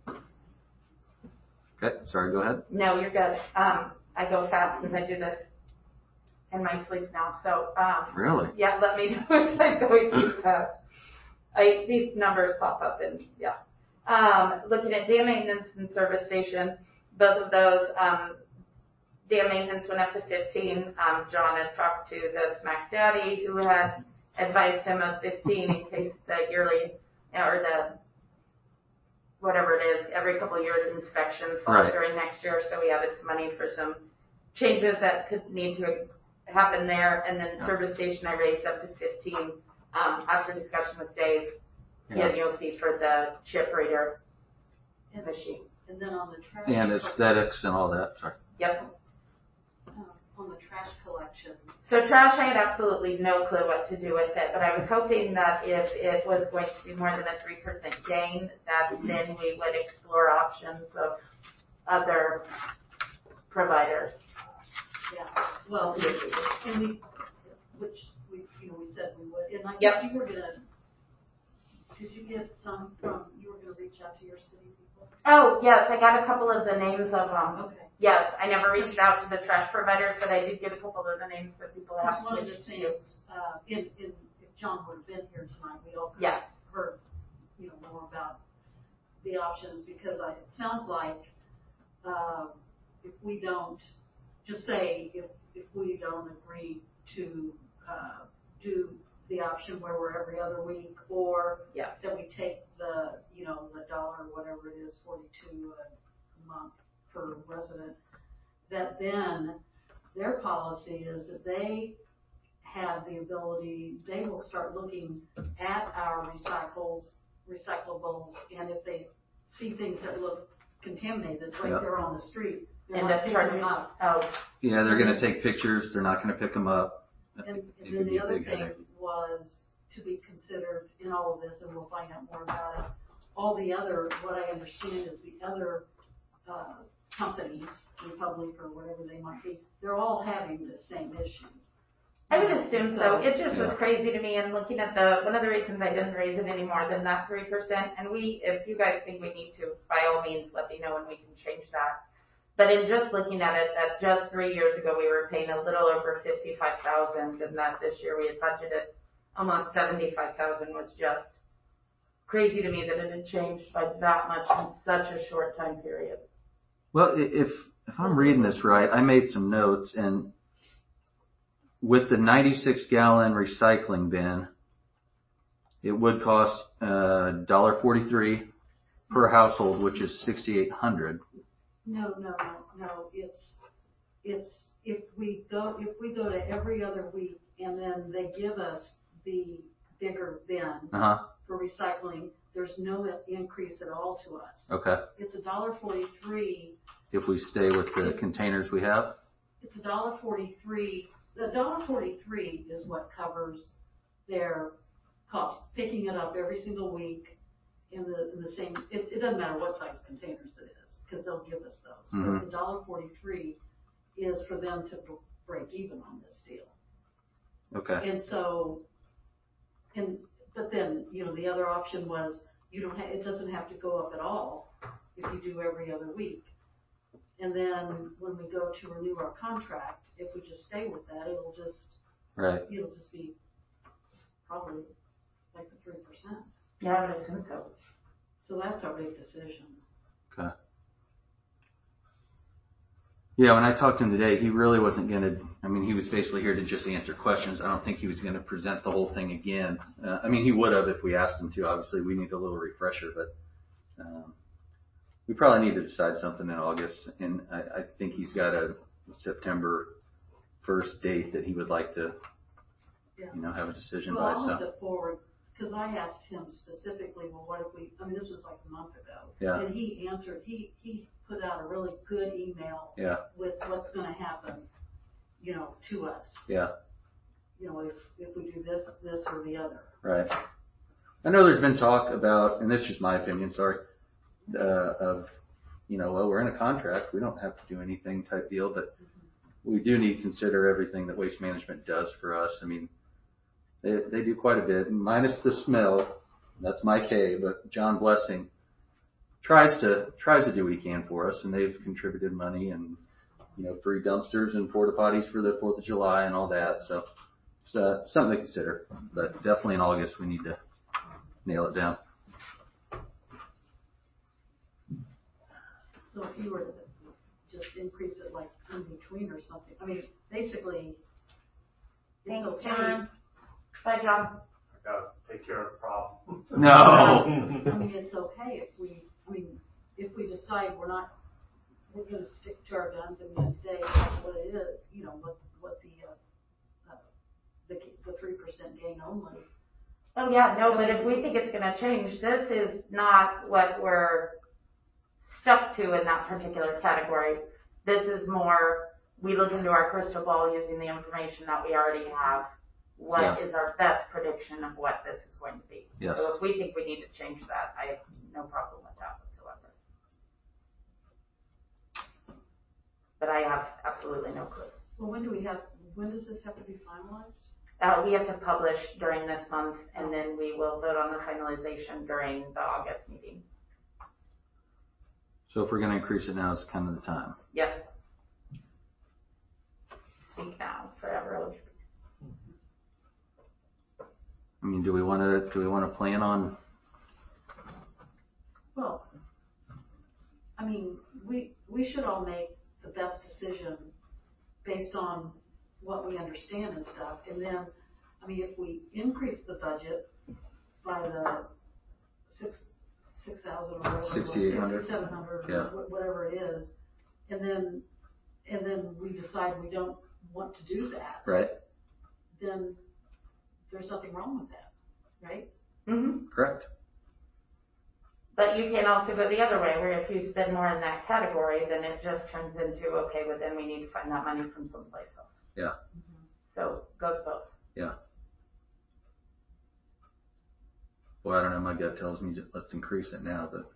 Okay. Sorry. Go ahead. No, you're good. I go fast because I do this in my sleep now. So Really? yeah, let me know if I'm going too fast. These numbers pop up and yeah. Looking at dam maintenance and service station, both of those, dam maintenance went up to 15. John had talked to the Smack Daddy who had advised him of 15 in case the yearly, or the, whatever it is, every couple of years inspection falls during next year. So we added some money for some changes that could need to happen there. And then service station I raised up to 15, after discussion with Dave. Yeah, you'll see for the chip reader machine. And then on the trash. And aesthetics and all that. Sorry. Yep. On the trash collection. So trash, I had absolutely no clue what to do with it, but I was hoping that if it was going to be more than a 3% gain, that then we would explore options of other providers. Yeah. Well, and we said we would, and I Yep. think you were gonna. Did you get some from? You were gonna reach out to your city people. Oh yes, I got a couple of the names of them. Okay. Yes, I never reached out to the trash providers, but I did get a couple of the names that people have That's one of the switched to. things. If John would have been here tonight, we all could Yes. have heard, more about the options because it sounds like if we don't, just say if we don't agree to do the option where we're every other week, or that we take the dollar or whatever it is, 42 a month per resident, that then their policy is that they have the ability, they will start looking at our recyclables, and if they see things that look contaminated right there on the street, they're And not the picking them up. Yeah, they're going to take pictures. They're not going to pick them up. And It then could be the a other big thing headache. was to be considered in all of this, and we'll find out more about it. All the other, what I understand is the other companies, Republic or whatever they might be, they're all having the same issue. I would assume so. It just was crazy to me, and looking at one of the reasons I didn't raise it any more than that 3%, and if you guys think we need to, by all means, let me know and we can change that. But in just looking at it, that just 3 years ago we were paying a little over $55,000, and that this year we had budgeted almost $75,000 was just crazy to me that it had changed by that much in such a short time period. Well, if I'm reading this right, I made some notes, and with the 96-gallon recycling bin, it would cost $1.43 per household, which is $6,800. No. It's if we go to every other week, and then they give us the bigger bin for recycling, there's no increase at all to us. Okay. It's $1.43. If we stay with the containers we have? It's $1.43. The $1.43 is what covers their cost, picking it up every single week in the same, it doesn't matter what size containers it is, because they'll give us those. Mhm. But the $1.43 is for them to break even on this deal. Okay. And so, but then, the other option was, it doesn't have to go up at all if you do every other week. And then when we go to renew our contract, if we just stay with that, it'll just be probably like the 3%. Yeah, I would assume so. So that's our big decision. Okay. Yeah, when I talked to him today, he really wasn't he was basically here to just answer questions. I don't think he was going to present the whole thing again. He would have if we asked him to. Obviously, we need a little refresher, but we probably need to decide something in August. And I think he's got a September 1st date that he would like to, have a decision by. I'll look it forward, because I asked him specifically, well, what if this was like a month ago. Yeah. And he answered, he put out a really good email with what's going to happen, to us. Yeah. If we do this or the other. Right. I know there's been talk about, and this is just my opinion, sorry, of, well, we're in a contract, we don't have to do anything type deal, but we do need to consider everything that Waste Management does for us. They do quite a bit, minus the smell. That's my K, but John Blessing tries to do what he can for us, and they've contributed money and, free dumpsters and porta potties for the 4th of July and all that. So it's something to consider, but definitely in August we need to nail it down. So if you were to just increase it like in between or something, basically, it's Thanks, okay. John. Bye, John. I gotta take care of the problem. No. It's okay if we decide we're going to stick to our guns and we're going to stay what it is, what the 3% gain only. Oh yeah, no, but if we think it's gonna change, this is not what we're stuck to in that particular category. This is more, we look into our crystal ball using the information that we already have. What is our best prediction of what this is going to be? Yes. So if we think we need to change that, I have no problem with that whatsoever. But I have absolutely no clue. Well, when does this have to be finalized? We have to publish during this month, and then we will vote on the finalization during the August meeting. So if we're going to increase it now, it's kind of the time. Yep. Speak now, forever. Do we want to plan on? Well, we should all make the best decision based on what we understand and stuff. And then, if we increase the budget by the 6,000 or whatever, 6,800, 6,700, or whatever it is, and then we decide we don't want to do that. Right. Then there's nothing wrong with that, right? Mm-hmm. Correct. But you can also go the other way, where if you spend more in that category, then it just turns into, okay, well then we need to find that money from someplace else. Yeah. So goes both. Yeah. Well, I don't know. My gut tells me just let's increase it now, but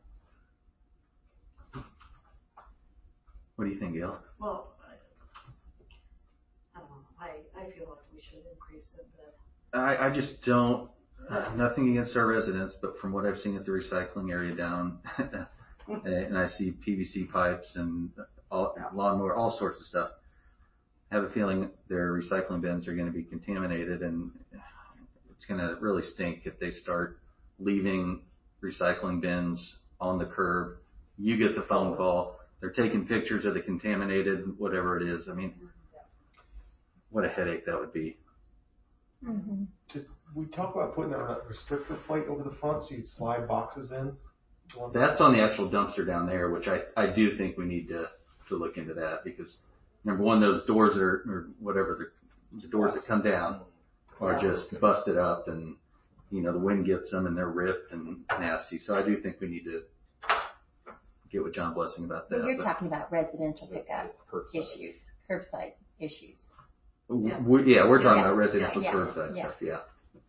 what do you think, Gail? Well, I don't know. I feel like we should increase it, but I just don't. Nothing against our residents, but from what I've seen at the recycling area down, and I see PVC pipes and lawnmower, all sorts of stuff. I have a feeling their recycling bins are going to be contaminated, and it's going to really stink if they start leaving recycling bins on the curb. You get the phone call. They're taking pictures of the contaminated, whatever it is. What a headache that would be. Mm-hmm. Did we talk about putting a restrictor plate over the front so you'd slide boxes in? That's on the actual dumpster down there, which I do think we need to look into that, because number one, those doors or whatever, the doors that come down are just busted up, and the wind gets them and they're ripped and nasty. So I do think we need to get with John Blessing about that. But you're talking about residential pickup issues, curbside issues. We're talking about residential curbside stuff, yeah.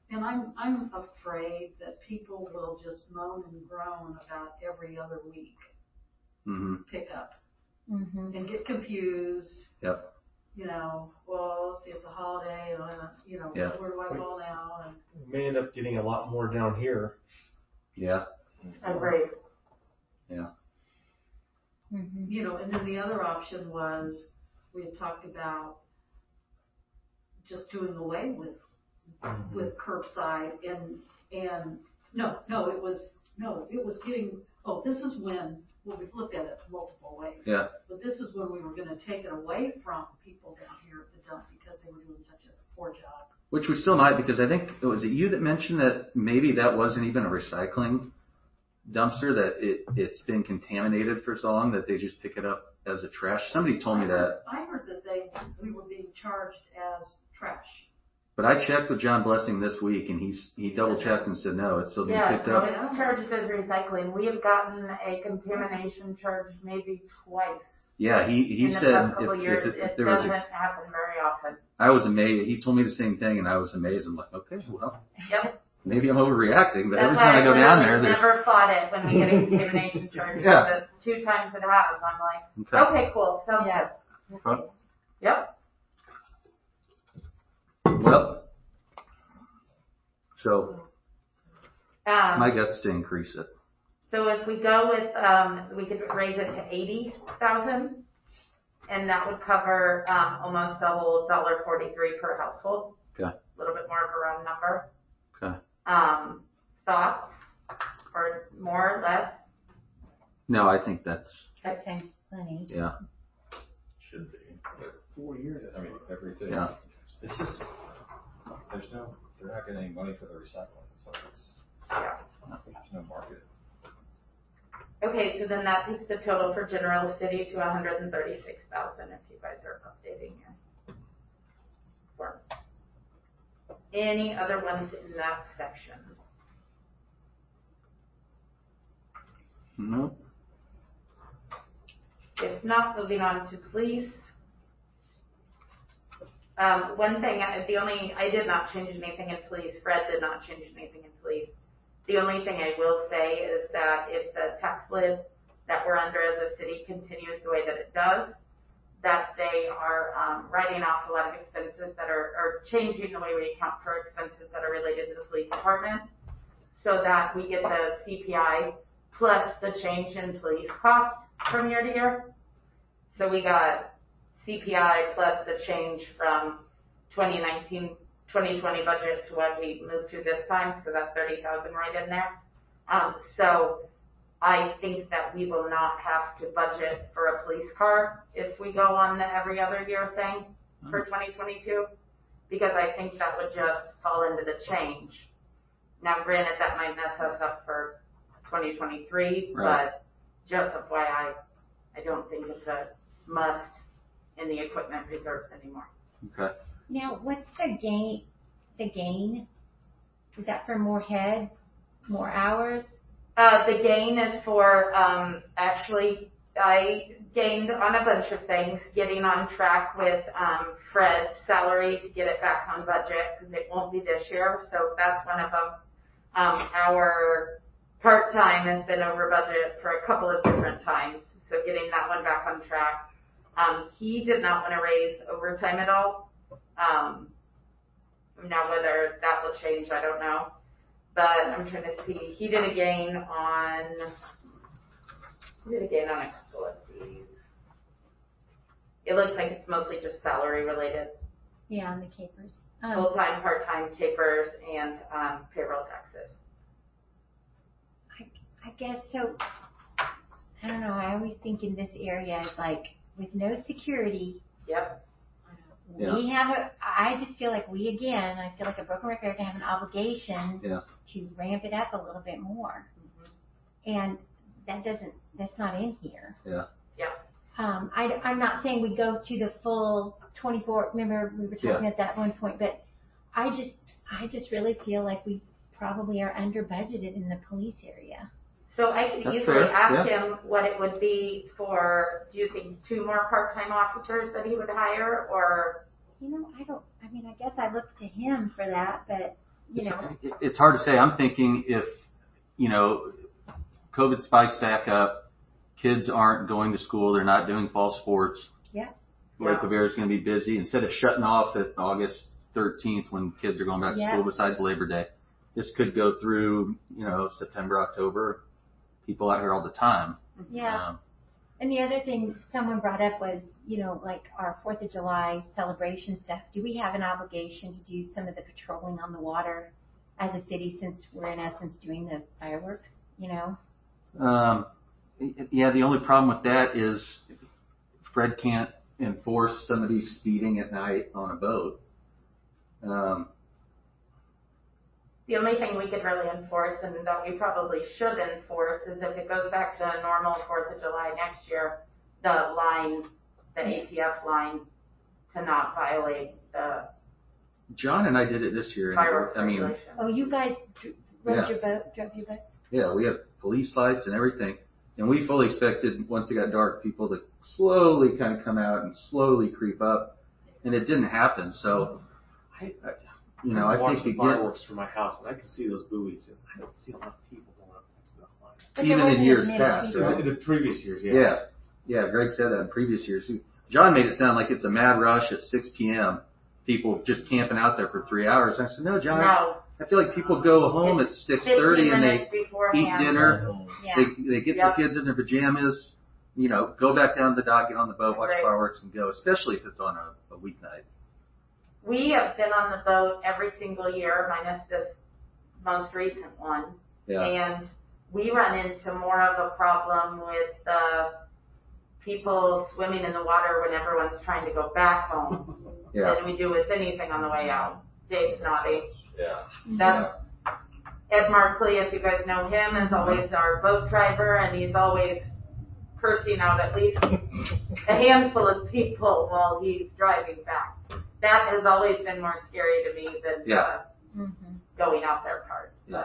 And I'm afraid that people will just moan and groan about every other week pickup and get confused. Yep. You know, well, see, it's a holiday, and where do I fall now? And We may end up getting a lot more down here. Yeah. Agreed. Yeah. You know, and then the other option was we had talked about just doing away with curbside and it was getting, this is when, well, we've looked at it multiple ways. Yeah. But this is when we were gonna take it away from people down here at the dump because they were doing such a poor job. Which we still might, because I think, was it you that mentioned that maybe that wasn't even a recycling dumpster, that it's been contaminated for so long that they just pick it up as a trash? Somebody told me that. I heard that we were being charged as trash. But I checked with John Blessing this week, and he double checked and said no, it's still being picked up. Yeah, it's charged as recycling. We have gotten a contamination charge maybe twice. Yeah, he said in the past couple if years, there it was doesn't happen very often. I was amazed. He told me the same thing, and I was amazed. I'm like, okay, well, Yep. maybe I'm overreacting, but That's every time I go down there, there's never fought it when we get a contamination charge. Yeah. The 2 times it has, I'm like, okay, cool, sounds good. Okay. Yep. Well, so my Um, guess is to increase it. so if we go with, we could raise it to 80,000, and that would cover, almost the whole $1.43 per household. Okay. A little bit more of a round number. Okay. Thoughts? Or more or less? No, I think that's, That seems plenty. yeah. Should be. 4 years. I mean, everything. Yeah. It's just, they're not getting any money for the recycling, so there's no market. Okay, so then that takes the total for general city to 136,000 if you guys are updating your forms. Any other ones in that section? No. If not, moving on to police. One thing, I did not change anything in police. Fred did not change anything in police. The only thing I will say is that if the tax lid that we're under as a city continues the way that it does, that they are writing off a lot of expenses that are changing the way we account for expenses that are related to the police department, so that we get the CPI plus the change in police cost from year to year. So we got CPI plus the change from 2019, 2020 budget to what we moved to this time, so that's 30,000 right in there. So I think that we will not have to budget for a police car if we go on the every other year thing for 2022, because I think that would just fall into the change. Now, granted, that might mess us up for 2023, but just FYI, I don't think it's a must in the equipment reserves anymore. Okay. Now, what's the gain? The gain? Is that for more head, more hours? The gain is for, actually, I gained on a bunch of things, getting on track with Fred's salary to get it back on budget, because it won't be this year, so that's one of them. Our part-time has been over budget for a couple of different times, so getting that one back on track. He did not want to raise overtime at all. Now whether that will change, I don't know. But I'm trying to see. He did a gain on a couple of these. It looks like it's mostly just salary related. Yeah, on the capers. Full-time, part-time, capers, and payroll taxes. I guess so. I don't know. I always think in this area, it's like with no security. Yep. I just feel like I feel like a broken record, have an obligation to ramp it up a little bit more. And that's not in here. Yeah. Yeah. I'm not saying we go to the full 24, remember we were talking at that one point, but I just really feel like we probably are under budgeted in the police area. So I could easily ask him what it would be for, do you think 2 more part-time officers that he would hire, or? I guess I look to him for that, but It's hard to say. I'm thinking if, COVID spikes back up, kids aren't going to school, they're not doing fall sports. Yeah. Lake Revere is going to be busy. Instead of shutting off at August 13th when kids are going back to school besides Labor Day, this could go through, September, October. People out here all the time. Yeah. And the other thing someone brought up was, like our 4th of July celebration stuff. Do we have an obligation to do some of the patrolling on the water as a city since we're in essence doing the fireworks, Yeah, the only problem with that is Fred can't enforce somebody speeding at night on a boat. The only thing we could really enforce, and that we probably should enforce, is if it goes back to a normal 4th of July next year, the ATF line, to not violate the John and I did it this year. fireworks regulation. Oh, you guys drove your boats? Yeah, we have police lights and everything. And we fully expected, once it got dark, people to slowly kind of come out and slowly creep up. And it didn't happen. So, I watch think the fireworks from my house, and I can see those buoys, and I don't see a lot of people going up next to the line. Even in years past, right? In the previous years, Yeah, Greg said that in previous years. John made it sound like it's a mad rush at 6 p.m. People just camping out there for 3 hours. I said, no, John. No. I feel like people go home at 6:30 and they eat dinner. Yeah. They get their kids in their pajamas. Go back down to the dock, get on the boat, watch fireworks, and go. Especially if it's on a weeknight. We have been on the boat every single year, minus this most recent one. Yeah. And we run into more of a problem with people swimming in the water when everyone's trying to go back home than we do with anything on the way out. Dave's nodding. Yeah. That's Ed Markley, if you guys know him, is always our boat driver, and he's always cursing out at least a handful of people while he's driving back. That has always been more scary to me than going out there part. Yeah.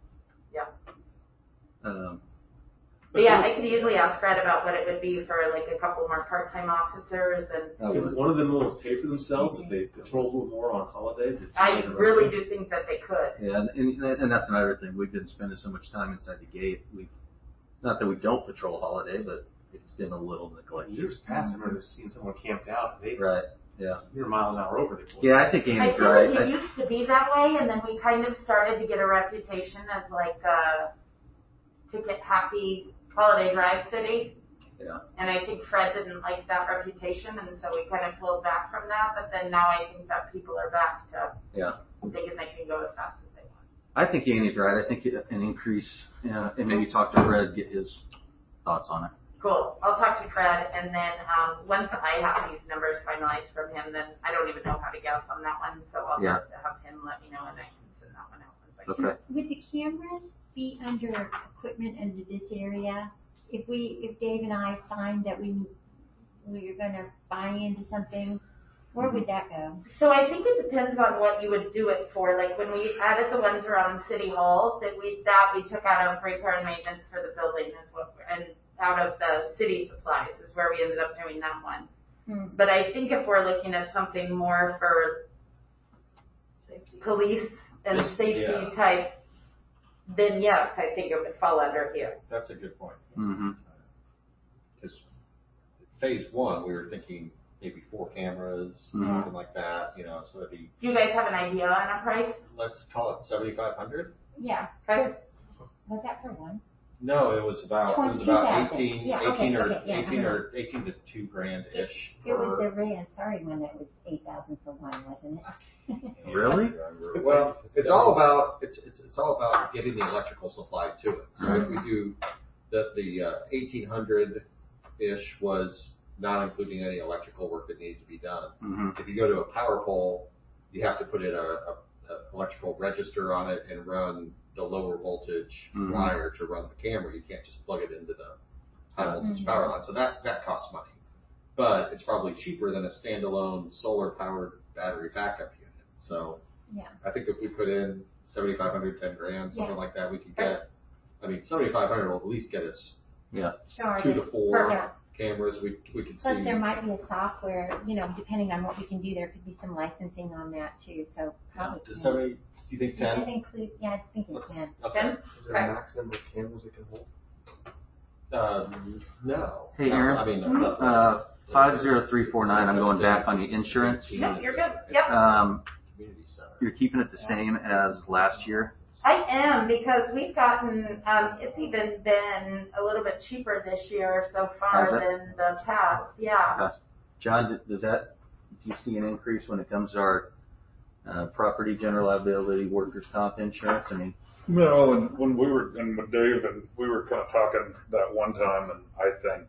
But yeah, I could easily ask Fred about what it would be for like a couple more part-time officers and. Could one of them almost pay for themselves if they patrolled a little more on holiday? I really do think that they could. Yeah, and that's another thing. We've been spending so much time inside the gate. Not that we don't patrol holiday, but it's been a little neglected. Years past, I remember seeing someone camped out. And you're a mile an hour over the Yeah, I think Amy's I feel right. like it used to be that way, and then we kind of started to get a reputation as like a ticket-happy holiday drive city. Yeah. And I think Fred didn't like that reputation, and so we kind of pulled back from that. But then now I think that people are back to thinking they can go as fast as they want. I think Amy's right. I think an increase, and maybe talk to Fred, get his thoughts on it. Cool. I'll talk to Fred, and then once I have these numbers finalized from him, then I don't even know how to guess on that one, so I'll just have him let me know, and I can send that one out once I can. Okay. Would the cameras be under equipment under this area? If Dave and I find that we're going to buy into something, where would that go? So I think it depends on what you would do it for. Like when we added the ones around City Hall, we took out of repair and maintenance for the building and out of the city supplies is where we ended up doing that one. But I think if we're looking at something more for police and safety type, then yes, I think it would fall under here. That's a good point. Mm-hmm. Because phase one, we were thinking maybe 4 cameras, something like that, so that'd be. Do you guys have an idea on a price? Let's call it $7,500. Yeah. Okay. Was that for one? No, it was about 18 or 18 to $2,000-ish. It was the Ray Ansari one that was $8,000 for one, wasn't it? Really? Well, it's all about getting the electrical supply to it. So if we do the 1,800-ish was not including any electrical work that needed to be done. Mm-hmm. If you go to a power pole, you have to put in a electrical register on it and run the lower voltage wire to run the camera. You can't just plug it into the high voltage power line. So that costs money. But it's probably cheaper than a standalone solar powered battery backup unit. So I think if we put in $7,500, $10,000, something like that, we could get, $7,500 will at least get us 2 to 4. cameras, we could Plus, see. there might be a software, depending on what we can do, there could be some licensing on that too, so probably. Does that mean, do you think 10? I think it can. Okay. Is there a max number of cameras it can hold? No. Hey, No, Aaron. I mean, no, 50349, I'm going back on the insurance. No, you're good. Yep. Community center. You're keeping it the same as last year? I am, because we've gotten, it's even been a little bit cheaper this year so far Has it? than the past, yeah. Okay. John, do you see an increase when it comes to our property, general liability, workers' comp insurance? I mean, No, and when we were, and with Dave, and we were kind of talking that one time, and I think,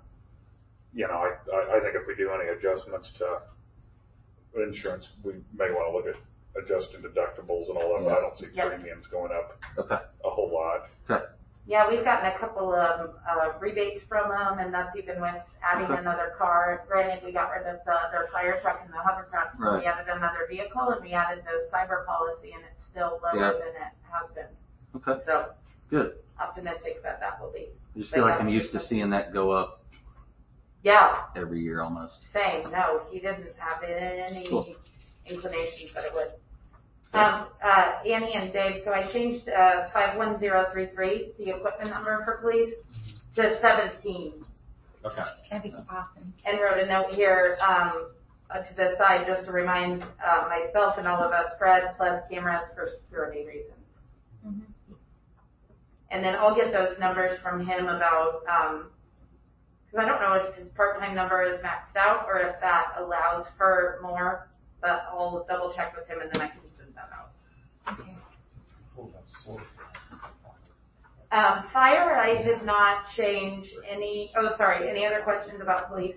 I think if we do any adjustments to insurance, we may want to look at adjusting deductibles and all that, but I don't see Yep. premiums going up okay. a whole lot. Okay. Yeah, we've gotten a couple of rebates from them, and that's even with adding Okay. another car. Granted, we got rid of their fire truck and the hovercraft, so Right. we added another vehicle, and we added the cyber policy, and it's still lower Yeah. than it has been. Okay. So Good. optimistic that will be. I just feel like I'm used to seeing that go up Yeah, every year almost. same. No, he didn't have any Cool. inclinations that it would. Annie and Dave, so I changed 51033, the equipment number for police, to 17. Okay. That'd be awesome. And wrote a note here to the side just to remind myself and all of us, Fred plus cameras for security reasons. Mm-hmm. And then I'll get those numbers from him about, because I don't know if his part-time number is maxed out or if that allows for more, but I'll double check with him and then I can send that out. Okay. Fire, I did not change any other questions about police?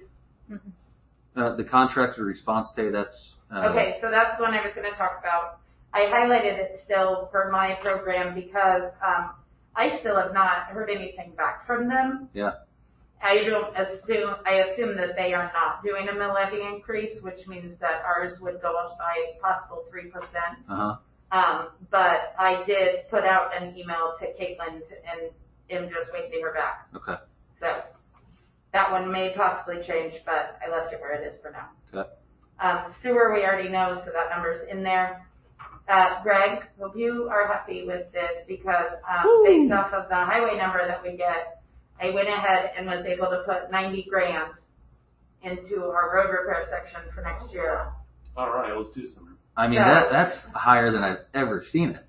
The contractor response pay, that's, Okay, so that's the one I was going to talk about. I highlighted it still for my program because I still have not heard anything back from them. yeah. I assume that they are not doing a mill levy increase, which means that ours would go up by possible 3%. Uh-huh. But I did put out an email to Caitlin and am just waiting to hear back. Okay. So that one may possibly change, but I left it where it is for now. Okay. Sewer, we already know, so that number's in there. Greg, hope you are happy with this because based off of the highway number that we get, I went ahead and was able to put 90 grand into our road repair section for next year. All right, let's do some. I mean, So- that's higher than I've ever seen it.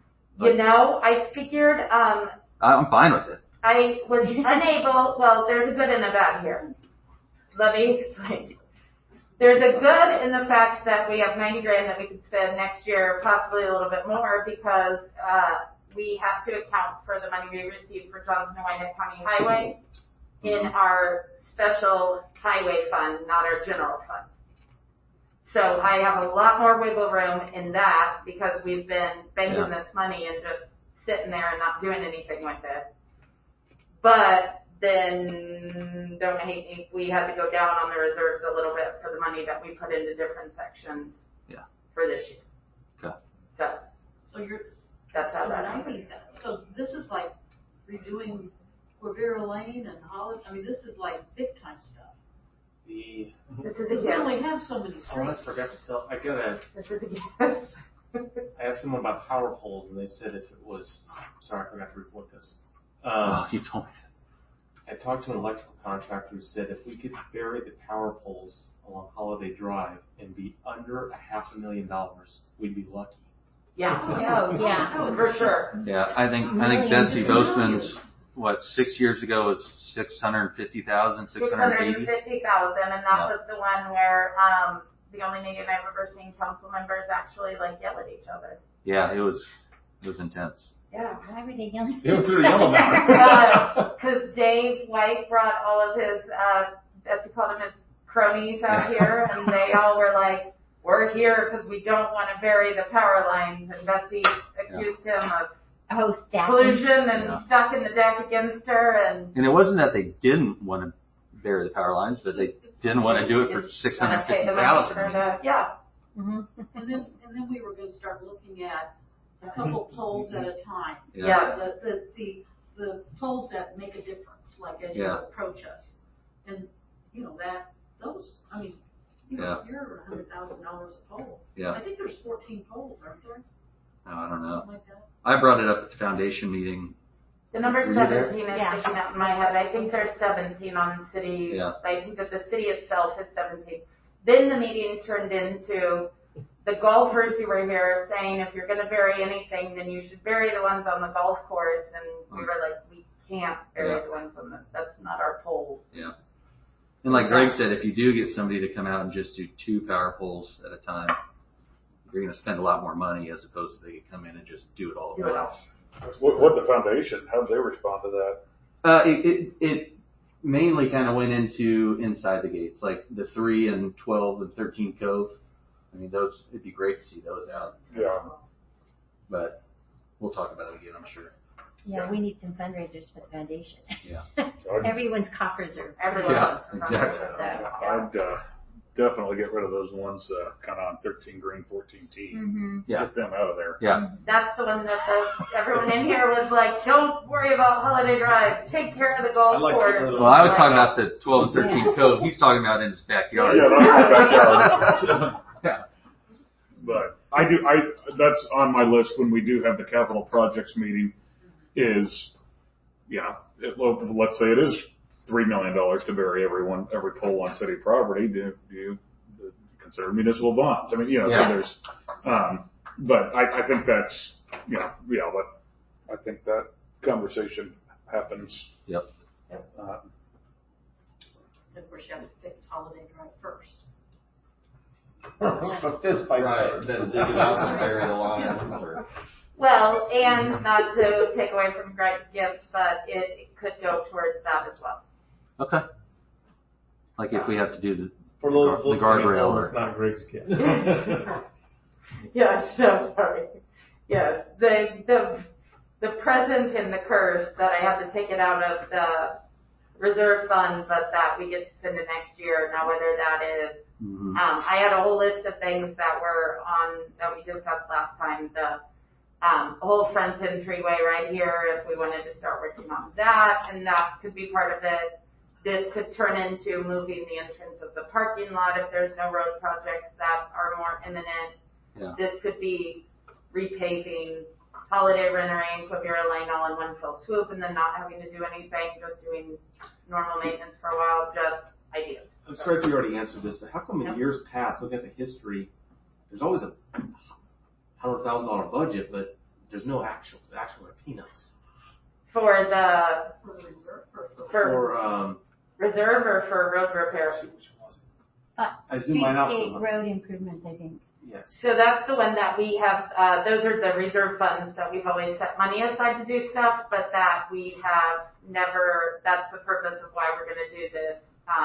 I figured, I'm fine with it. I was unable, well, there's a good and a bad here. Let me explain. There's a good in the fact that we have 90 grand that we could spend next year, possibly a little bit more, because we have to account for the money we received for Johnson and Wyandotte County Highway in our special highway fund, not our general fund. So I have a lot more wiggle room in that because we've been banking this money and just sitting there and not doing anything with it. But then, don't hate me, we had to go down on the reserves a little bit for the money that we put into different sections for this year. Okay. So that's how that happened. So this is like redoing Quivira Lane and Holland, I mean, this is like big time stuff. The This is a Because we only gift. have so many Oh, I streets. forgot to tell. This is a gift. I asked them about power poles, and they said if it was. Sorry, I forgot to report this. You told me. I talked to an electrical contractor who said if we could bury the power poles along Holiday Drive and be under $500,000, we'd be lucky. Yeah. Oh, yeah. For sure. Yeah, I think Millions Betsy and Boastman's, 6 years ago was 650,000, 680. 650,000, and that was the one where, the only meeting I've ever seen council members actually yell at each other. Yeah, it was intense. Yeah. Why were they yelling? They were yelling about it. Because Dave White brought all of his, Betsy called him his cronies out here, and they all were like, we're here because we don't want to bury the power lines, and Betsy accused him of collusion and stacking the deck against her, and it wasn't that they didn't want to bury the power lines, but they didn't want to do it for 650,000. Yeah. Mm-hmm. And then we were going to start looking at a couple poles at a time. Yeah. The poles that make a difference, like as you approach us. And, those, you're $100,000 a pole. Yeah. I think there's 14 poles, aren't there? Oh, I don't know. Something like that. I brought it up at the foundation meeting. The number Were you there? 17 is sticking out in my head. I think there's 17 on city. Yeah. I think that the city itself is 17. Then the meeting turned into the golfers who were here saying if you're going to bury anything, then you should bury the ones on the golf course. And we were like, we can't bury the ones on that's not our poles. Yeah. And like Greg said, if you do get somebody to come out and just do 2 power poles at a time, you're going to spend a lot more money as opposed to they could come in and just do it all at once. What the foundation? How did they respond to that? It mainly kind of went into inside the gates, like the 3 and 12 and 13 Cove. I mean, those, it'd be great to see those out. Yeah. But we'll talk about it again, I'm sure. Yeah, we need some fundraisers for the foundation. Yeah. Everyone's coffers are. Yeah, exactly. I'd definitely get rid of those ones kind of on 13 green, 14 tee. Mm-hmm. Yeah. Get them out of there. Yeah. That's the one that everyone in here was like, don't worry about Holiday Drive. Take care of the golf course. Well, I was talking about the 12 and 13 Cove. He's talking about in his backyard. Yeah, that's my backyard. Yeah. But that's on my list when we do have the capital projects meeting is, let's say it is $3 million to bury every pole on city property. Do you consider municipal bonds? I mean, so there's, but I think that's, but I think that conversation happens. Yep. Of course, you have to fix Holiday Drive first. Right, then dig it out and bury the lines. Well, and not to take away from Greg's gift, but it could go towards that as well. Okay. Like if we have to do the the guardrail. It's not Greg's gift. Yes, so sorry. Yes, the present and the curse that I had to take it out of the reserve fund, but that we get to spend it next year. Now, whether that is, I had a whole list of things that were that we discussed last time. The whole Frenton Treeway right here, if we wanted to start working on that, and that could be part of it. This could turn into moving the entrance of the parking lot if there's no road projects that are more imminent. Yeah. This could be repaving Holiday, Renner, Quivira Lane all in one fell swoop and then not having to do anything, just doing normal maintenance for a while, just ideas. I'm sorry if you already answered this, but how come in years past, looking at the history, there's always a $100,000 budget, but there's no actuals. The actuals are peanuts. For the reserve? Reserve or for road repair? I zoom mine out so Streetscape much. road improvements, I think. Yes. So that's the one that we have, those are the reserve funds that we've always set money aside to do stuff, but that we have never, that's the purpose of why we're gonna do this,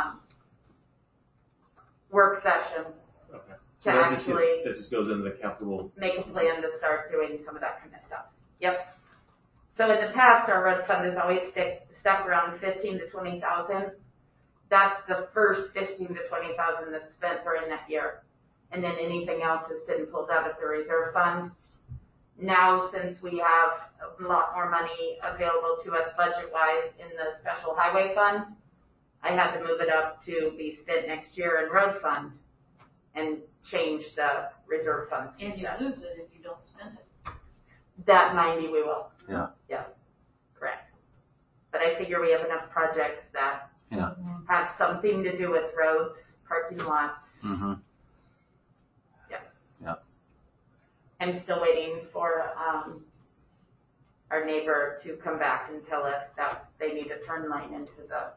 work session. Okay. To So actually that just goes into the capital. make a plan to start doing some of that kind of stuff. Yep. So in the past, our road fund has always stuck around 15 to 20,000. That's the first 15 to 20,000 that's spent during that year. And then anything else has been pulled out of the reserve fund. Now, since we have a lot more money available to us budget-wise in the special highway fund, I had to move it up to be spent next year in road fund and change the reserve fund. And you lose it if you don't spend it. That 90 we will. Yeah. Yeah, correct. But I figure we have enough projects that have something to do with roads, parking lots. Mm-hmm. Yeah. I'm still waiting for our neighbor to come back and tell us that they need a turn lane into the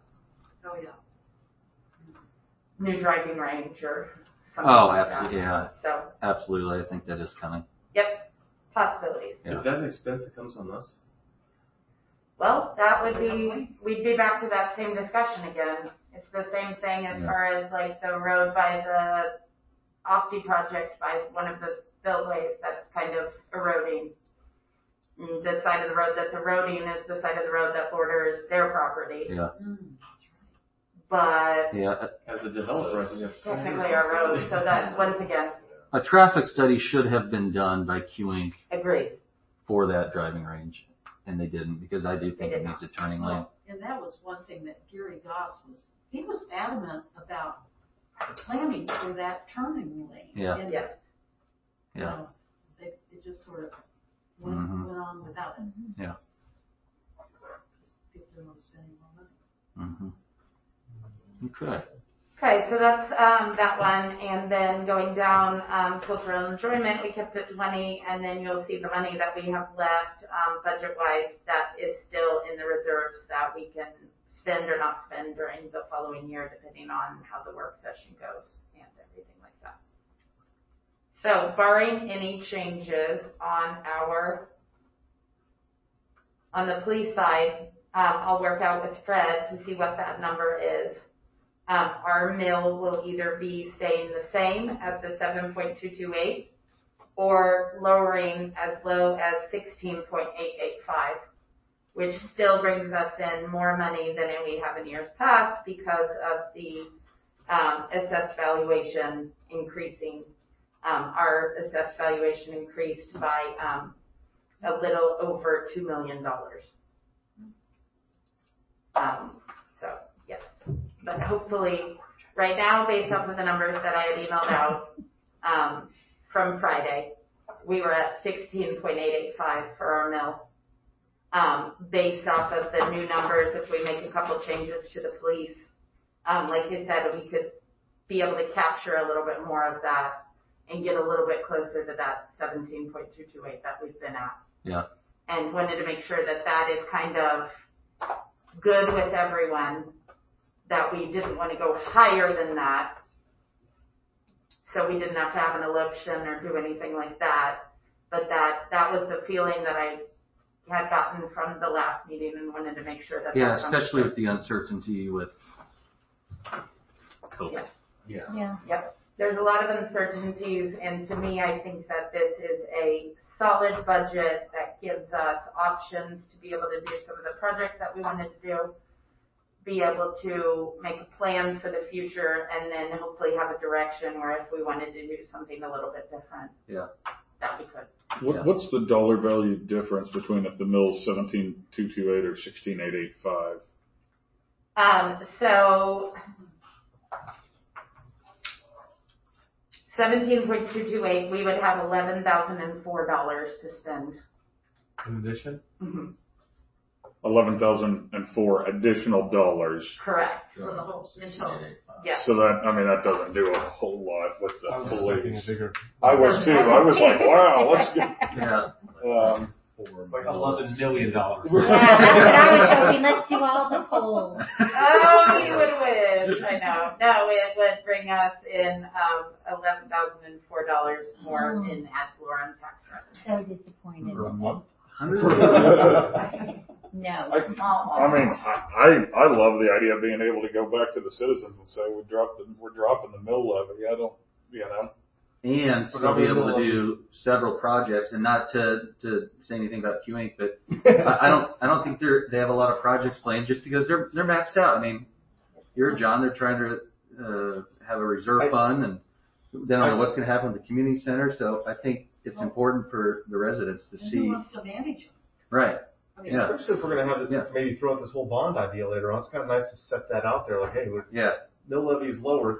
new driving range or something like absolutely, that. So, absolutely. I think that is coming. yep, possibilities. Yeah. Is that an expense that comes on us? Well, that would be, we'd be back to that same discussion again. It's the same thing as far as like the road by the Opti project by one of the spillways that's kind of eroding. And the side of the road that's eroding is the side of the road that borders their property. Yeah. But As a developer, I think that's technically our road, so that, once again, A traffic study should have been done by Q Inc. agreed. for that driving range, and they didn't because I do think it needs a turning lane. And that was one thing that Gary Goss was he was adamant about planning for that turning lane. Yeah. And, Yes. it just sort of went on without it. Yeah. People didn't want to spend any more money. Okay. Okay, so that's that one, and then going down cultural enjoyment, we kept it 20, and then you'll see the money that we have left budget-wise that is still in the reserves that we can spend or not spend during the following year, depending on how the work session goes and everything like that. So, barring any changes on the police side, I'll work out with Fred to see what that number is. Our mill will either be staying the same at the 7.228 or lowering as low as 16.885, which still brings us in more money than we have in years past because of the assessed valuation increasing. Our assessed valuation increased by a little over $2 million. So, yes. But hopefully, right now, based off of the numbers that I had emailed out from Friday, we were at 16.885 for our mill. Based off of the new numbers, if we make a couple changes to the police, like you said, we could be able to capture a little bit more of that and get a little bit closer to that 17.228 that we've been at. Yeah. And wanted to make sure that that is kind of good with everyone, that we didn't want to go higher than that, so we didn't have to have an election or do anything like that. But that was the feeling that I had gotten from the last meeting and wanted to make sure that. Yeah, especially with the uncertainty with COVID. Yes. Yeah. Yep. There's a lot of uncertainties, and to me, I think that this is a solid budget that gives us options to be able to do some of the projects that we wanted to do, be able to make a plan for the future, and then hopefully have a direction where if we wanted to do something a little bit different, that we could. What's the dollar value difference between if the mill's 17,228 or 16,885? So 17.228, we would have $11,004 to spend. In addition? Mm-hmm. 11,004 additional dollars. Correct. For the whole, Yeah. So that doesn't do a whole lot with the I was expecting police. a bigger. I was too. I was like, wow, let's get. Yeah. Like $11 million. Yeah, that's what I was hoping. Let's do all the polls. Oh, you would wish. I know. No, it would bring us in $11,004 more in ad valorem tax revenue. So disappointed. For a month? No. I mean, I love the idea of being able to go back to the citizens and say we're dropping the mill levy. I don't, And still be able to do several projects, and not to say anything about Q Inc., but I don't think they have a lot of projects planned just because they're maxed out. I mean, John, they're trying to have a reserve fund, and they don't know what's going to happen with the community center. So I think it's important for the residents to see. Who wants to manage them? Right. I mean, especially if we're going to have maybe throw out this whole bond idea later on. It's kind of nice to set that out there. Like, hey, mill levy is lowered.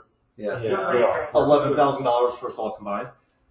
$11,000 for us all combined.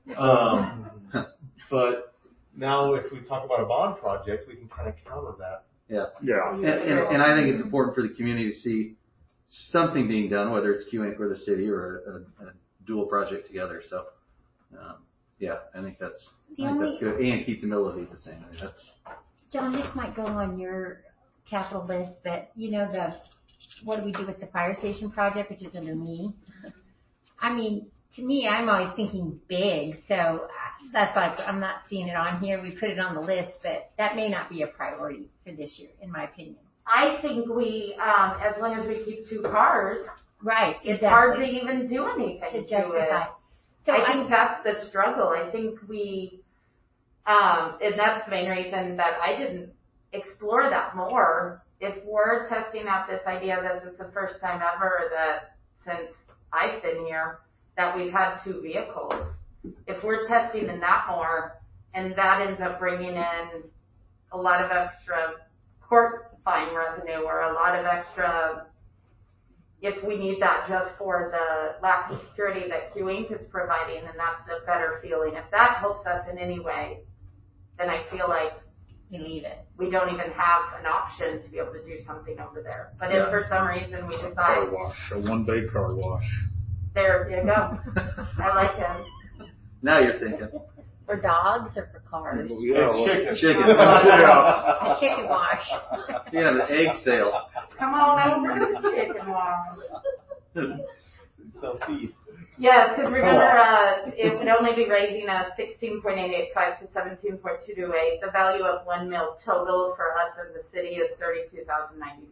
But now if we talk about a bond project, we can kind of counter that. And I think it's important for the community to see something being done, whether it's Q Inc. or the city or a dual project together. So, I think that's good. And keep the mill levy the same. I mean, John, this might go on your capital list, but what do we do with the fire station project, which is under me? I mean, to me, I'm always thinking big, so that's like, I'm not seeing it on here. We put it on the list, but that may not be a priority for this year, in my opinion. I think we, as long as we keep 2 cars, right? It's hard to even do anything to justify. So I think that's the struggle. I think we, and that's the main reason that I didn't explore that more. If we're testing out this idea, this is the first time ever that since I've been here that we've had 2 vehicles. If we're testing in that more, and that ends up bringing in a lot of extra court fine revenue or a lot of extra if we need that just for the lack of security that Q-Inc is providing, then that's a better feeling. If that helps us in any way, then I feel like We leave it. we don't even have an option to be able to do something over there. But Yeah. if for some reason we Car decide, wash, a one-day car wash. there you go. I like him. Now you're thinking. For dogs or for cars? Chicken. Chicken. A chicken wash. Yeah, the egg sale. Come on over to the chicken wash. So feed. Yes, because remember, it would only be raising us 16.885 to 17.228. The value of 1 mil total for us as a city is $32,097.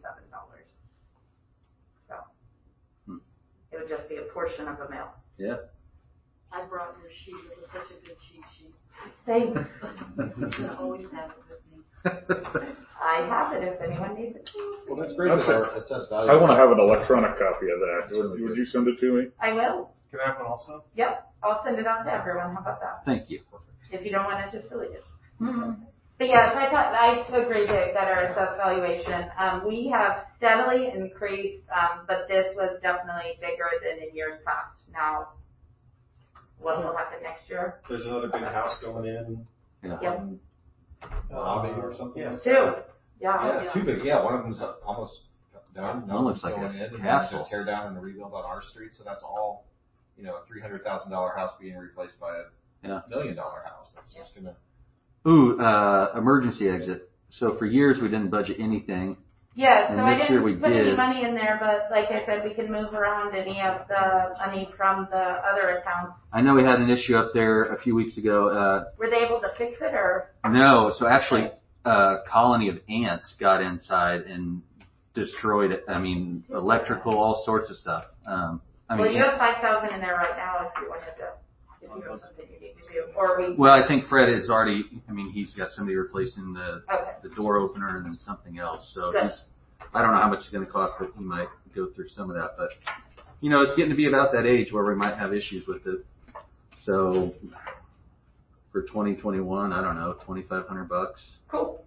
So it would just be a portion of a mil. Yeah. I brought your sheet. It was such a good cheat sheet. Thanks. I always have it with me. I have it if anyone needs it. Well, that's great that our assessed value. I want to have an electronic copy of that. Would you send it to me? I will. Can I have one also? Yep. I'll send it out to everyone. How about that? Thank you. If you don't want it, just delete it. But yes, I agree that our assessed valuation, we have steadily increased, but this was definitely bigger than in years past. Now, what will happen next year? There's another big house going in. Yep. Lobby or something? Yes. Two. Yeah. Yeah, too big. Yeah, one of them's almost done. One looks like going a in, and castle. then to tear down and to rebuild on our street. So that's all, a $300,000 house being replaced by a $1 million house. That's just gonna. Ooh, emergency exit. So for years we didn't budget anything. Yeah, so And I this year we didn't put any did. money in there, but like I said, we can move around any of the money from the other accounts. I know we had an issue up there a few weeks ago. Were they able to fix it or? No, so actually a colony of ants got inside and destroyed it. I mean, electrical, all sorts of stuff. Well, you have 5,000 in there right now if you wanted to, if you have something you need to do, or we. Well, I think Fred is already, he's got somebody replacing the door opener and then something else. So Good. I don't know how much it's going to cost, but he might go through some of that. But, it's getting to be about that age where we might have issues with it. So for 2021, I don't know, $2,500. Cool.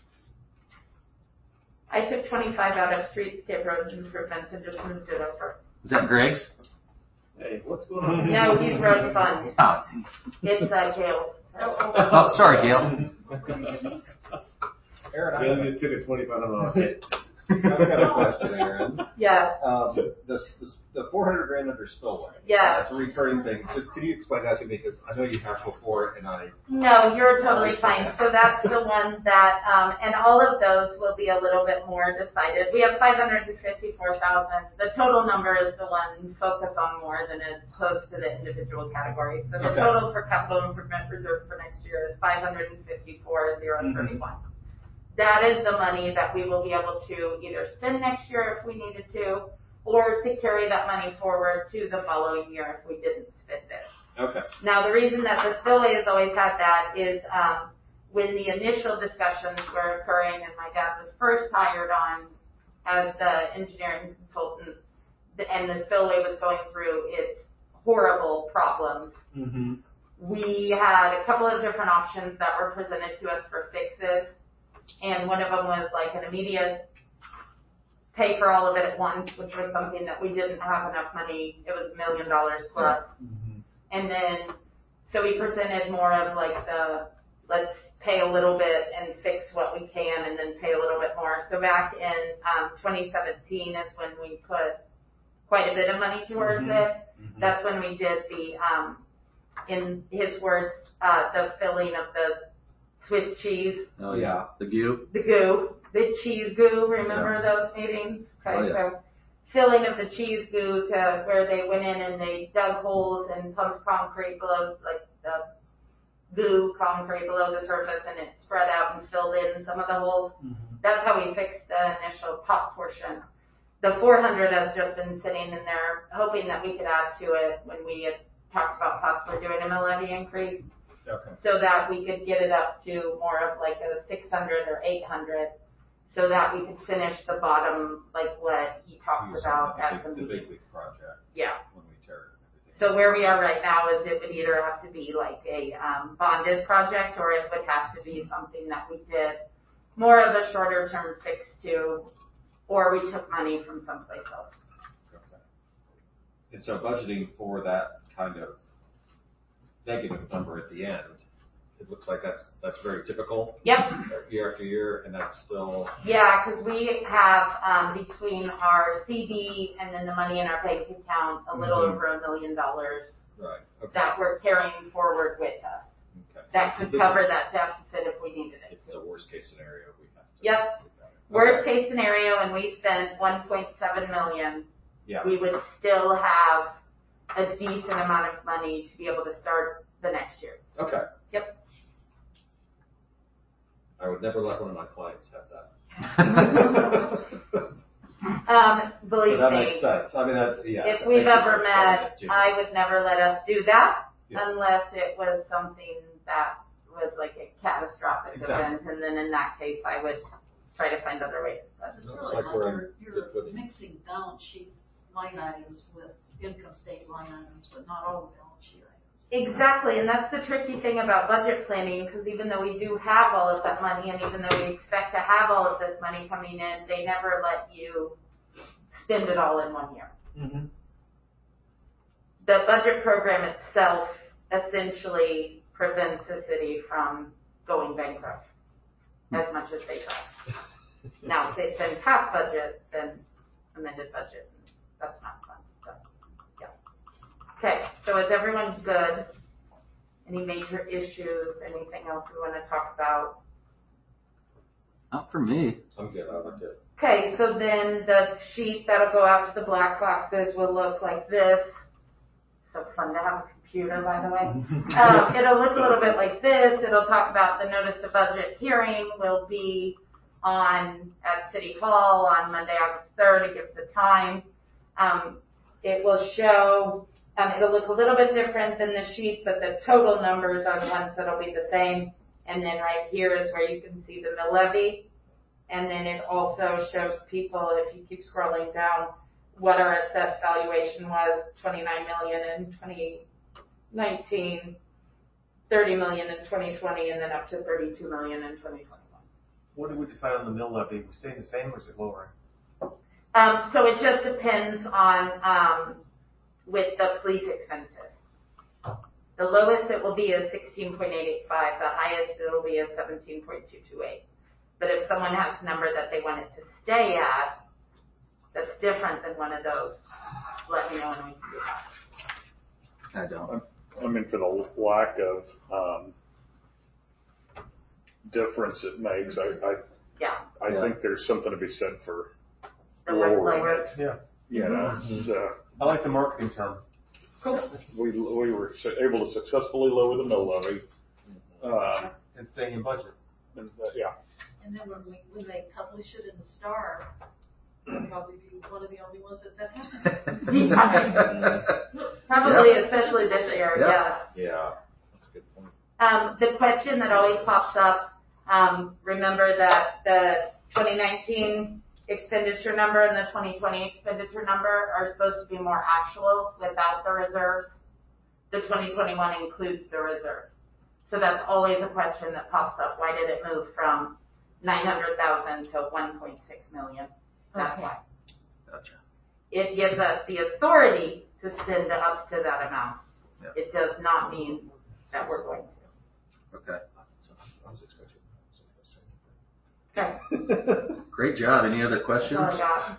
I took 25 out of streetscape roads improvements and just moved it over. Is that Greg's? Hey, what's going on? No, he's road fund. Oh, It's Gail. oh, sorry, Gail. Aaron, Bill just took a $2,500 hit. I've got a question, Aaron. Yeah. The $400,000 under spillway. Yeah. That's a recurring thing. Just can you explain that to me? Because I know you have before, and I. No, you're totally fine. So that's the one that, and all of those will be a little bit more decided. We have 554,000. The total number is the one focus on more than opposed to the individual categories. So the total for capital improvement reserve for next year is 554,031. That is the money that we will be able to either spend next year if we needed to, or to carry that money forward to the following year if we didn't spend it. Okay. Now, the reason that the spillway has always had that is when the initial discussions were occurring and my dad was first hired on as the engineering consultant, and the spillway was going through its horrible problems. Mm-hmm. We had a couple of different options that were presented to us for fixes. And one of them was like an immediate pay for all of it at once, which was something that we didn't have enough money. It was $1 million plus. Mm-hmm. And then, so we presented more of like the, let's pay a little bit and fix what we can and then pay a little bit more. So back in 2017 is when we put quite a bit of money towards it. Mm-hmm. That's when we did the, in his words, the filling of the Swiss cheese. Oh yeah, the goo. The goo, the cheese goo. Remember those meetings? Okay, so filling of the cheese goo to where they went in and they dug holes and pumped concrete below, like the goo concrete below the surface, and it spread out and filled in some of the holes. Mm-hmm. That's how we fixed the initial top portion. The 400 has just been sitting in there, hoping that we could add to it when we had talked about possibly doing a mill levy increase. Okay. So that we could get it up to more of like a 600 or 800, so that we could finish the bottom, like what he talks about at the meeting. Big project. Yeah. When we tear it. So where we are right now is it would either have to be like a bonded project, or it would have to be something that we did more of a shorter term fix to, or we took money from someplace else. And so budgeting for that kind of negative number at the end, it looks like that's very typical. Yep. Year after year, and that's still. Yeah, because we have, between our CD and then the money in our bank account, a little over $1 million Right. Okay. that we're carrying forward with us. Okay. That So could this cover is- that deficit if we needed it. It's a worst case scenario. We have to. Yep. Worst case scenario, and we spent 1.7 million, Yeah. we would still have a decent amount of money to be able to start the next year. Okay. Yep. I would never let one of my clients have that. Believe But that me, makes sense. I mean, that's, yeah. if Thank we've you for ever explaining met, it to me. I would never let us do that Yeah. unless it was something that was like a catastrophic Exactly. event, and then in that case, I would try to find other ways. Because it's Looks really like like we're in you're good footing. mixing balance sheet line items with income statement line items, but not all the balance sheet items. Exactly, and that's the tricky thing about budget planning, because even though we do have all of that money, and even though we expect to have all of this money coming in, they never let you spend it all in 1 year. Mm-hmm. The budget program itself essentially prevents the city from going bankrupt as much as they try. Now, if they spend past budget, then amended budget, that's not fun. So, yeah. Okay, so is everyone good? Any major issues? Anything else we want to talk about? Not for me. I'm good. I like it. Okay, so then the sheet that'll go out to the black boxes will look like this. So fun to have a computer, by the way. It'll look a little bit like this. It'll talk about the notice of budget hearing will be at City Hall on Monday, August 3rd. It gives the time. It will show, it'll look a little bit different than the sheet, but the total numbers are the ones that'll be the same. And then right here is where you can see the mill levy. And then it also shows people, if you keep scrolling down, what our assessed valuation was, 29 million in 2019, 30 million in 2020, and then up to 32 million in 2021. What did we decide on the mill levy? We staying the same or is it lowering? So it just depends on, with the police expenses. The lowest it will be is 16.885. The highest it will be is 17.228. But if someone has a number that they want it to stay at, that's different than one of those, let me know and we can do that. I don't. I mean, for the lack of difference it makes, I think there's something to be said for The one lowering lower. it. Yeah. You know, I like the marketing term. we were able to successfully lower the mill levy. And staying in budget. And, yeah. And then when they publish it in the Star, we'll probably be one of the only ones that happened. Probably, especially this year, Yeah. yes. Yeah. That's a good point. The question that always pops up, remember that the 2019 expenditure number and the 2020 expenditure number are supposed to be more actuals without the reserves. The 2021 includes the reserve. So that's always a question that pops up. Why did it move from 900,000 to 1.6 million? That's why. Gotcha. It gives us the authority to spend up to that amount. Yeah. It does not mean that we're going to. Okay. I was expecting somebody to say. Okay. Great job. Any other questions? Oh my God.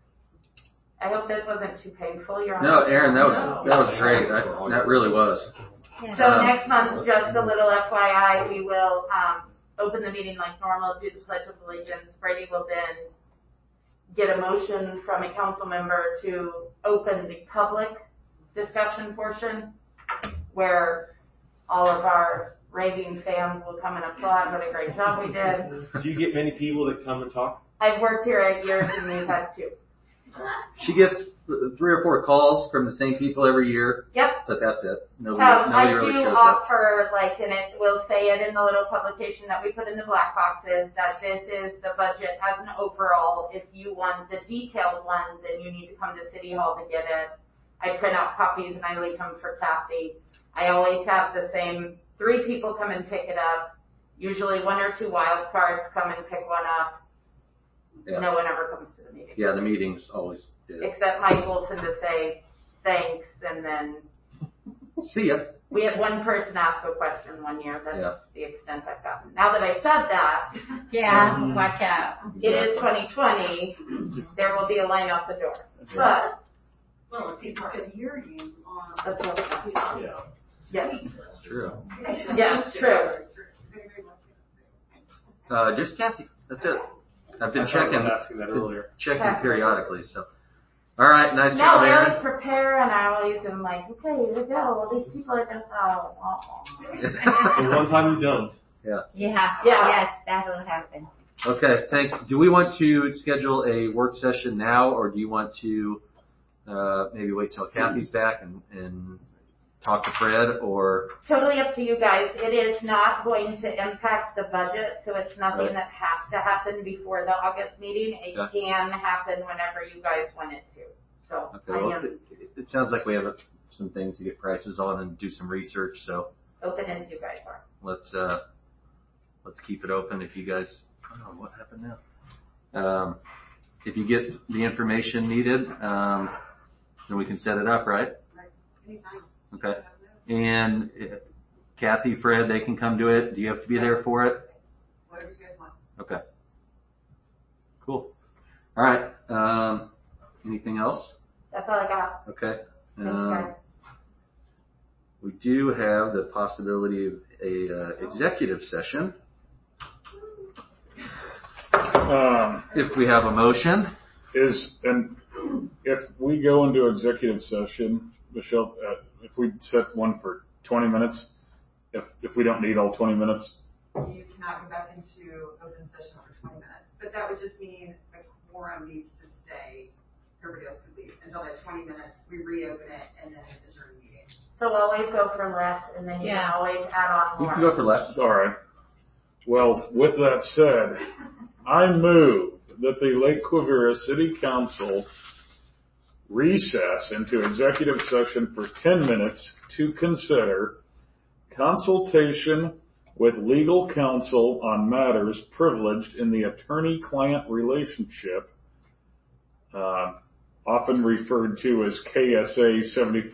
I hope this wasn't too painful. You're on. No, Aaron, that was great. That really was. So next month, just a little FYI, we will open the meeting like normal, do the Pledge of Allegiance. Brady will then get a motion from a council member to open the public discussion portion, where all of our raving fans will come and applaud what a great job we did. Do you get many people that come and talk? I've worked here 8 years and we've had 2. She gets 3 or 4 calls from the same people every year. Yep. But that's it. Nobody I really do shows up. offer, and it will say it in the little publication that we put in the black boxes, that this is the budget as an overall. If you want the detailed one, then you need to come to City Hall to get it. I print out copies and I leave them for Kathy. I always have the same 3 people come and pick it up. Usually 1 or 2 wild cards come and pick one up. Yeah. No one ever comes to the meeting. Yeah, the meetings always do. Except Mike Wilson to say, thanks, and then See ya. we had one person ask a question one year. That's Yeah. the extent I've gotten. Now that I said that, Yeah, watch out. it is 2020. There will be a line out the door. But Well, if people can hear you on. that's okay. Yes. That's true. Yes, true. Just Kathy. That's it. I've been I thought checking. about asking that earlier. Checking periodically. So, all right. Nice No, job, I always Aaron. prepare and I always am like, okay, here we go. Well, these people are just, The one time you don't. Yeah. Yeah. Yeah. Yes, that'll happen. Okay. Thanks. Do we want to schedule a work session now, or do you want to maybe wait till Kathy's back and talk to Fred, or? Totally up to you guys. It is not going to impact the budget, so it's nothing Right. that has to happen before the August meeting. It Okay. can happen whenever you guys want it to. So Okay. I Well, am it sounds like we have some things to get prices on and do some research. So open as you guys are. let's keep it open. If you guys, oh, what happened now? If you get the information needed, then we can set it up, right? Anytime. Okay. And Kathy, Fred, they can come to it. Do you have to be there for it? Whatever you guys want. Okay. Cool. All right. Anything else? That's all I got. Okay. Thanks, guys. We do have the possibility of a executive session. If we have a motion. And if we go into executive session, Michelle, if we set one for 20 minutes, if we don't need all 20 minutes, You cannot go back into open session for 20 minutes, but that would just mean a quorum needs to stay. Everybody else could leave until that 20 minutes. We reopen it and then adjourn the meeting. So always go for less, and then you can Yeah. always add on You more. can go for less. all right. Well, with that said, I move that the Lake Quivira City Council recess into executive session for 10 minutes to consider consultation with legal counsel on matters privileged in the attorney-client relationship, often referred to as KSA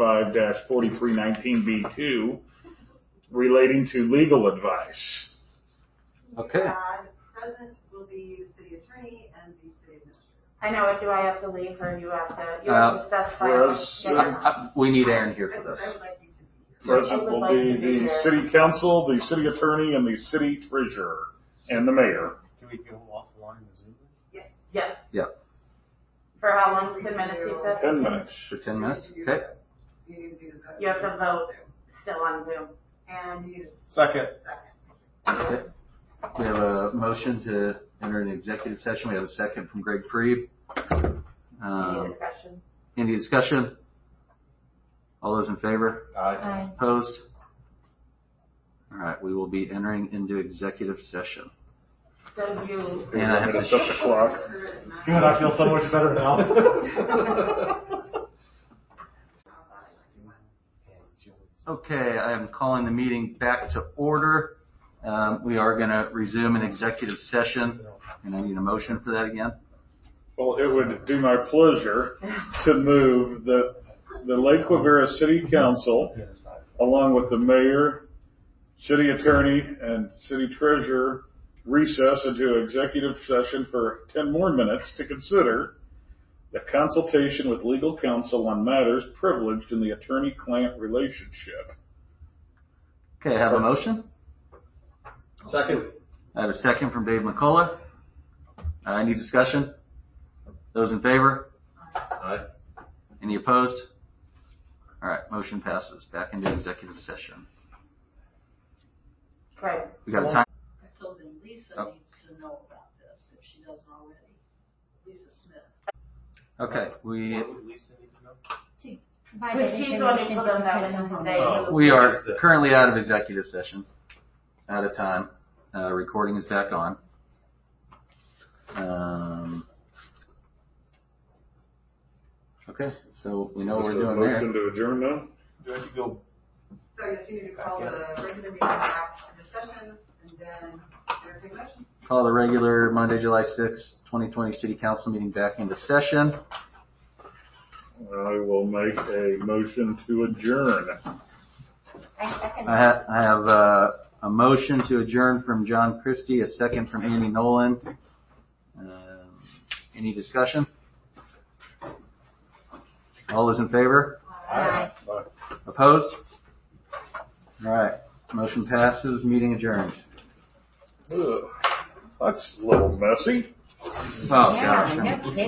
75-4319B2, relating to legal advice. Okay. Present will be the city attorney and the city administrator. I know. Do I have to leave, or you have to specify? We need Aaron here for this. I would like you to be here. Present will be the city council, the city attorney, and the city treasurer, and the mayor. Can we go offline and Zoom? Yes. Yes. Yep. For how long? 10 minutes, you said? 10 minutes. For 10 minutes? So you Okay. need to do the vote. You have to vote still on Zoom. And you need a Second. Okay. We have a motion to enter an executive session. We have a second from Greg Freeb. Any discussion? Any discussion? All those in favor? Aye. Opposed? All right. We will be entering into executive session. So you. And I have to set the clock. Good, I feel so much better now. Okay, I am calling the meeting back to order. We are going to resume an executive session, and I need a motion for that again. Well, it would be my pleasure to move that the Lake Quivira City Council, along with the mayor, city attorney, and city treasurer, recess into executive session for 10 more minutes to consider the consultation with legal counsel on matters privileged in the attorney-client relationship. Okay, I have a motion. Second. I have a second from Dave McCullough. Any discussion? Those in favor? Aye. Any opposed? All right, motion passes. Back into executive session. Okay. We got a time. So then Lisa needs to know about this if she doesn't already. Lisa Smith. Okay, Provide But that she's information going to to put them that the they homeowner. we are currently out of executive session. Out of time. Recording is back on. Okay, so we know what we're doing there. Motion to adjourn now? Do I have to go? So I guess you need to call the regular meeting back into session and then entertain motion. Call the regular Monday, July 6th, 2020 City Council meeting back into session. I will make a motion to adjourn. I I have a motion to adjourn from John Christie, a second from Andy Nolan. Any discussion? All those in favor? Aye. Opposed? All right. Motion passes. Meeting adjourned. Ugh, that's a little messy. Oh, gosh. Yeah, no kidding.